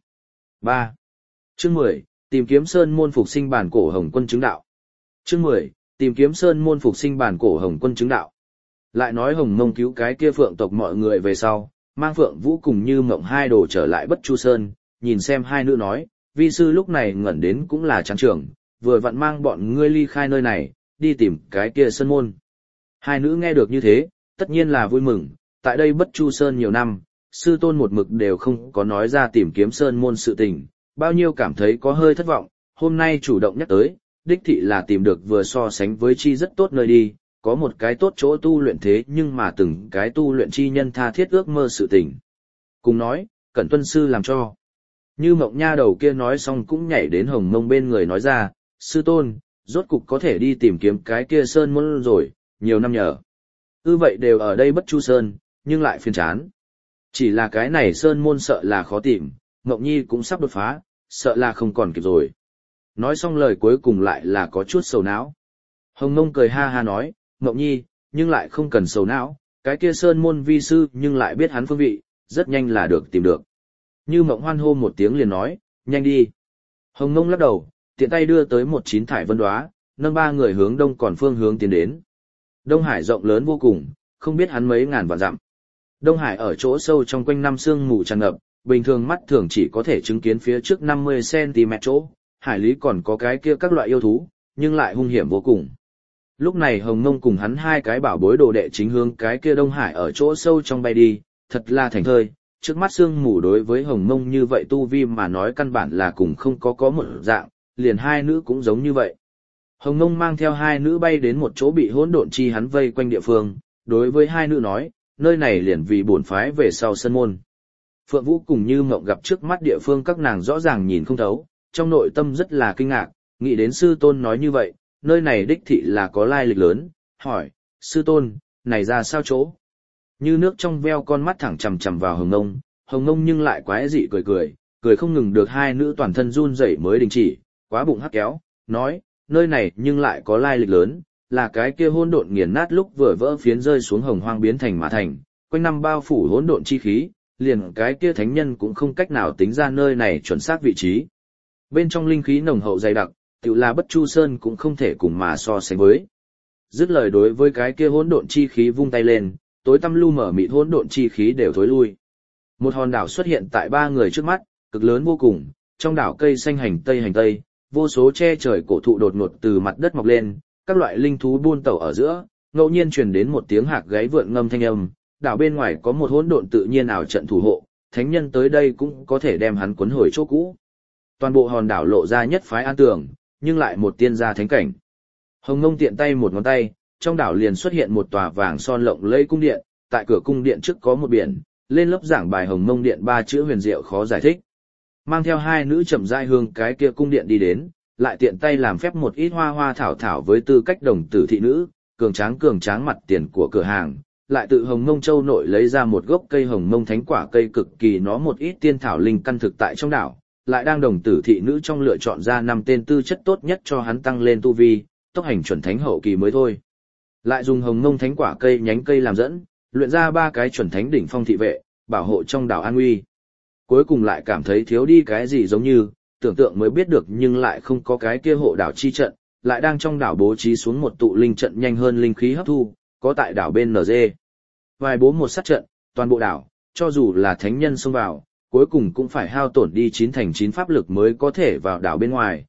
3. Chương 10, tìm kiếm sơn môn phục sinh bản cổ Hồng Quân chứng đạo. Chương 10, tìm kiếm sơn môn phục sinh bản cổ Hồng Quân chứng đạo. Lại nói Hồng Mông cứu cái kia phượng tộc mọi người về sau, mang Phượng Vũ cùng Như Mộng hai đồ trở lại Bất Chu Sơn, nhìn xem hai nữ nói, vi sư lúc này ngẩn đến cũng là trắng trường, vừa vặn mang bọn ngươi ly khai nơi này, đi tìm cái kia sơn môn. Hai nữ nghe được như thế, tất nhiên là vui mừng, tại đây Bất Chu Sơn nhiều năm, sư tôn một mực đều không có nói ra tìm kiếm sơn môn sự tình, bao nhiêu cảm thấy có hơi thất vọng, hôm nay chủ động nhắc tới, đích thị là tìm được vừa so sánh với chi rất tốt nơi đi, có một cái tốt chỗ tu luyện thế nhưng mà từng cái tu luyện chi nhân tha thiết ước mơ sự tình. Cùng nói, Cẩn Tuân sư làm cho. Như Mộng nha đầu kia nói xong cũng nhảy đến Hồng Mông bên người nói ra, sư tôn, rốt cục có thể đi tìm kiếm cái kia sơn môn rồi, nhiều năm nhờ. Vậy đều ở đây Bất Chu Sơn, nhưng lại phiền chán. Chỉ là cái này sơn môn sợ là khó tìm, Mộng Nhi cũng sắp đột phá, sợ là không còn kịp rồi. Nói xong lời cuối cùng lại là có chút sầu não. Hồng Mông cười ha ha nói, Mộng Nhi, nhưng lại không cần sầu não, cái kia sơn môn vi sư nhưng lại biết hắn phương vị, rất nhanh là được tìm được. Như Mộng hoan hô một tiếng liền nói, nhanh đi. Hồng Mông lắc đầu, tiện tay đưa tới một 9 thải vân đóa, nâng 3 người hướng đông còn phương hướng tiến đến. Đông Hải rộng lớn vô cùng, không biết hắn mấy ngàn vạn dặm. Đông Hải ở chỗ sâu trong quanh năm sương mù tràn ngập, bình thường mắt thường chỉ có thể chứng kiến phía trước 50 cm chỗ, hải lý còn có cái kia các loại yêu thú, nhưng lại hung hiểm vô cùng. Lúc này Hồng Mông cùng hắn hai cái bảo bối đồ đệ chính hướng cái kia Đông Hải ở chỗ sâu trong bay đi, thật là thành thơi, trước mắt sương mù đối với Hồng Mông như vậy tu vi mà nói căn bản là cùng không có một dạng, liền hai nữ cũng giống như vậy. Hồng Mông mang theo hai nữ bay đến một chỗ bị hỗn độn chi hắn vây quanh địa phương, đối với hai nữ nói, nơi này liền vì bổn phái về sau sân môn. Phượng Vũ cùng Như Mộng gặp trước mắt địa phương các nàng rõ ràng nhìn không thấu, trong nội tâm rất là kinh ngạc, nghĩ đến sư tôn nói như vậy, nơi này đích thị là có lai lịch lớn, hỏi, sư tôn, này ra sao chỗ? Như nước trong veo con mắt thẳng chằm chằm vào Hồng Mông nhưng lại quái dị cười không ngừng được hai nữ toàn thân run rẩy mới đình chỉ, quá bụng hắc kéo, nói, nơi này nhưng lại có lai lịch lớn, là cái kia hỗn độn nghiền nát lúc vừa vỡ phiến rơi xuống hồng hoang biến thành mà thành, quanh năm bao phủ hỗn độn chi khí, liền cái kia thánh nhân cũng không cách nào tính ra nơi này chuẩn xác vị trí. Bên trong linh khí nồng hậu dày đặc, tự là Bất Chu Sơn cũng không thể cùng mà so sánh với. Dứt lời đối với cái kia hỗn độn chi khí vung tay lên, tối tăm lu mở mịt hỗn độn chi khí đều thối lui. Một hòn đảo xuất hiện tại ba người trước mắt, cực lớn vô cùng, trong đảo cây xanh hành tây, vô số che trời cổ thụ đột ngột từ mặt đất mọc lên, các loại linh thú buôn tẩu ở giữa, ngẫu nhiên truyền đến một tiếng hạc gáy vượn ngâm thanh âm, đảo bên ngoài có một hỗn độn tự nhiên ảo trận thủ hộ, thánh nhân tới đây cũng có thể đem hắn cuốn hồi chỗ cũ. Toàn bộ hòn đảo lộ ra nhất phái an tường, nhưng lại một tiên gia thánh cảnh. Hồng Mông tiện tay một ngón tay, trong đảo liền xuất hiện một tòa vàng son lộng lẫy cung điện, tại cửa cung điện trước có một biển, lên lớp giảng bài Hồng Mông điện 3 chữ huyền diệu khó giải thích. Mang theo hai nữ chậm rãi hướng cái kia cung điện đi đến, lại tiện tay làm phép một ít hoa thảo với tư cách đồng tử thị nữ, cường tráng mặt tiền của cửa hàng, lại tự Hồng Mông Châu nội lấy ra một gốc cây Hồng Mông Thánh Quả cây cực kỳ nó một ít tiên thảo linh căn thực tại trong đảo, lại đang đồng tử thị nữ trong lựa chọn ra 5 tên tư chất tốt nhất cho hắn tăng lên tu vi, tốc hành chuẩn thánh hậu kỳ mới thôi. Lại dùng Hồng Mông Thánh Quả cây nhánh cây làm dẫn, luyện ra 3 cái chuẩn thánh đỉnh phong thị vệ, bảo hộ trong đảo an nguy. Cuối cùng lại cảm thấy thiếu đi cái gì giống như, tưởng tượng mới biết được nhưng lại không có cái kia hộ đảo chi trận, lại đang trong đảo bố trí xuống một tụ linh trận nhanh hơn linh khí hấp thu, có tại đảo bên NG. Vài bố một sát trận, toàn bộ đảo, cho dù là thánh nhân xông vào, cuối cùng cũng phải hao tổn đi 9 thành 9 pháp lực mới có thể vào đảo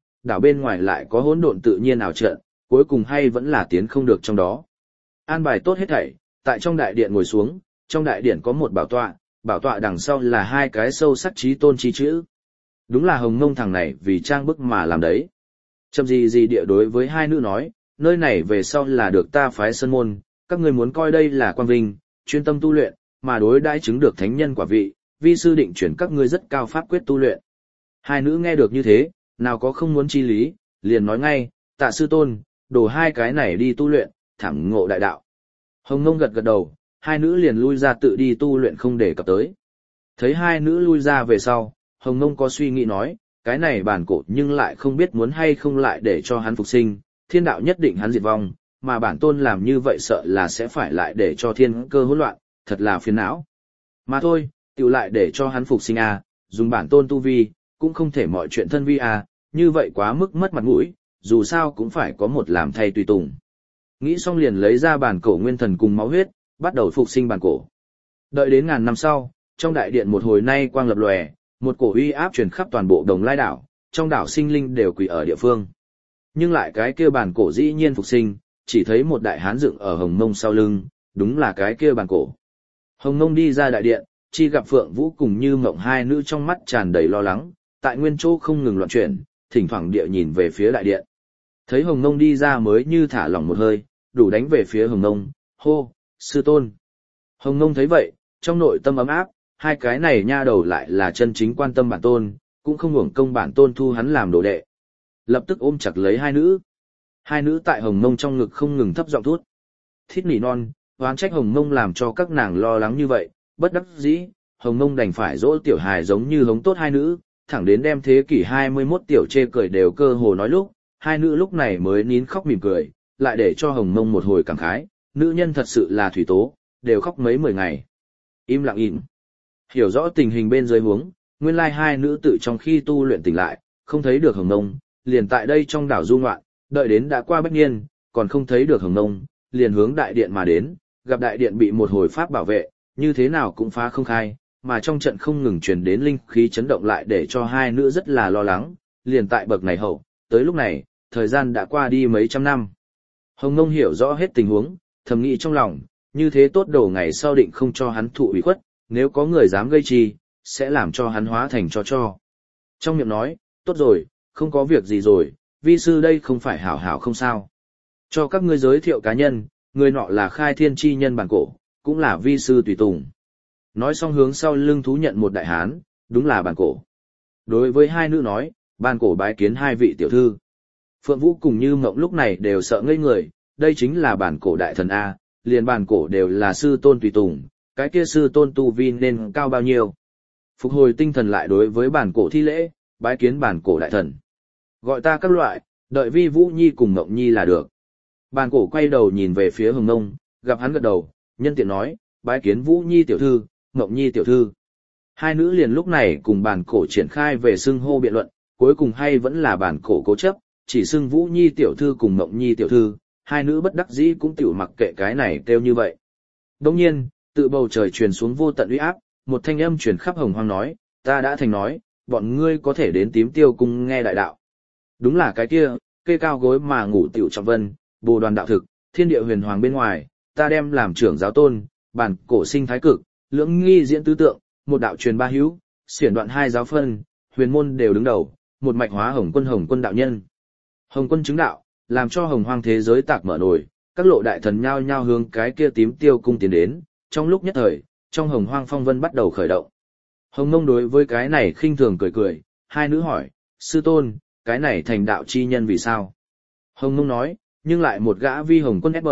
bên ngoài lại có hỗn độn tự nhiên ảo trận, cuối cùng hay vẫn là tiến không được trong đó. An bài tốt hết thảy, tại trong đại điện ngồi xuống, trong đại điện có một bảo tọa đằng sau là 2 cái sâu sắc chí tôn chí chữ. Đúng là Hồng Mông thằng này vì trang bức mà làm đấy. Chậm gì địa đối với 2 nữ nói, nơi này về sau là được ta phái sơn môn, các người muốn coi đây là quang vinh, chuyên tâm tu luyện, mà đối đãi chứng được thánh nhân quả vị, vi sư định chuyển các ngươi rất cao pháp quyết tu luyện. 2 nữ nghe được như thế, nào có không muốn chi lý, liền nói ngay, tạ sư tôn, đổ 2 cái này đi tu luyện, thẳng ngộ đại đạo. Hồng Mông gật đầu, 2 nữ liền lui ra tự đi tu luyện không để cập tới. Thấy 2 nữ lui ra về sau, Hồng Mông có suy nghĩ nói, cái này bản cổ nhưng lại không biết muốn hay không lại để cho hắn phục sinh, thiên đạo nhất định hắn diệt vong, mà bản tôn làm như vậy sợ là sẽ phải lại để cho thiên cơ hỗn loạn, thật là phiền não. Mà thôi, tiểu lại để cho hắn phục sinh dùng bản tôn tu vi, cũng không thể mọi chuyện thân vi như vậy quá mức mất mặt mũi, dù sao cũng phải có một làm thay tùy tùng. Nghĩ xong liền lấy ra bản cổ nguyên thần cùng máu huyết, bắt đầu phục sinh bản cổ. Đợi đến ngàn năm sau, trong đại điện một hồi nay quang lập lòe, một cổ uy áp truyền khắp toàn bộ Đồng Lai đảo, trong đảo sinh linh đều quỳ ở địa phương. Nhưng lại cái kia bản cổ dĩ nhiên phục sinh, chỉ thấy một đại hán dựng ở Hồng Mông sau lưng, đúng là cái kia bản cổ. Hồng Mông đi ra đại điện, chi gặp Phượng Vũ cùng Như Mộng 2 nữ trong mắt tràn đầy lo lắng, tại nguyên chỗ không ngừng loạn chuyển, thỉnh thoảng địa nhìn về phía đại điện. Thấy Hồng Mông đi ra mới như thả lỏng một hơi, đủ đánh về phía Hồng Mông, hô, sư tôn. Hồng Mông thấy vậy, trong nội tâm ấm áp, 2 cái này nha đầu lại là chân chính quan tâm bản tôn, cũng không hưởng công bản tôn thu hắn làm đồ đệ. Lập tức ôm chặt lấy 2 nữ. 2 nữ tại Hồng Mông trong ngực không ngừng thấp giọng thút. Thít nỉ non, oán trách Hồng Mông làm cho các nàng lo lắng như vậy, bất đắc dĩ, Hồng Mông đành phải dỗ tiểu hài giống như hống tốt 2 nữ, thẳng đến đem thế kỷ 21 tiểu chê cười đều cơ hồ nói lúc, 2 nữ lúc này mới nín khóc mỉm cười, lại để cho Hồng Mông một hồi cảm khái, nữ nhân thật sự là thủy tố, đều khóc mấy 10 ngày. Im lặng im. Hiểu rõ tình hình bên dưới huống, nguyên lai 2 nữ tự trong khi tu luyện tỉnh lại, không thấy được Hồng Mông, liền tại đây trong đảo du ngoạn, đợi đến đã qua bách niên, còn không thấy được Hồng Mông, liền hướng đại điện mà đến, gặp đại điện bị một hồi pháp bảo vệ, như thế nào cũng phá không khai, mà trong trận không ngừng truyền đến linh khí chấn động lại để cho 2 nữ rất là lo lắng, liền tại bậc này hậu, tới lúc này, thời gian đã qua đi mấy trăm năm. Hồng Mông hiểu rõ hết tình huống, thầm nghĩ trong lòng, như thế tốt đầu ngày sau định không cho hắn thụ ủy khuất, nếu có người dám gây chi, sẽ làm cho hắn hóa thành cho. Trong miệng nói, tốt rồi, không có việc gì rồi, vi sư đây không phải hảo hảo không sao. Cho các ngươi giới thiệu cá nhân, người nọ là khai thiên chi nhân bản cổ, cũng là vi sư tùy tùng. Nói xong hướng sau lưng thú nhận một đại hán, đúng là bản cổ. Đối với 2 nữ nói, bản cổ bái kiến 2 vị tiểu thư. Phượng Vũ cùng Như Mộng lúc này đều sợ ngây người, đây chính là bản cổ đại thần A, liền bản cổ đều là sư tôn tùy tùng, cái kia sư tôn tu vi nên cao bao nhiêu. Phục hồi tinh thần lại đối với bản cổ thi lễ, bái kiến bản cổ đại thần. Gọi ta các loại, đợi vi Vũ Nhi cùng Mộng Nhi là được. Bản cổ quay đầu nhìn về phía Hồng Mông, gặp hắn gật đầu, nhân tiện nói, bái kiến Vũ Nhi tiểu thư, Mộng Nhi tiểu thư. 2 nữ liền lúc này cùng bản cổ triển khai về xưng hô biện luận, cuối cùng hay vẫn là bản cổ cố chấp, chỉ xưng Vũ Nhi tiểu thư cùng Mộng Nhi tiểu thư, 2 nữ bất đắc dĩ cũng tiểu mặc kệ cái này kêu như vậy. Đồng nhiên, tự bầu trời truyền xuống vô tận uy áp, một thanh âm truyền khắp Hồng Hoang nói, ta đã thành nói, bọn ngươi có thể đến Tím Tiêu cung nghe đại đạo. Đúng là cái kia, kê cao gối mà ngủ tiểu trọng vân, bồ đoàn đạo thực, thiên địa huyền hoàng bên ngoài, ta đem làm trưởng giáo tôn, bản cổ sinh thái cực, lưỡng nghi diễn tứ tượng, một đạo truyền 3 hữu, xiển đoạn 2 giáo phân, huyền môn đều đứng đầu, một mạch hóa hồng quân đạo nhân. Hồng quân chứng đạo, làm cho Hồng Hoang thế giới tạc mở nổi, các lộ đại thần nhao nhao hướng cái kia Tím Tiêu cung tiến đến, trong lúc nhất thời, trong Hồng Hoang phong vân bắt đầu khởi động. Hồng Mông đối với cái này khinh thường cười, 2 nữ hỏi, sư tôn, cái này thành đạo chi nhân vì sao? Hồng Mông nói, nhưng lại một gã vi hồng quân ép bờ,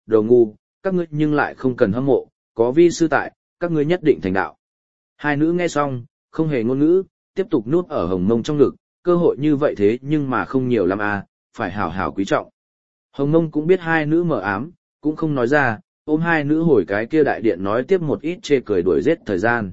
đồ ngu, các ngươi nhưng lại không cần hâm mộ, có vi sư tại, các ngươi nhất định thành đạo. Hai nữ nghe xong, không hề ngôn ngữ, tiếp tục nuốt ở Hồng Mông trong ngực, cơ hội như vậy thế nhưng mà không nhiều lắm à, phải hảo hảo quý trọng. Hồng Mông cũng biết hai nữ mờ ám, cũng không nói ra, ôm hai nữ hồi cái kia đại điện nói tiếp một ít chê cười đuổi giết thời gian.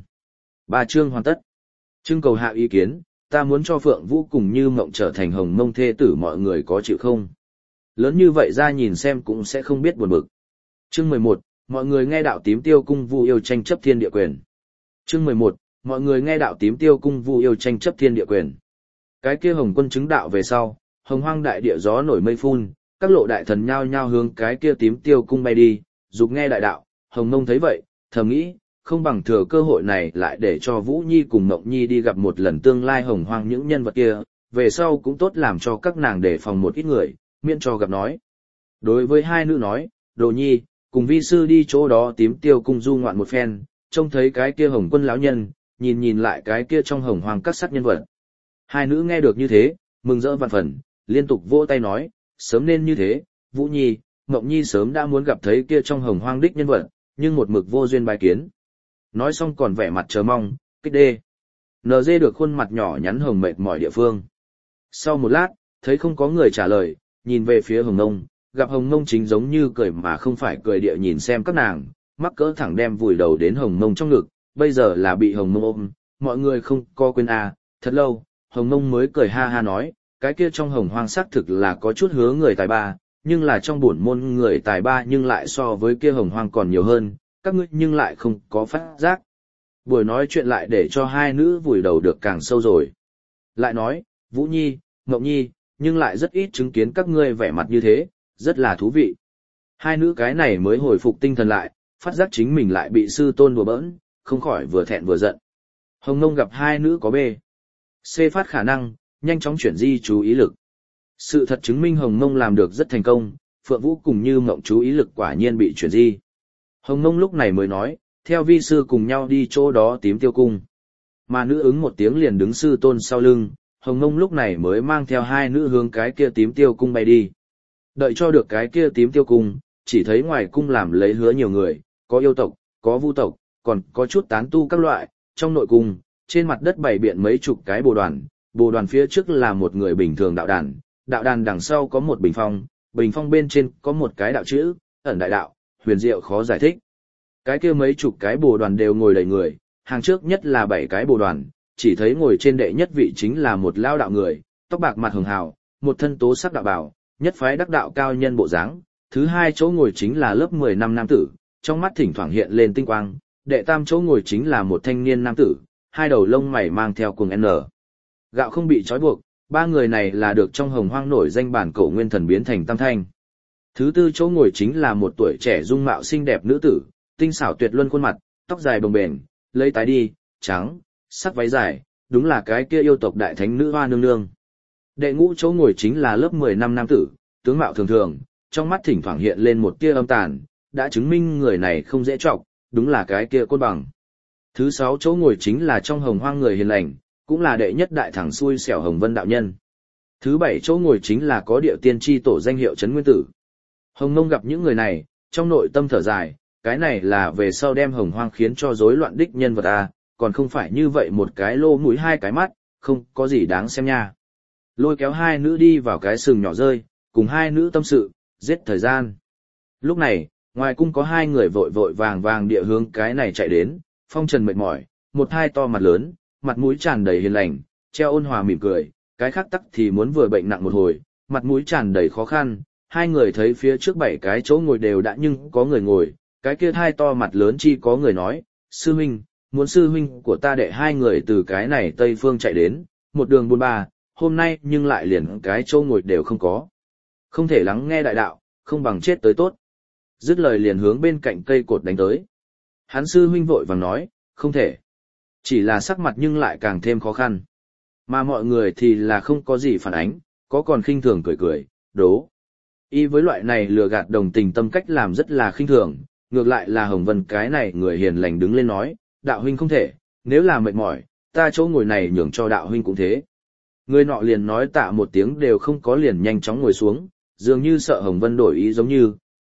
3 chương hoàn tất. Trưng cầu hạ ý kiến, ta muốn cho Phượng Vũ cùng Như Mộng trở thành Hồng Mông thê tử, mọi người có chịu không? Lớn như vậy ra nhìn xem cũng sẽ không biết buồn bực. Chương 11, mọi người nghe đạo tím tiêu cung Vu yêu tranh chấp thiên địa quyền. Chương 11, mọi người nghe đạo tím tiêu cung Vu yêu tranh chấp thiên địa quyền. Cái kia Hồng Quân chứng đạo về sau, Hồng Hoang đại địa gió nổi mây phun, các lộ đại thần nhao nhao hướng cái kia tím tiêu cung bay đi, dục nghe đại đạo. Hồng Mông thấy vậy, thầm nghĩ, không bằng thừa cơ hội này lại để cho Vũ Nhi cùng Mộng Nhi đi gặp một lần tương lai Hồng Hoang những nhân vật kia, về sau cũng tốt làm cho các nàng đề phòng một ít người, miễn cho gặp nói. Đối với hai nữ nói, Đồ Nhi, cùng vi sư đi chỗ đó tím tiêu cung du ngoạn một phen, trông thấy cái kia Hồng Quân lão nhân, nhìn nhìn lại cái kia trong Hồng Hoang các sắc nhân vật. Hai nữ nghe được như thế, mừng rỡ vạn phần, liên tục vỗ tay nói, sớm nên như thế, Vũ Nhi, Mộng Nhi sớm đã muốn gặp thấy kia trong Hồng Hoang đích nhân vật, nhưng một mực vô duyên bài kiến. Nói xong còn vẻ mặt chờ mong, kích đê. NG được khuôn mặt nhỏ nhắn hồng mệt mỏi địa phương. Sau một lát, thấy không có người trả lời, nhìn về phía Hồng Mông, gặp Hồng Mông chính giống như cười mà không phải cười địa nhìn xem các nàng, mắc cỡ thẳng đem vùi đầu đến Hồng Mông trong ngực, bây giờ là bị Hồng Mông ôm, mọi người không có quên à, thật lâu, Hồng Mông mới cười ha ha nói, cái kia trong Hồng Hoang xác thực là có chút hứa người tài ba, nhưng là trong bổn môn người tài ba nhưng lại so với kia Hồng Hoang còn nhiều hơn, các ngươi nhưng lại không có phát giác. Buổi nói chuyện lại để cho hai nữ vùi đầu được càng sâu rồi. Lại nói, Vũ Nhi, Ngọc Nhi, nhưng lại rất ít chứng kiến các ngươi vẻ mặt như thế, rất là thú vị. Hai nữ cái này mới hồi phục tinh thần lại, phát giác chính mình lại bị sư tôn đùa bỡn, không khỏi vừa thẹn vừa giận. Hồng Nông gặp hai nữ có bê C phát khả năng, nhanh chóng chuyển di chú ý lực. Sự thật chứng minh Hồng Nông làm được rất thành công, Phượng Vũ cùng Như Mộng chú ý lực quả nhiên bị chuyển di. Hồng Nông lúc này mới nói, theo vi sư cùng nhau đi chỗ đó tím tiêu cung. Mà nữ ứng một tiếng liền đứng sư tôn sau lưng, Hồng Nông lúc này mới mang theo hai nữ hướng cái kia tím tiêu cung bay đi. Đợi cho được cái kia tím tiêu cung, chỉ thấy ngoài cung làm lấy hứa nhiều người, có yêu tộc, có vu tộc, còn có chút tán tu các loại. Trong nội cung, trên mặt đất bày biện mấy chục cái bồ đoàn phía trước là một người bình thường đạo đàn đằng sau có một bình phong bên trên có một cái đạo chữ, ẩn đại đạo, huyền diệu khó giải thích. Cái kia mấy chục cái bồ đoàn đều ngồi đầy người, hàng trước nhất là 7 cái bồ đoàn, chỉ thấy ngồi trên đệ nhất vị chính là một lao đạo người, tóc bạc mặt hường hào, một thân tố sắc đạo bào, nhất phái đắc đạo cao nhân bộ dáng. Thứ hai chỗ ngồi chính là lớp 10 năm nam tử, trong mắt thỉnh thoảng hiện lên tinh quang. Đệ tam chỗ ngồi chính là một thanh niên nam tử, hai đầu lông mày mang theo cuồng N. Gạo không bị trói buộc, ba người này là được trong Hồng Hoang nổi danh bản cổ nguyên thần biến thành tam thanh. Thứ tư chỗ ngồi chính là một tuổi trẻ dung mạo xinh đẹp nữ tử, tinh xảo tuyệt luân khuôn mặt, tóc dài bồng bềnh, lấy tái đi, trắng, sắc váy dài, đúng là cái kia yêu tộc đại thánh nữ Hoa nương nương. Đệ ngũ chỗ ngồi chính là lớp 10 năm nam tử, tướng mạo thường thường, trong mắt thỉnh thoảng hiện lên một tia âm tàn, đã chứng minh người này không dễ trọng, đúng là cái kia Côn Bằng. Thứ 6 chỗ ngồi chính là trong Hồng Hoang người hiền lành, cũng là đệ nhất đại thẳng xui xẻo Hồng Vân đạo nhân. Thứ 7 chỗ ngồi chính là có địa tiên tri tổ danh hiệu Trấn Nguyên Tử. Hồng Mông gặp những người này, trong nội tâm thở dài, cái này là về sau đem Hồng Hoang khiến cho rối loạn đích nhân vật à, còn không phải như vậy một cái lô mũi hai cái mắt, không có gì đáng xem nha. Lôi kéo hai nữ đi vào cái sừng nhỏ rơi, cùng hai nữ tâm sự, giết thời gian. Lúc này, ngoài cung có hai người vội vội vàng vàng địa hướng cái này chạy đến, phong trần mệt mỏi, một hai to mặt lớn, mặt mũi tràn đầy hiền lành, treo ôn hòa mỉm cười, cái khác tắc thì muốn vừa bệnh nặng một hồi, mặt mũi tràn đầy khó khăn. Hai người thấy phía trước 7 cái chỗ ngồi đều đã nhưng có người ngồi, cái kia hai to mặt lớn chi có người nói, sư huynh, muốn sư huynh của ta đệ hai người từ cái này Tây Phương chạy đến, một đường buôn ba, hôm nay nhưng lại liền cái chỗ ngồi đều không có. Không thể lắng nghe đại đạo, không bằng chết tới tốt. Dứt lời liền hướng bên cạnh cây cột đánh tới. Hắn sư huynh vội vàng nói, không thể. Chỉ là sắc mặt nhưng lại càng thêm khó khăn. Mà mọi người thì là không có gì phản ánh, có còn khinh thường cười cười, đố. Y với loại này lừa gạt đồng tình tâm cách làm rất là khinh thường, ngược lại là Hồng Vân cái này người hiền lành đứng lên nói, đạo huynh không thể, nếu là mệt mỏi, ta chỗ ngồi này nhường cho đạo huynh cũng thế. Người nọ liền nói tạ một tiếng đều không có liền nhanh chóng ngồi xuống, dường như sợ Hồng Vân đổi ý giống như,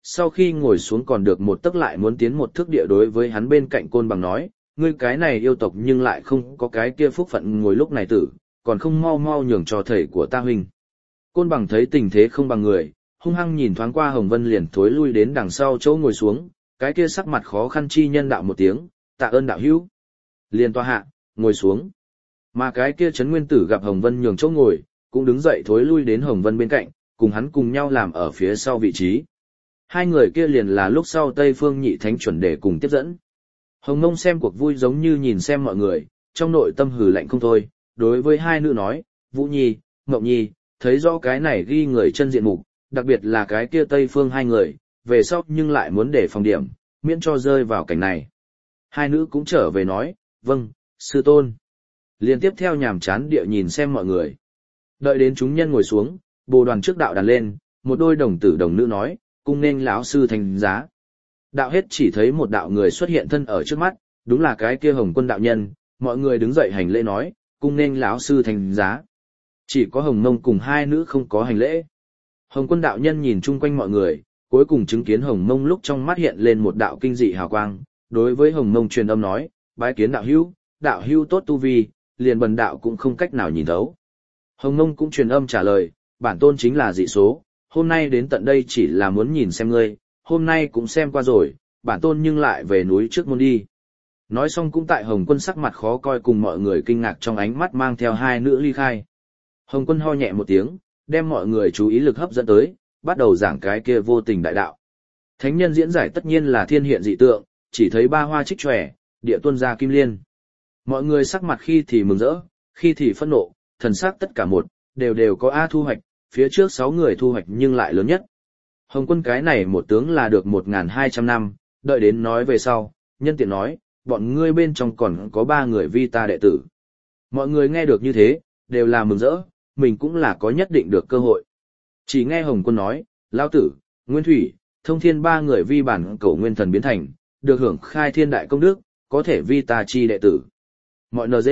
sau khi ngồi xuống còn được một tấc lại muốn tiến một thước địa đối với hắn bên cạnh Côn Bằng nói, ngươi cái này yêu tộc nhưng lại không có cái kia phúc phận ngồi lúc này tử, còn không mau mau nhường cho thầy của ta huynh. Côn Bằng thấy tình thế không bằng người, hung hăng nhìn thoáng qua Hồng Vân liền thối lui đến đằng sau chỗ ngồi xuống, cái kia sắc mặt khó khăn chi nhân đạo một tiếng, tạ ơn đạo hữu. Liền toa hạ, ngồi xuống. Mà cái kia Trấn Nguyên Tử gặp Hồng Vân nhường chỗ ngồi, cũng đứng dậy thối lui đến Hồng Vân bên cạnh, cùng hắn cùng nhau làm ở phía sau vị trí. Hai người kia liền là lúc sau Tây Phương Nhị Thánh chuẩn đề cùng tiếp dẫn. Hồng Nông xem cuộc vui giống như nhìn xem mọi người, trong nội tâm hừ lạnh không thôi, đối với hai nữ nói, Vũ Nhi, Ngọc Nhi, thấy rõ cái này ghi người chân diện mục, đặc biệt là cái kia Tây Phương hai người, về sau nhưng lại muốn để phòng điểm, miễn cho rơi vào cảnh này. Hai nữ cũng trở về nói, vâng, sư tôn. Liên tiếp theo nhàm chán địa nhìn xem mọi người. Đợi đến chúng nhân ngồi xuống, bồ đoàn trước đạo đàn lên, một đôi đồng tử đồng nữ nói, cung nên lão sư thành giá. Đạo hết chỉ thấy một đạo người xuất hiện thân ở trước mắt, đúng là cái kia Hồng Quân đạo nhân, mọi người đứng dậy hành lễ nói, cung nên lão sư thành giá. Chỉ có Hồng Mông cùng hai nữ không có hành lễ. Hồng Quân đạo nhân nhìn chung quanh mọi người, cuối cùng chứng kiến Hồng Mông lúc trong mắt hiện lên một đạo kinh dị hào quang, đối với Hồng Mông truyền âm nói, bái kiến đạo hữu tốt tu vi, liền bần đạo cũng không cách nào nhìn thấu. Hồng Mông cũng truyền âm trả lời, bản tôn chính là dị số, hôm nay đến tận đây chỉ là muốn nhìn xem ngươi, hôm nay cũng xem qua rồi, bản tôn nhưng lại về núi trước môn đi. Nói xong cũng tại Hồng Quân sắc mặt khó coi cùng mọi người kinh ngạc trong ánh mắt mang theo hai nữ ly khai. Hồng Quân ho nhẹ một tiếng, đem mọi người chú ý lực hấp dẫn tới, bắt đầu giảng cái kia vô tình đại đạo. Thánh nhân diễn giải tất nhiên là thiên hiện dị tượng, chỉ thấy ba hoa trích tròe, địa tuôn ra kim liên. Mọi người sắc mặt khi thì mừng rỡ, khi thì phẫn nộ, thần sắc tất cả một, đều có A thu hoạch, phía trước 6 người thu hoạch nhưng lại lớn nhất. Hồng Quân cái này một tướng là được 1.200 năm, đợi đến nói về sau, nhân tiện nói, bọn ngươi bên trong còn có 3 người vi ta đệ tử. Mọi người nghe được như thế, đều là mừng rỡ, mình cũng là có nhất định được cơ hội. Chỉ nghe Hồng Quân nói, Lão Tử, Nguyên Thủy, Thông Thiên 3 người vi bản cầu nguyên thần biến thành, được hưởng khai thiên đại công đức, có thể vi ta chi đệ tử. Mọi NG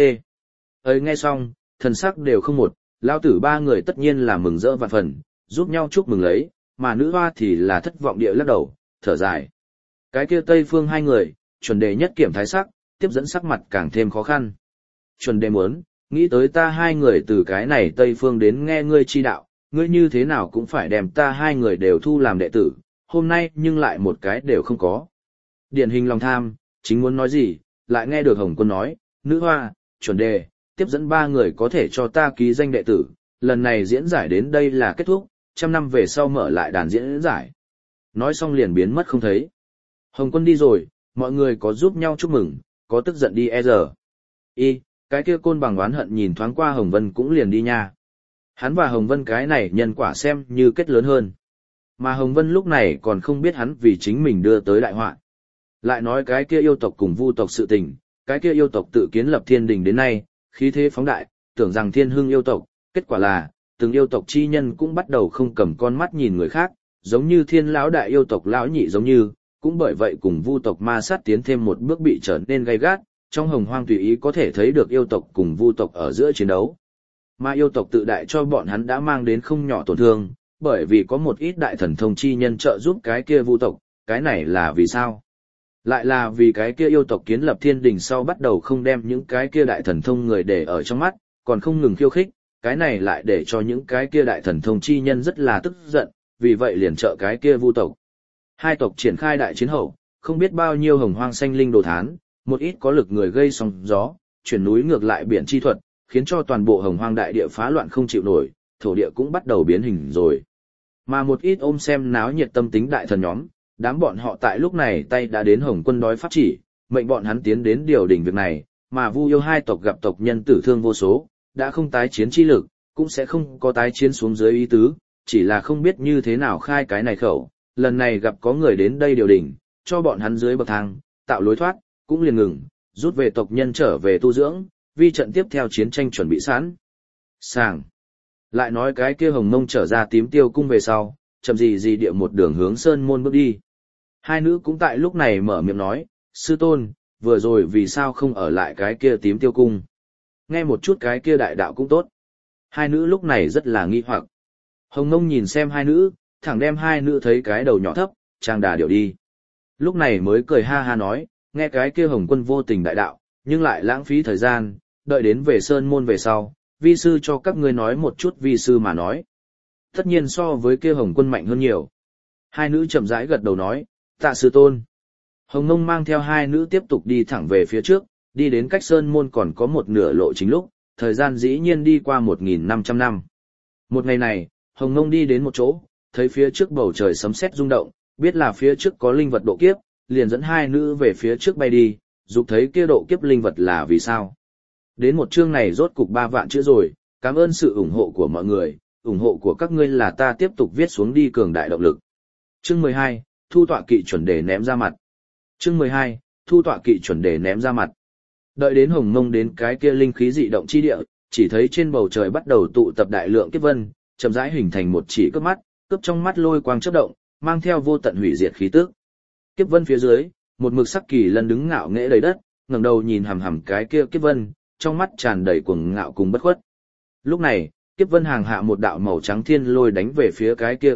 ấy nghe xong, thần sắc đều không một, Lão Tử 3 người tất nhiên là mừng rỡ vạn phần, giúp nhau chúc mừng lấy, mà nữ hoa thì là thất vọng địa lắc đầu, thở dài. Cái kia Tây Phương 2 người, chuẩn đề nhất kiểm thái sắc, tiếp dẫn sắc mặt càng thêm khó khăn. Chuẩn đề muốn, nghĩ tới ta 2 người từ cái này Tây Phương đến nghe ngươi chi đạo, ngươi như thế nào cũng phải đem ta 2 người đều thu làm đệ tử, hôm nay nhưng lại một cái đều không có. Điển hình lòng tham, chính muốn nói gì, lại nghe được Hồng Quân nói, nữ hoa, chuẩn đề, tiếp dẫn 3 người có thể cho ta ký danh đệ tử, lần này diễn giải đến đây là kết thúc, 100 năm về sau mở lại đàn diễn giải. Nói xong liền biến mất không thấy. Hồng Quân đi rồi, mọi người có giúp nhau chúc mừng, có tức giận đi cái kia Côn Bằng oán hận nhìn thoáng qua Hồng Vân cũng liền đi nha. Hắn và Hồng Vân cái này nhân quả xem như kết lớn hơn. Mà Hồng Vân lúc này còn không biết hắn vì chính mình đưa tới đại họa. Lại nói cái kia yêu tộc cùng vu tộc sự tình, cái kia yêu tộc tự kiến lập thiên đình đến nay, khí thế phóng đại, tưởng rằng thiên hưng yêu tộc, kết quả là, từng yêu tộc chi nhân cũng bắt đầu không cầm con mắt nhìn người khác, giống như thiên lão đại yêu tộc lão nhị giống như, cũng bởi vậy cùng vu tộc ma sát tiến thêm một bước bị trở nên gay gắt, trong hồng hoang tùy ý có thể thấy được yêu tộc cùng vu tộc ở giữa chiến đấu. Mà yêu tộc tự đại cho bọn hắn đã mang đến không nhỏ tổn thương, bởi vì có một ít đại thần thông chi nhân trợ giúp cái kia vu tộc, cái này là vì sao? Lại là vì cái kia yêu tộc kiến lập thiên đình sau bắt đầu không đem những cái kia đại thần thông người để ở trong mắt, còn không ngừng khiêu khích, cái này lại để cho những cái kia đại thần thông chi nhân rất là tức giận, vì vậy liền trợ cái kia vu tộc. Hai tộc triển khai đại chiến hậu, không biết bao nhiêu hồng hoang sanh linh đồ thán, một ít có lực người gây sóng gió, chuyển núi ngược lại biển chi thuật, khiến cho toàn bộ hồng hoang đại địa phá loạn không chịu nổi, thổ địa cũng bắt đầu biến hình rồi. Mà một ít ôm xem náo nhiệt tâm tính đại thần nhóm, đám bọn họ tại lúc này tay đã đến Hồng Quân đói pháp chỉ, mệnh bọn hắn tiến đến điều đỉnh việc này, mà Vu yêu hai tộc gặp tộc nhân tử thương vô số, đã không tái chiến chi lực, cũng sẽ không có tái chiến xuống dưới ý tứ, chỉ là không biết như thế nào khai cái này khẩu, lần này gặp có người đến đây điều đỉnh, cho bọn hắn dưới bậc thang, tạo lối thoát, cũng liền ngừng, rút về tộc nhân trở về tu dưỡng, vì trận tiếp theo chiến tranh chuẩn bị sẵn. Sàng. Lại nói cái kia Hồng Mông trở ra Tím Tiêu cung về sau, chậm gì địa một đường hướng sơn môn bước đi. Hai nữ cũng tại lúc này mở miệng nói, sư tôn, vừa rồi vì sao không ở lại cái kia Tím Tiêu cung. Nghe một chút cái kia đại đạo cũng tốt. Hai nữ lúc này rất là nghi hoặc. Hồng Mông nhìn xem hai nữ, thẳng đem hai nữ thấy cái đầu nhỏ thấp, trang đà điệu đi. Lúc này mới cười ha ha nói, nghe cái kia Hồng Quân vô tình đại đạo, nhưng lại lãng phí thời gian, đợi đến về sơn môn về sau, vi sư cho các ngươi nói một chút vi sư mà nói. Tất nhiên so với kia Hồng Quân mạnh hơn nhiều. Hai nữ chậm rãi gật đầu nói, tạ sư tôn. Hồng Nông mang theo hai nữ tiếp tục đi thẳng về phía trước, đi đến cách sơn môn còn có một nửa lộ chính lúc, thời gian dĩ nhiên đi qua 1.500 năm. Một ngày này, Hồng Nông đi đến một chỗ, thấy phía trước bầu trời sấm sét rung động, biết là phía trước có linh vật độ kiếp, liền dẫn hai nữ về phía trước bay đi, dục thấy kia độ kiếp linh vật là vì sao. Đến một chương này rốt cục 3 vạn chữ rồi, cảm ơn sự ủng hộ của mọi người, ủng hộ của các ngươi là ta tiếp tục viết xuống đi cường đại động lực. Chương 12, thu tọa kỵ chuẩn đề ném ra mặt. Chương 12, thu tọa kỵ chuẩn đề ném ra mặt. Đợi đến Hồng Mông đến cái kia linh khí dị động chi địa, chỉ thấy trên bầu trời bắt đầu tụ tập đại lượng kiếp vân, chậm rãi hình thành một chỉ cướp mắt, cướp trong mắt lôi quang chớp động, mang theo vô tận hủy diệt khí tức. Kiếp vân phía dưới, một mực sắc kỳ lân đứng ngạo nghễ đầy đất, ngẩng đầu nhìn hằm hằm cái kia kiếp vân, trong mắt tràn đầy cuồng ngạo cùng bất khuất. Lúc này, kiếp vân hàng hạ một đạo màu trắng thiên lôi đánh về phía cái kia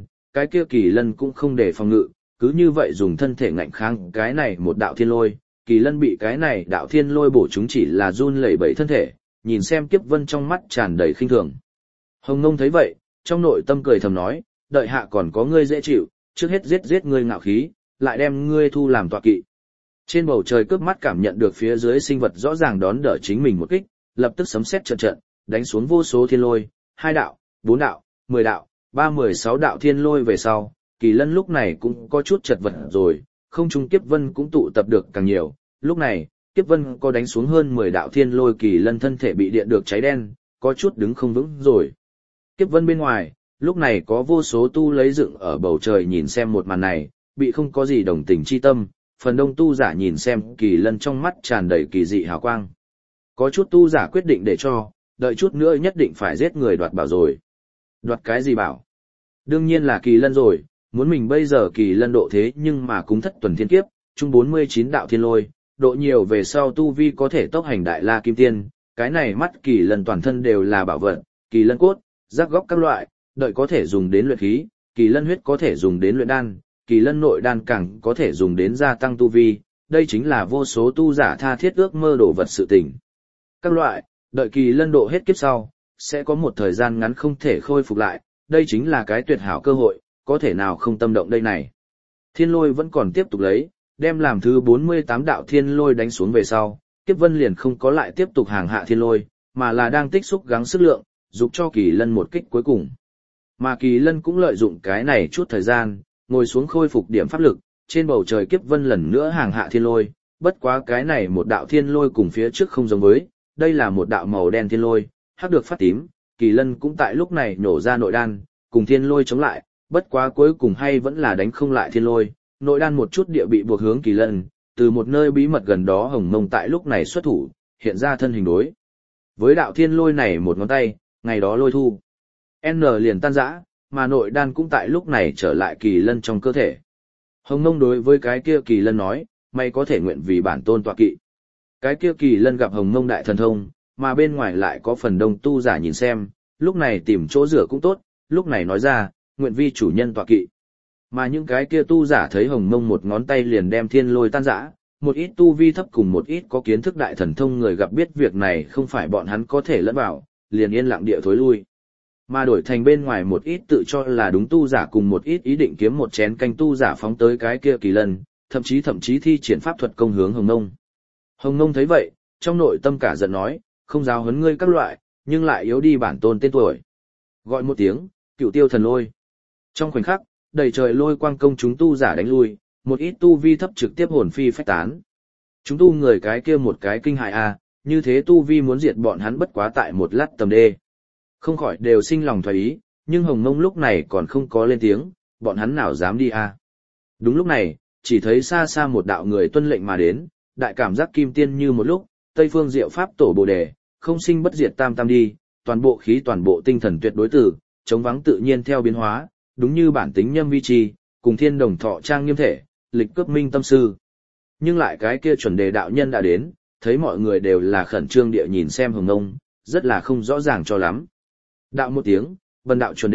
kỳ lân cũng không để phòng ngự, cứ như vậy dùng thân thể ngạnh kháng cái này một đạo thiên lôi, kỳ lân bị cái này đạo thiên lôi bổ chúng chỉ là run lẩy bẩy thân thể, nhìn xem kiếp vân trong mắt tràn đầy khinh thường. Hồng Nông thấy vậy, trong nội tâm cười thầm nói, đợi hạ còn có ngươi dễ chịu, trước hết giết ngươi ngạo khí, lại đem ngươi thu làm tọa kỵ. Trên bầu trời cướp mắt cảm nhận được phía dưới sinh vật rõ ràng đón đỡ chính mình một kích, lập tức sấm sét trận trận, đánh xuống vô số thiên lôi, 2 đạo, 4 đạo, 10 đạo, 16 đạo thiên lôi về sau, kỳ lân lúc này cũng có chút chật vật rồi, không trung kiếp vân cũng tụ tập được càng nhiều, lúc này, kiếp vân có đánh xuống hơn 10 đạo thiên lôi, kỳ lân thân thể bị điện được cháy đen, có chút đứng không vững rồi. Kiếp vân bên ngoài, lúc này có vô số tu lấy dựng ở bầu trời nhìn xem một màn này, bị không có gì đồng tình chi tâm, phần đông tu giả nhìn xem kỳ lân trong mắt tràn đầy kỳ dị hào quang. Có chút tu giả quyết định để cho, đợi chút nữa nhất định phải giết người đoạt bảo rồi. Đoạt cái gì bảo? Đương nhiên là kỳ lân rồi, muốn mình bây giờ kỳ lân độ thế nhưng mà cúng thất tuần thiên kiếp, chung 49 đạo thiên lôi, độ nhiều về sau tu vi có thể tốc hành đại la kim tiên, cái này mắt kỳ lân toàn thân đều là bảo vật, kỳ lân cốt, rác góc các loại, đợi có thể dùng đến luyện khí, kỳ lân huyết có thể dùng đến luyện đan, kỳ lân nội đan càng có thể dùng đến gia tăng tu vi, đây chính là vô số tu giả tha thiết ước mơ đổ vật sự tình. Các loại, đợi kỳ lân độ hết kiếp sau, sẽ có một thời gian ngắn không thể khôi phục lại, đây chính là cái tuyệt hảo cơ hội, có thể nào không tâm động đây này. Thiên lôi vẫn còn tiếp tục lấy, đem làm thứ 48 đạo thiên lôi đánh xuống về sau, kiếp vân liền không có lại tiếp tục hàng hạ thiên lôi, mà là đang tích xúc gắng sức lượng, giúp cho kỳ lân một kích cuối cùng. Mà kỳ lân cũng lợi dụng cái này chút thời gian, ngồi xuống khôi phục điểm pháp lực, trên bầu trời kiếp vân lần nữa hàng hạ thiên lôi, bất quá cái này một đạo thiên lôi cùng phía trước không giống với, đây là một đạo màu đen thiên lôi, hắc được phát tím, kỳ lân cũng tại lúc này nổ ra nội đan, cùng thiên lôi chống lại, bất quá cuối cùng hay vẫn là đánh không lại thiên lôi, nội đan một chút địa bị buộc hướng kỳ lân, từ một nơi bí mật gần đó Hồng Mông tại lúc này xuất thủ, hiện ra thân hình đối. Với đạo thiên lôi này một ngón tay, ngày đó lôi thu. N liền tan rã, mà nội đan cũng tại lúc này trở lại kỳ lân trong cơ thể. Hồng Mông đối với cái kia kỳ lân nói, mày có thể nguyện vì bản tôn tọa kỵ. Cái kia kỳ lân gặp Hồng Mông đại thần thông, mà bên ngoài lại có phần đông tu giả nhìn xem, lúc này tìm chỗ rửa cũng tốt, lúc này nói ra, nguyện vi chủ nhân tọa kỵ. Mà những cái kia tu giả thấy Hồng Mông một ngón tay liền đem thiên lôi tan rã, một ít tu vi thấp cùng một ít có kiến thức đại thần thông người gặp biết việc này không phải bọn hắn có thể lẫn vào, liền yên lặng địa thối lui. Mà đổi thành bên ngoài một ít tự cho là đúng tu giả cùng một ít ý định kiếm một chén canh tu giả phóng tới cái kia kỳ lân, thậm chí thi triển pháp thuật công hướng Hồng Mông. Hồng Mông thấy vậy, trong nội tâm cả giận nói, không giáo huấn ngươi các loại, nhưng lại yếu đi bản tôn tên tuổi. Gọi một tiếng, Cửu Tiêu Thần Lôi. Trong khoảnh khắc, đầy trời lôi quang công chúng tu giả đánh lui, một ít tu vi thấp trực tiếp hồn phi phách tán. Chúng tu người cái kia một cái kinh hại a, như thế tu vi muốn diệt bọn hắn bất quá tại một lát tầm đê. Không khỏi đều sinh lòng thoái ý, nhưng Hồng Mông lúc này còn không có lên tiếng, bọn hắn nào dám đi a. Đúng lúc này, chỉ thấy xa xa một đạo người tuân lệnh mà đến, đại cảm giác kim tiên như một lúc, Tây Phương Diệu Pháp tổ Bồ Đề, không sinh bất diệt tam tam đi, toàn bộ khí toàn bộ tinh thần tuyệt đối tử, chống vắng tự nhiên theo biến hóa, đúng như bản tính nhâm vi trì, cùng thiên đồng thọ trang nghiêm thể, lịch cướp minh tâm sư. Nhưng lại cái kia chuẩn đề đạo nhân đã đến, thấy mọi người đều là khẩn trương địa nhìn xem Hồng Mông, rất là không rõ ràng cho lắm. Đạo một tiếng, vân đạo chuẩn đề,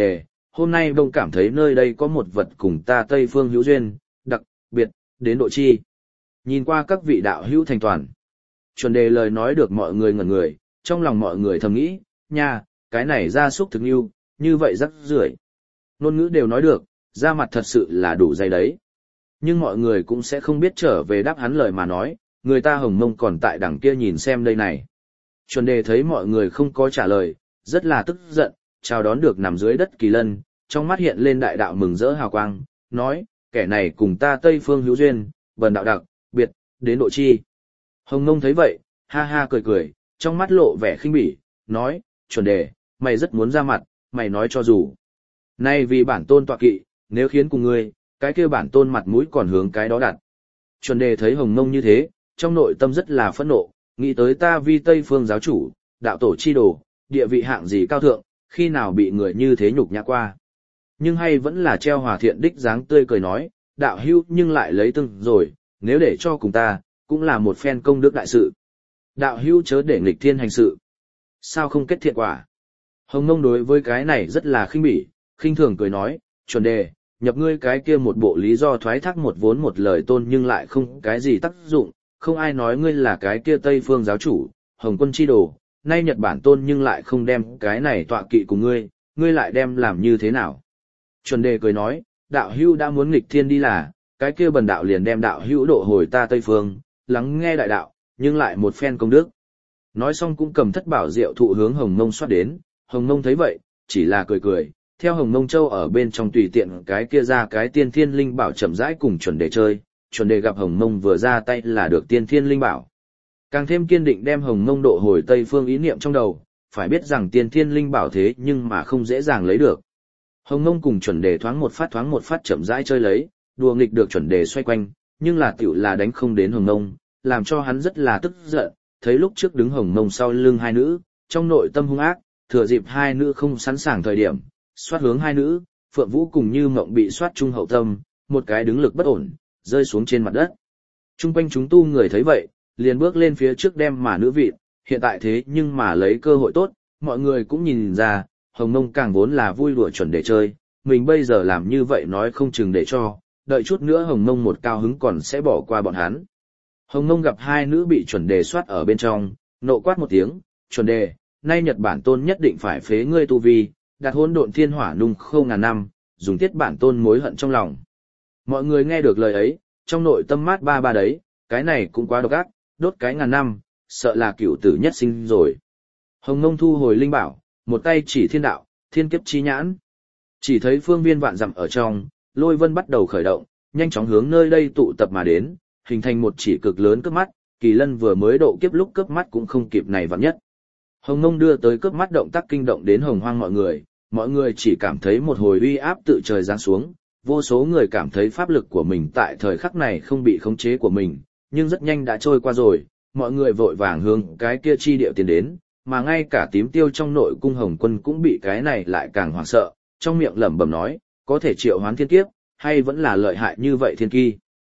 hôm nay bông cảm thấy nơi đây có một vật cùng ta Tây Phương hữu duyên, đặc biệt, đến độ chi. Nhìn qua các vị đạo hữu thành toàn. Chuẩn đề lời nói được mọi người ngẩn người, trong lòng mọi người thầm nghĩ, nha, cái này ra súc thực như vậy rắc rưởi. Ngôn ngữ đều nói được, ra mặt thật sự là đủ dày đấy. Nhưng mọi người cũng sẽ không biết trở về đáp hắn lời mà nói, người ta Hồng Mông còn tại đằng kia nhìn xem đây này. Chuẩn đề thấy mọi người không có trả lời, rất là tức giận, chào đón được nằm dưới đất Kỳ Lân, trong mắt hiện lên đại đạo mừng rỡ hào quang, nói, kẻ này cùng ta Tây Phương hữu duyên, bần đạo đặc biệt, đến độ chi. Hồng Mông thấy vậy, ha ha cười cười, trong mắt lộ vẻ khinh bỉ, nói, chuẩn đề, mày rất muốn ra mặt, mày nói cho dù. Nay vì bản tôn tọa kỵ, nếu khiến cùng ngươi, cái kia bản tôn mặt mũi còn hướng cái đó đặt. Chuẩn đề thấy Hồng Mông như thế, trong nội tâm rất là phẫn nộ, nghĩ tới ta vi Tây Phương giáo chủ, đạo tổ chi đồ, địa vị hạng gì cao thượng, khi nào bị người như thế nhục nhã qua. Nhưng hay vẫn là treo hòa thiện đích dáng tươi cười nói, đạo hữu nhưng lại lấy từng rồi, nếu để cho cùng ta, cũng là một phen công đức đại sự. Đạo hữu chớ để nghịch thiên hành sự. Sao không kết thiện quả? Hồng Mông đối với cái này rất là khinh bỉ, khinh thường cười nói, chuẩn đề, nhập ngươi cái kia một bộ lý do thoái thác một vốn một lời tôn nhưng lại không cái gì tác dụng, không ai nói ngươi là cái kia Tây Phương giáo chủ, Hồng Quân chi đồ, nay Nhật Bản tôn nhưng lại không đem cái này tọa kỵ của ngươi lại đem làm như thế nào? Chuẩn đề cười nói, đạo hữu đã muốn nghịch thiên đi là, cái kia bần đạo liền đem đạo hữu độ hồi ta Tây Phương, lắng nghe đại đạo, nhưng lại một phen công đức. Nói xong cũng cầm thất bảo diệu thụ hướng Hồng Mông xoát đến, Hồng Mông thấy vậy, chỉ là cười cười, theo Hồng Mông Châu ở bên trong tùy tiện cái kia ra cái tiên thiên linh bảo chậm rãi cùng chuẩn đề chơi, chuẩn đề gặp Hồng Mông vừa ra tay là được tiên thiên linh bảo. Càng thêm kiên định đem Hồng Mông độ hồi Tây Phương ý niệm trong đầu, phải biết rằng tiên thiên linh bảo thế nhưng mà không dễ dàng lấy được. Hồng Mông cùng chuẩn đề thoáng một phát chậm rãi chơi lấy, đùa nghịch được chuẩn đề xoay quanh, nhưng là tiểu là đánh không đến Hồng Mông, làm cho hắn rất là tức giận, thấy lúc trước đứng Hồng Mông sau lưng hai nữ, trong nội tâm hung ác, thừa dịp hai nữ không sẵn sàng thời điểm, xoát hướng hai nữ, Phượng Vũ cùng Như Mộng bị xoát trung hậu tâm, một cái đứng lực bất ổn, rơi xuống trên mặt đất. Trung quanh chúng tu người thấy vậy, liền bước lên phía trước đem mà nữ vị, hiện tại thế nhưng mà lấy cơ hội tốt, mọi người cũng nhìn ra, Hồng Mông càng vốn là vui đùa chuẩn để chơi, mình bây giờ làm như vậy nói không chừng để cho, đợi chút nữa Hồng Mông một cao hứng còn sẽ bỏ qua bọn hắn. Hồng Mông gặp hai nữ bị chuẩn đề soát ở bên trong, nộ quát một tiếng, chuẩn đề, nay Nhật Bản tôn nhất định phải phế ngươi tu vi, đặt hỗn độn thiên hỏa nung khâu ngàn năm, dùng tiết bản tôn mối hận trong lòng. Mọi người nghe được lời ấy, trong nội tâm mát ba ba đấy, cái này cũng quá độc ác, đốt cái ngàn năm, sợ là cửu tử nhất sinh rồi. Hồng Mông thu hồi linh bảo, một tay chỉ thiên đạo, thiên kiếp chi nhãn. Chỉ thấy phương viên vạn dặm ở trong, lôi vân bắt đầu khởi động, nhanh chóng hướng nơi đây tụ tập mà đến, hình thành một chỉ cực lớn cướp mắt, Kỳ Lân vừa mới độ kiếp lúc cướp mắt cũng không kịp này vạn nhất. Hồng Mông đưa tới cướp mắt động tác kinh động đến hồng hoang mọi người chỉ cảm thấy một hồi uy áp tự trời giáng xuống, vô số người cảm thấy pháp lực của mình tại thời khắc này không bị khống chế của mình, nhưng rất nhanh đã trôi qua rồi, mọi người vội vàng hướng cái kia chi địa tiến đến, mà ngay cả tím tiêu trong nội cung Hồng Quân cũng bị cái này lại càng hoảng sợ, trong miệng lẩm bẩm nói, có thể triệu hoán thiên kiếp, hay vẫn là lợi hại như vậy thiên kỳ.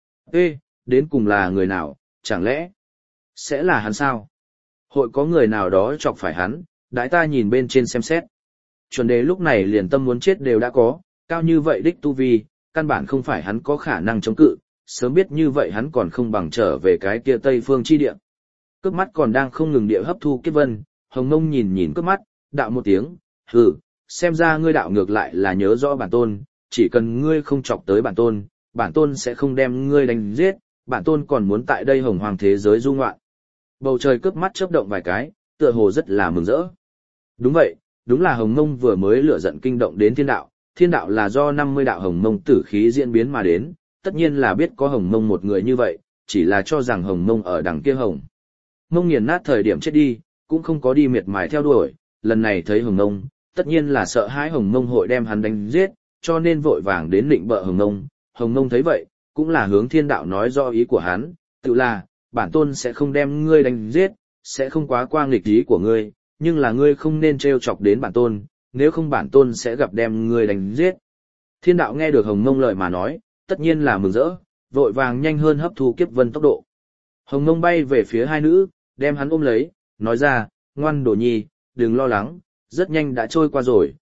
Ê, đến cùng là người nào, chẳng lẽ sẽ là hắn sao? Hội có người nào đó chọc phải hắn, đãi ta nhìn bên trên xem xét. Chuẩn đề lúc này liền tâm muốn chết đều đã có, cao như vậy đích tu vi, căn bản không phải hắn có khả năng chống cự, sớm biết như vậy hắn còn không bằng trở về cái kia Tây Phương chi địa. Cướp mắt còn đang không ngừng địa hấp thu kiếp vân, Hồng Mông nhìn cướp mắt, đạo một tiếng, hừ, xem ra ngươi đạo ngược lại là nhớ rõ bản tôn, chỉ cần ngươi không chọc tới bản tôn sẽ không đem ngươi đánh giết, bản tôn còn muốn tại đây hồng hoàng thế giới du ngoạn. Bầu trời cướp mắt chớp động vài cái, tựa hồ rất là mừng rỡ. Đúng vậy, đúng là Hồng Mông vừa mới lửa giận kinh động đến thiên đạo là do 50 đạo Hồng Mông tử khí diễn biến mà đến, tất nhiên là biết có Hồng Mông một người như vậy, chỉ là cho rằng Hồng Mông ở đằng kia Hồng Mông nghiền nát thời điểm chết đi, cũng không có đi miệt mài theo đuổi, lần này thấy Hồng Mông, tất nhiên là sợ hãi Hồng Mông hội đem hắn đánh giết, cho nên vội vàng đến định bợ Hồng Mông thấy vậy, cũng là hướng thiên đạo nói rõ ý của hắn, tự là, bản tôn sẽ không đem ngươi đánh giết, sẽ không quá qua nghịch ý của ngươi, nhưng là ngươi không nên trêu chọc đến bản tôn, nếu không bản tôn sẽ gặp đem ngươi đánh giết. Thiên đạo nghe được Hồng Mông lời mà nói, tất nhiên là mừng rỡ, vội vàng nhanh hơn hấp thu kiếp vân tốc độ. Hồng Mông bay về phía hai nữ, đem hắn ôm lấy, nói ra, ngoan đồ nhi, đừng lo lắng, rất nhanh đã trôi qua rồi,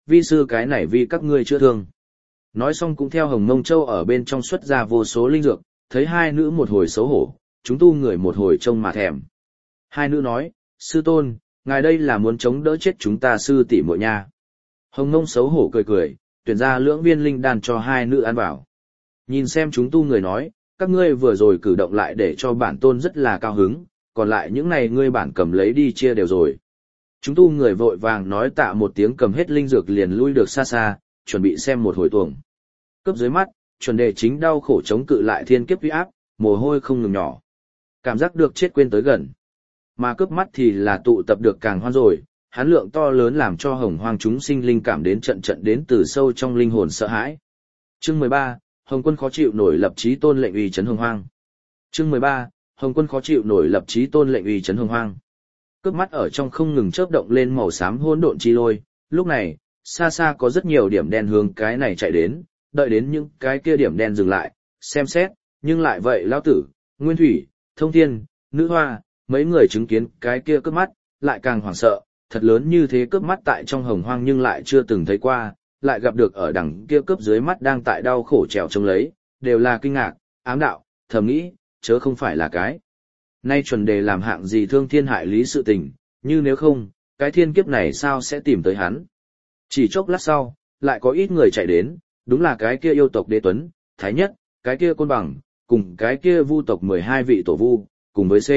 vi sư cái này vì các ngươi chữa thương. Nói xong cũng theo Hồng Mông Châu ở bên trong xuất ra vô số linh dược, thấy hai nữ một hồi xấu hổ, chúng tu người một hồi trông mà thèm. Hai nữ nói, sư tôn, ngài đây là muốn chống đỡ chết chúng ta sư tỷ muội nha. Hồng Mông xấu hổ cười cười, tuyển ra lưỡng viên linh đan cho hai nữ ăn vào. Nhìn xem chúng tu người nói, các ngươi vừa rồi cử động lại để cho bản tôn rất là cao hứng, còn lại những này ngươi bản cầm lấy đi chia đều rồi. Chúng tu người vội vàng nói tạ một tiếng cầm hết linh dược liền lui được xa xa, chuẩn bị xem một hồi tuồng. Cướp dưới mắt, chuẩn đề chính đau khổ chống cự lại thiên kiếp uy áp, mồ hôi không ngừng nhỏ. Cảm giác được chết quên tới gần. Mà cướp mắt thì là tụ tập được càng hoan rồi, hán lượng to lớn làm cho hồng hoang chúng sinh linh cảm đến trận trận đến từ sâu trong linh hồn sợ hãi. Chương 13, Hồng Quân khó chịu nổi lập chí tôn lệnh uy chấn hồng hoang. Chương 13, Hồng Quân khó chịu nổi lập chí tôn lệnh uy chấn hồng hoang. Cướp mắt ở trong không ngừng chớp động lên màu xám hỗn độn chi lôi, lúc này, xa xa có rất nhiều điểm đen hướng cái này chạy đến, đợi đến những cái kia điểm đen dừng lại, xem xét, nhưng lại vậy lão tử, Nguyên Thủy, Thông Thiên, Nữ Hoa, mấy người chứng kiến cái kia cướp mắt, lại càng hoảng sợ, thật lớn như thế cướp mắt tại trong hồng hoang nhưng lại chưa từng thấy qua, lại gặp được ở đằng kia cướp dưới mắt đang tại đau khổ trèo trông lấy, đều là kinh ngạc, ám đạo, thầm nghĩ, chớ không phải là cái. Nay chuẩn đề làm hạng gì thương thiên hại lý sự tình, như nếu không, cái thiên kiếp này sao sẽ tìm tới hắn. Chỉ chốc lát sau, lại có ít người chạy đến, đúng là cái kia yêu tộc Đế Tuấn, Thái Nhất, cái kia Côn Bằng, cùng cái kia vu tộc 12 vị tổ vu, cùng với C.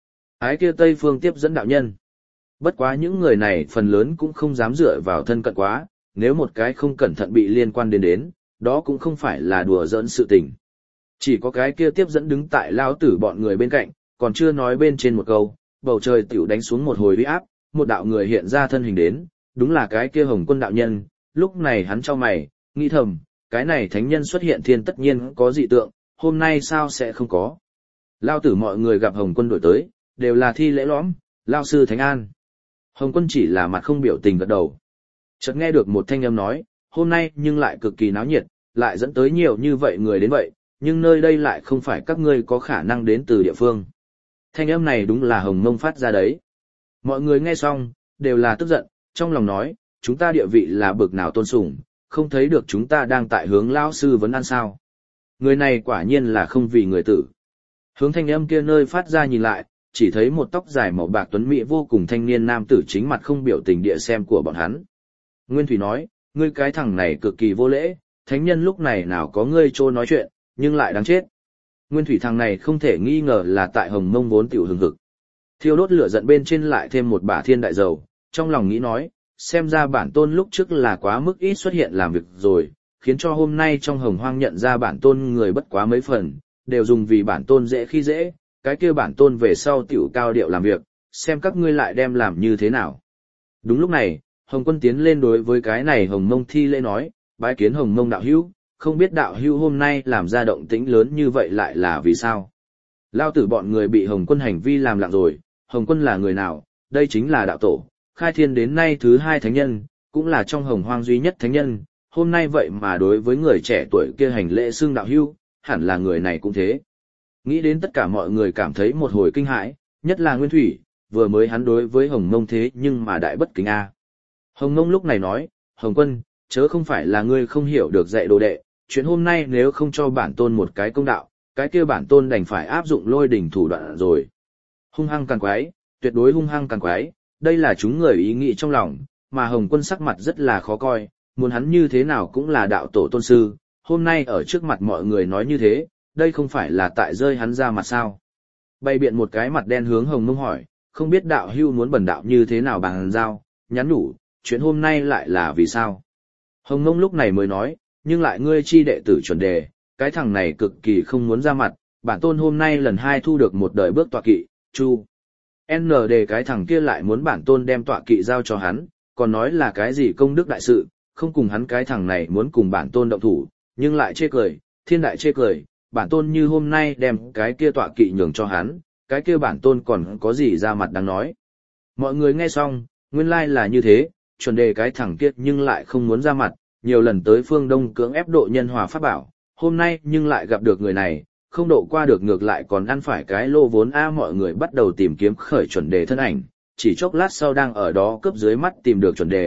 Ái kia Tây Phương tiếp dẫn đạo nhân. Bất quá những người này phần lớn cũng không dám dựa vào thân cận quá, nếu một cái không cẩn thận bị liên quan đến, đó cũng không phải là đùa giỡn sự tình. Chỉ có cái kia tiếp dẫn đứng tại lao tử bọn người bên cạnh, còn chưa nói bên trên một câu, bầu trời tiểu đánh xuống một hồi uy áp, một đạo người hiện ra thân hình đến, đúng là cái kia Hồng Quân đạo nhân, lúc này hắn chau mày, nghĩ thầm, cái này thánh nhân xuất hiện thiên tất nhiên có dị tượng, hôm nay sao sẽ không có. Lao tử mọi người gặp Hồng Quân đổi tới, đều là thi lễ lõm, lao sư thánh an. Hồng Quân chỉ là mặt không biểu tình gật đầu. Chợt nghe được một thanh âm nói, hôm nay nhưng lại cực kỳ náo nhiệt, lại dẫn tới nhiều như vậy người đến vậy, nhưng nơi đây lại không phải các ngươi có khả năng đến từ địa phương. Thanh âm này đúng là Hồng Mông phát ra đấy. Mọi người nghe xong, đều là tức giận, trong lòng nói, chúng ta địa vị là bực nào tôn sùng, không thấy được chúng ta đang tại hướng lão sư vấn an sao. Người này quả nhiên là không vì người tử. Hướng thanh âm kia nơi phát ra nhìn lại, chỉ thấy một tóc dài màu bạc tuấn mỹ vô cùng thanh niên nam tử chính mặt không biểu tình địa xem của bọn hắn. Nguyên Thủy nói, ngươi cái thằng này cực kỳ vô lễ, thánh nhân lúc này nào có ngươi trô nói chuyện, nhưng lại đáng chết. Nguyên Thủy thằng này không thể nghi ngờ là tại Hồng Mông vốn tiểu hừng hực. Thiêu đốt lửa giận bên trên lại thêm một bả thiên đại dầu, trong lòng nghĩ nói, xem ra bản tôn lúc trước là quá mức ít xuất hiện làm việc rồi, khiến cho hôm nay trong hồng hoang nhận ra bản tôn người bất quá mấy phần, đều dùng vì bản tôn dễ khi dễ, cái kia bản tôn về sau tiểu cao điệu làm việc, xem các ngươi lại đem làm như thế nào. Đúng lúc này, Hồng Quân tiến lên đối với cái này Hồng Mông thi lễ nói, bái kiến Hồng Mông đạo hữu, không biết đạo hữu hôm nay làm ra động tĩnh lớn như vậy lại là vì sao. Lao tử bọn người bị Hồng Quân hành vi làm lặng rồi, Hồng Quân là người nào, đây chính là đạo tổ, khai thiên đến nay thứ hai thánh nhân, cũng là trong hồng hoang duy nhất thánh nhân, hôm nay vậy mà đối với người trẻ tuổi kia hành lễ xưng đạo hữu, hẳn là người này cũng thế. Nghĩ đến tất cả mọi người cảm thấy một hồi kinh hãi, nhất là Nguyên Thủy, vừa mới hắn đối với Hồng Mông thế nhưng mà đại bất kính a. Hồng Mông lúc này nói, Hồng Quân, chớ không phải là ngươi không hiểu được dạy đồ đệ, chuyện hôm nay nếu không cho bản tôn một cái công đạo, cái kia bản tôn đành phải áp dụng lôi đỉnh thủ đoạn rồi. Hung hăng càng quái, tuyệt đối hung hăng càng quái, đây là chúng người ý nghĩ trong lòng, mà Hồng Quân sắc mặt rất là khó coi, muốn hắn như thế nào cũng là đạo tổ tôn sư, hôm nay ở trước mặt mọi người nói như thế, đây không phải là tại rơi hắn ra mặt sao. Bày biện một cái mặt đen hướng Hồng Mông hỏi, không biết đạo hưu muốn bẩn đạo như thế nào bằng giao, nhắn nhủ, chuyện hôm nay lại là vì sao. Hồng Mông lúc này mới nói, nhưng lại ngươi chi đệ tử chuẩn đề, cái thằng này cực kỳ không muốn ra mặt, bản tôn hôm nay lần hai thu được một đời bước tọa kỵ, Chu. N đề cái thằng kia lại muốn bản tôn đem tọa kỵ giao cho hắn, còn nói là cái gì công đức đại sự, không cùng hắn cái thằng này muốn cùng bản tôn động thủ, nhưng lại chê cười, thiên đại chê cười, bản tôn như hôm nay đem cái kia tọa kỵ nhường cho hắn, cái kia bản tôn còn có gì ra mặt đáng nói. Mọi người nghe xong, nguyên lai là như thế, chuẩn đề cái thằng kia nhưng lại không muốn ra mặt, nhiều lần tới phương Đông cưỡng ép độ nhân hòa pháp bảo, hôm nay nhưng lại gặp được người này, không độ qua được ngược lại còn ăn phải cái lô vốn mọi người bắt đầu tìm kiếm khởi chuẩn đề thân ảnh, chỉ chốc lát sau đang ở đó cướp dưới mắt tìm được chuẩn đề,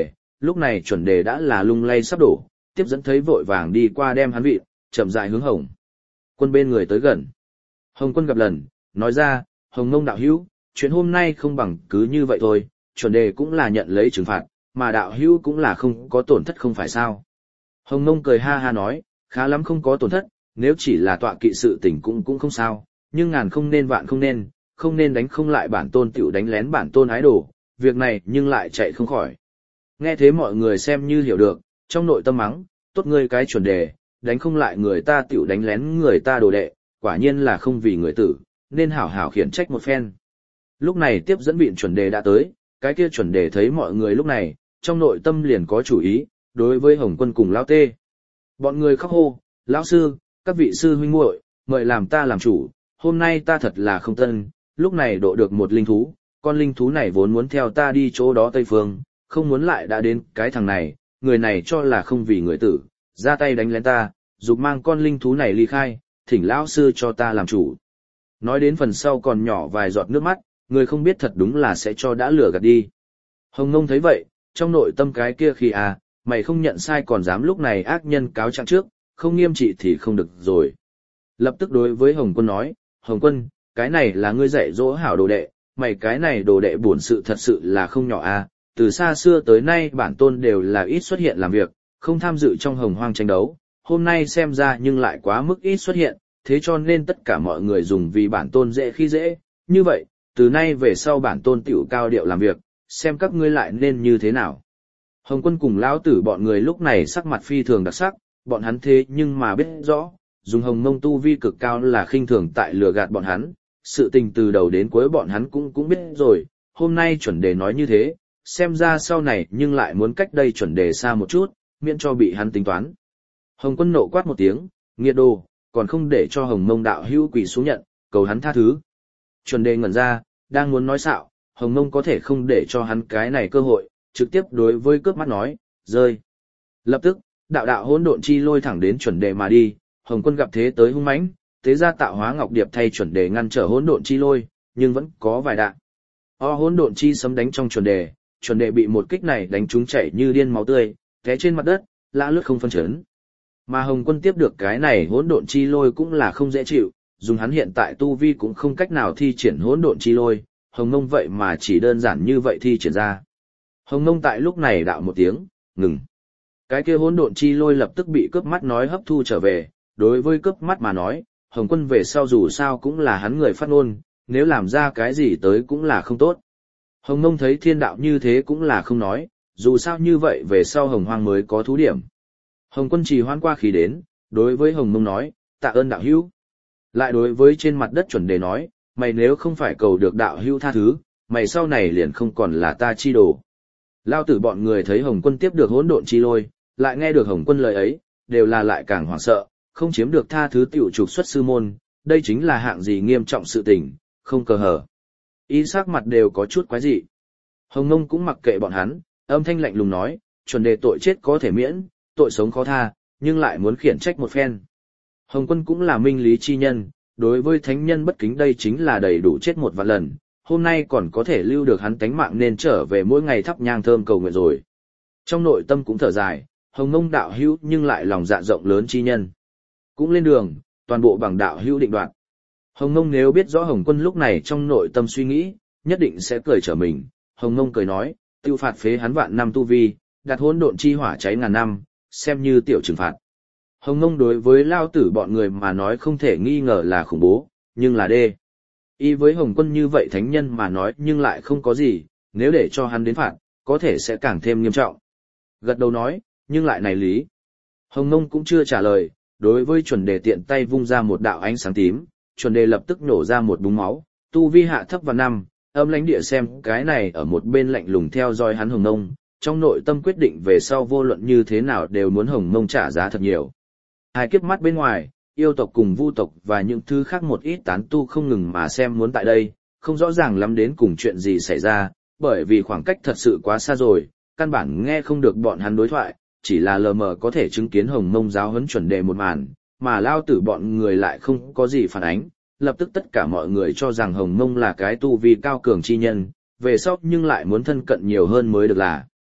lúc này chuẩn đề đã là lung lay sắp đổ, tiếp dẫn thấy vội vàng đi qua đem hắn vịn, chậm rãi hướng Hồng Quân bên người tới gần. Hồng Quân gặp lần, nói ra, Hồng Mông đạo hữu, chuyện hôm nay không bằng cứ như vậy thôi, chuẩn đề cũng là nhận lấy trừng phạt, mà đạo hữu cũng là không có tổn thất không phải sao. Hồng Mông cười ha ha nói, khá lắm không có tổn thất, nếu chỉ là tọa kỵ sự tình cũng không sao, nhưng ngàn không nên vạn không nên đánh không lại bản tôn tiểu đánh lén bản tôn ái đồ, việc này nhưng lại chạy không khỏi. Nghe thế mọi người xem như hiểu được, trong nội tâm mắng, tốt ngươi cái chuẩn đề, đánh không lại người ta tiểu đánh lén người ta đồ đệ, quả nhiên là không vì người tử, nên hảo hảo khiển trách một phen. Lúc này tiếp dẫn viện chuẩn đề đã tới, cái kia chuẩn đề thấy mọi người lúc này, trong nội tâm liền có chủ ý, đối với Hồng Quân cùng Lão Tê. Bọn người khóc hô, lão sư, các vị sư huynh muội, mời làm ta làm chủ, hôm nay ta thật là không tân, lúc này độ được một linh thú, con linh thú này vốn muốn theo ta đi chỗ đó Tây Phương, không muốn lại đã đến cái thằng này, người này cho là không vì người tử, ra tay đánh lén ta, dục mang con linh thú này ly khai, thỉnh lão sư cho ta làm chủ. Nói đến phần sau còn nhỏ vài giọt nước mắt, người không biết thật đúng là sẽ cho đã lừa gạt đi. Hồng Ngông thấy vậy, trong nội tâm cái kia khi mày không nhận sai còn dám lúc này ác nhân cáo trạng trước, không nghiêm trị thì không được rồi. Lập tức đối với Hồng Quân nói, Hồng Quân, cái này là ngươi dạy dỗ hảo đồ đệ, mày cái này đồ đệ bổn sự thật sự là không nhỏ từ xa xưa tới nay bản tôn đều là ít xuất hiện làm việc, không tham dự trong hồng hoang tranh đấu, hôm nay xem ra nhưng lại quá mức ít xuất hiện, thế cho nên tất cả mọi người dùng vì bản tôn dễ khi dễ, như vậy, từ nay về sau bản tôn tiểu cao điệu làm việc, xem các ngươi lại nên như thế nào. Hồng Quân cùng lão tử bọn người lúc này sắc mặt phi thường đặc sắc, bọn hắn thế nhưng mà biết rõ, dùng Hồng Mông tu vi cực cao là khinh thường tại lừa gạt bọn hắn, sự tình từ đầu đến cuối bọn hắn cũng biết rồi, hôm nay chuẩn đề nói như thế, xem ra sau này nhưng lại muốn cách đây chuẩn đề xa một chút, miễn cho bị hắn tính toán. Hồng Quân nộ quát một tiếng, nghiệt đồ, còn không để cho Hồng Mông đạo hữu quỳ xuống nhận, cầu hắn tha thứ. Chuẩn đề ngẩn ra, đang muốn nói xạo, Hồng Mông có thể không để cho hắn cái này cơ hội, trực tiếp đối với cướp mắt nói, rơi. Lập tức, đạo hỗn độn chi lôi thẳng đến chuẩn đề mà đi, Hồng Quân gặp thế tới hung mãnh, thế ra tạo hóa ngọc điệp thay chuẩn đề ngăn trở hỗn độn chi lôi, nhưng vẫn có vài đạn. Hỗn độn chi sấm đánh trong chuẩn đề bị một kích này đánh trúng chảy như điên máu tươi, té trên mặt đất, lã lướt không phân chấn. Mà Hồng Quân tiếp được cái này hỗn độn chi lôi cũng là không dễ chịu, dùng hắn hiện tại tu vi cũng không cách nào thi triển hỗn độn chi lôi, Hồng Mông vậy mà chỉ đơn giản như vậy thi triển ra. Hồng Mông tại lúc này đạo một tiếng, ngừng. Cái kia hỗn độn chi lôi lập tức bị cướp mắt nói hấp thu trở về, đối với cướp mắt mà nói, Hồng Quân về sau dù sao cũng là hắn người phát ngôn, nếu làm ra cái gì tới cũng là không tốt. Hồng Mông thấy thiên đạo như thế cũng là không nói, dù sao như vậy về sau Hồng Hoang mới có thú điểm. Hồng Quân trì hoãn qua khí đến, đối với Hồng Mông nói, tạ ơn đạo hữu. Lại đối với trên mặt đất chuẩn đề nói, mày nếu không phải cầu được đạo hữu tha thứ, mày sau này liền không còn là ta chi đồ. Lao tử bọn người thấy Hồng Quân tiếp được hỗn độn chi lôi, lại nghe được Hồng Quân lời ấy, đều là lại càng hoảng sợ, không chiếm được tha thứ tiểu trục xuất sư môn, đây chính là hạng gì nghiêm trọng sự tình, không cờ hở. Ý sắc mặt đều có chút quái dị. Hồng Mông cũng mặc kệ bọn hắn, âm thanh lạnh lùng nói, chuẩn đề tội chết có thể miễn, tội sống khó tha, nhưng lại muốn khiển trách một phen. Hồng Quân cũng là minh lý chi nhân, đối với thánh nhân bất kính đây chính là đầy đủ chết một vạn lần, hôm nay còn có thể lưu được hắn tánh mạng nên trở về mỗi ngày thắp nhang thơm cầu nguyện rồi. Trong nội tâm cũng thở dài, Hồng Mông đạo hữu nhưng lại lòng dạ rộng lớn chi nhân. Cũng lên đường, toàn bộ bằng đạo hữu định đoạt. Hồng Mông nếu biết rõ Hồng Quân lúc này trong nội tâm suy nghĩ, nhất định sẽ cười trở mình. Hồng Mông cười nói, tiêu phạt phế hắn vạn năm tu vi, đặt hỗn độn chi hỏa cháy ngàn năm, xem như tiểu trừng phạt. Hồng Mông đối với lao tử bọn người mà nói không thể nghi ngờ là khủng bố, nhưng là đê. Y với Hồng Quân như vậy thánh nhân mà nói nhưng lại không có gì, nếu để cho hắn đến phạt, có thể sẽ càng thêm nghiêm trọng. Gật đầu nói, nhưng lại này lý. Hồng Mông cũng chưa trả lời, đối với chuẩn đề tiện tay vung ra một đạo ánh sáng tím, chuẩn đề lập tức nổ ra một búng máu, tu vi hạ thấp vào năm, âm lãnh địa xem cái này ở một bên lạnh lùng theo dõi hắn Hồng Mông, trong nội tâm quyết định về sau vô luận như thế nào đều muốn Hồng Mông trả giá thật nhiều. Hai kiếp mắt bên ngoài, yêu tộc cùng vu tộc và những thứ khác một ít tán tu không ngừng mà xem muốn tại đây, không rõ ràng lắm đến cùng chuyện gì xảy ra, bởi vì khoảng cách thật sự quá xa rồi, căn bản nghe không được bọn hắn đối thoại, chỉ là lờ mờ có thể chứng kiến Hồng Mông giáo huấn chuẩn đề một màn, mà lao tử bọn người lại không có gì phản ánh, lập tức tất cả mọi người cho rằng Hồng Mông là cái tu vi cao cường chi nhân, về sau nhưng lại muốn thân cận nhiều hơn mới được là.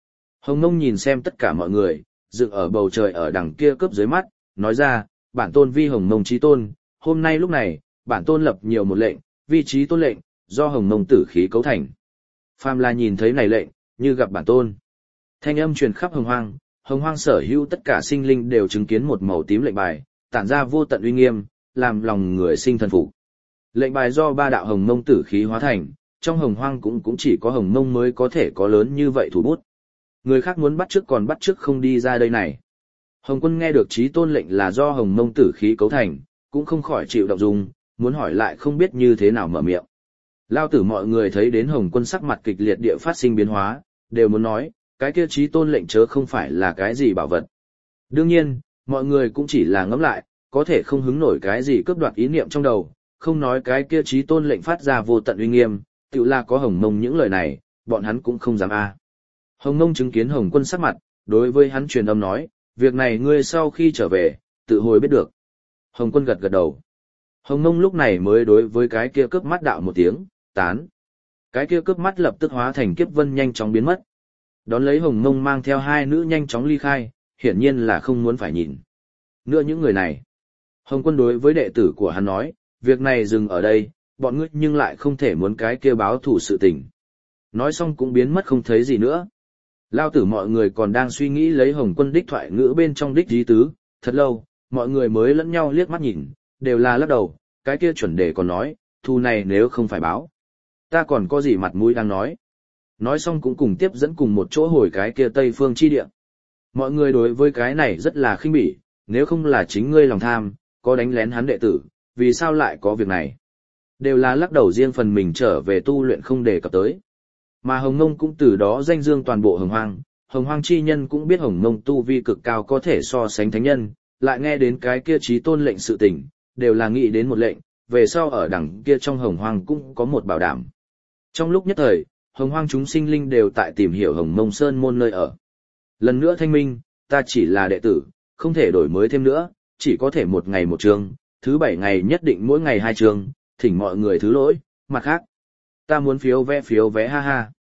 Hồng Nông nhìn xem tất cả mọi người, dựng ở bầu trời ở đằng kia cướp dưới mắt, nói ra, bản tôn vi Hồng Nông chí tôn, hôm nay lúc này, bản tôn lập nhiều một lệnh, vi chí tôn lệnh, do Hồng Nông tử khí cấu thành. Phàm là nhìn thấy này lệnh, như gặp bản tôn. Thanh âm truyền khắp Hồng Hoang sở hữu tất cả sinh linh đều chứng kiến một màu tím lệnh bài, tản ra vô tận uy nghiêm, làm lòng người sinh thần phục. Lệnh bài do ba đạo Hồng Mông tử khí hóa thành, trong Hồng Hoang cũng chỉ có Hồng Mông mới có thể có lớn như vậy thủ bút. Người khác muốn bắt trước còn bắt trước không đi ra đây này. Hồng Quân nghe được chí tôn lệnh là do Hồng Mông tử khí cấu thành, cũng không khỏi chịu động dung, muốn hỏi lại không biết như thế nào mở miệng. Lao tử mọi người thấy đến Hồng Quân sắc mặt kịch liệt địa phát sinh biến hóa, đều muốn nói, cái kia chí tôn lệnh chớ không phải là cái gì bảo vật. Đương nhiên, mọi người cũng chỉ là ngẫm lại, có thể không hứng nổi cái gì cướp đoạt ý niệm trong đầu, không nói cái kia chí tôn lệnh phát ra vô tận uy nghiêm, tự là có Hồng Mông những lời này, bọn hắn cũng không dám a. Hồng Mông chứng kiến Hồng Quân sắc mặt, đối với hắn truyền âm nói, việc này ngươi sau khi trở về, tự hồi biết được. Hồng Quân gật gật đầu. Hồng Mông lúc này mới đối với cái kia cướp mắt đạo một tiếng, tán. Cái kia cướp mắt lập tức hóa thành kiếp vân nhanh chóng biến mất. Đón lấy Hồng Mông mang theo hai nữ nhanh chóng ly khai, hiển nhiên là không muốn phải nhìn nữa những người này. Hồng Quân đối với đệ tử của hắn nói, việc này dừng ở đây, bọn ngươi nhưng lại không thể muốn cái kia báo thủ sự tình. Nói xong cũng biến mất không thấy gì nữa. Lao tử mọi người còn đang suy nghĩ lấy Hồng Quân đích thoại ngữ bên trong đích ý tứ, thật lâu, mọi người mới lẫn nhau liếc mắt nhìn, đều là lắc đầu, cái kia chuẩn đề còn nói, thù này nếu không phải báo, ta còn có gì mặt mũi đang nói. Nói xong cũng cùng tiếp dẫn cùng một chỗ hồi cái kia Tây Phương chi địa. Mọi người đối với cái này rất là khinh bỉ, nếu không là chính ngươi lòng tham, có đánh lén hắn đệ tử, vì sao lại có việc này. Đều là lắc đầu riêng phần mình trở về tu luyện không đề cập tới. Mà Hồng Mông cũng từ đó danh dương toàn bộ Hồng Hoang chi nhân cũng biết Hồng Mông tu vi cực cao có thể so sánh thánh nhân, lại nghe đến cái kia chí tôn lệnh sự tình, đều là nghĩ đến một lệnh, về sau ở đằng kia trong Hồng Hoang cũng có một bảo đảm. Trong lúc nhất thời, Hồng Hoang chúng sinh linh đều tại tìm hiểu Hồng Mông Sơn môn nơi ở. Lần nữa thanh minh, ta chỉ là đệ tử, không thể đổi mới thêm nữa, chỉ có thể một ngày một chương, thứ 7 ngày nhất định mỗi ngày 2 chương, thỉnh mọi người thứ lỗi, mặt khác. Ta muốn phiếu vé ha ha.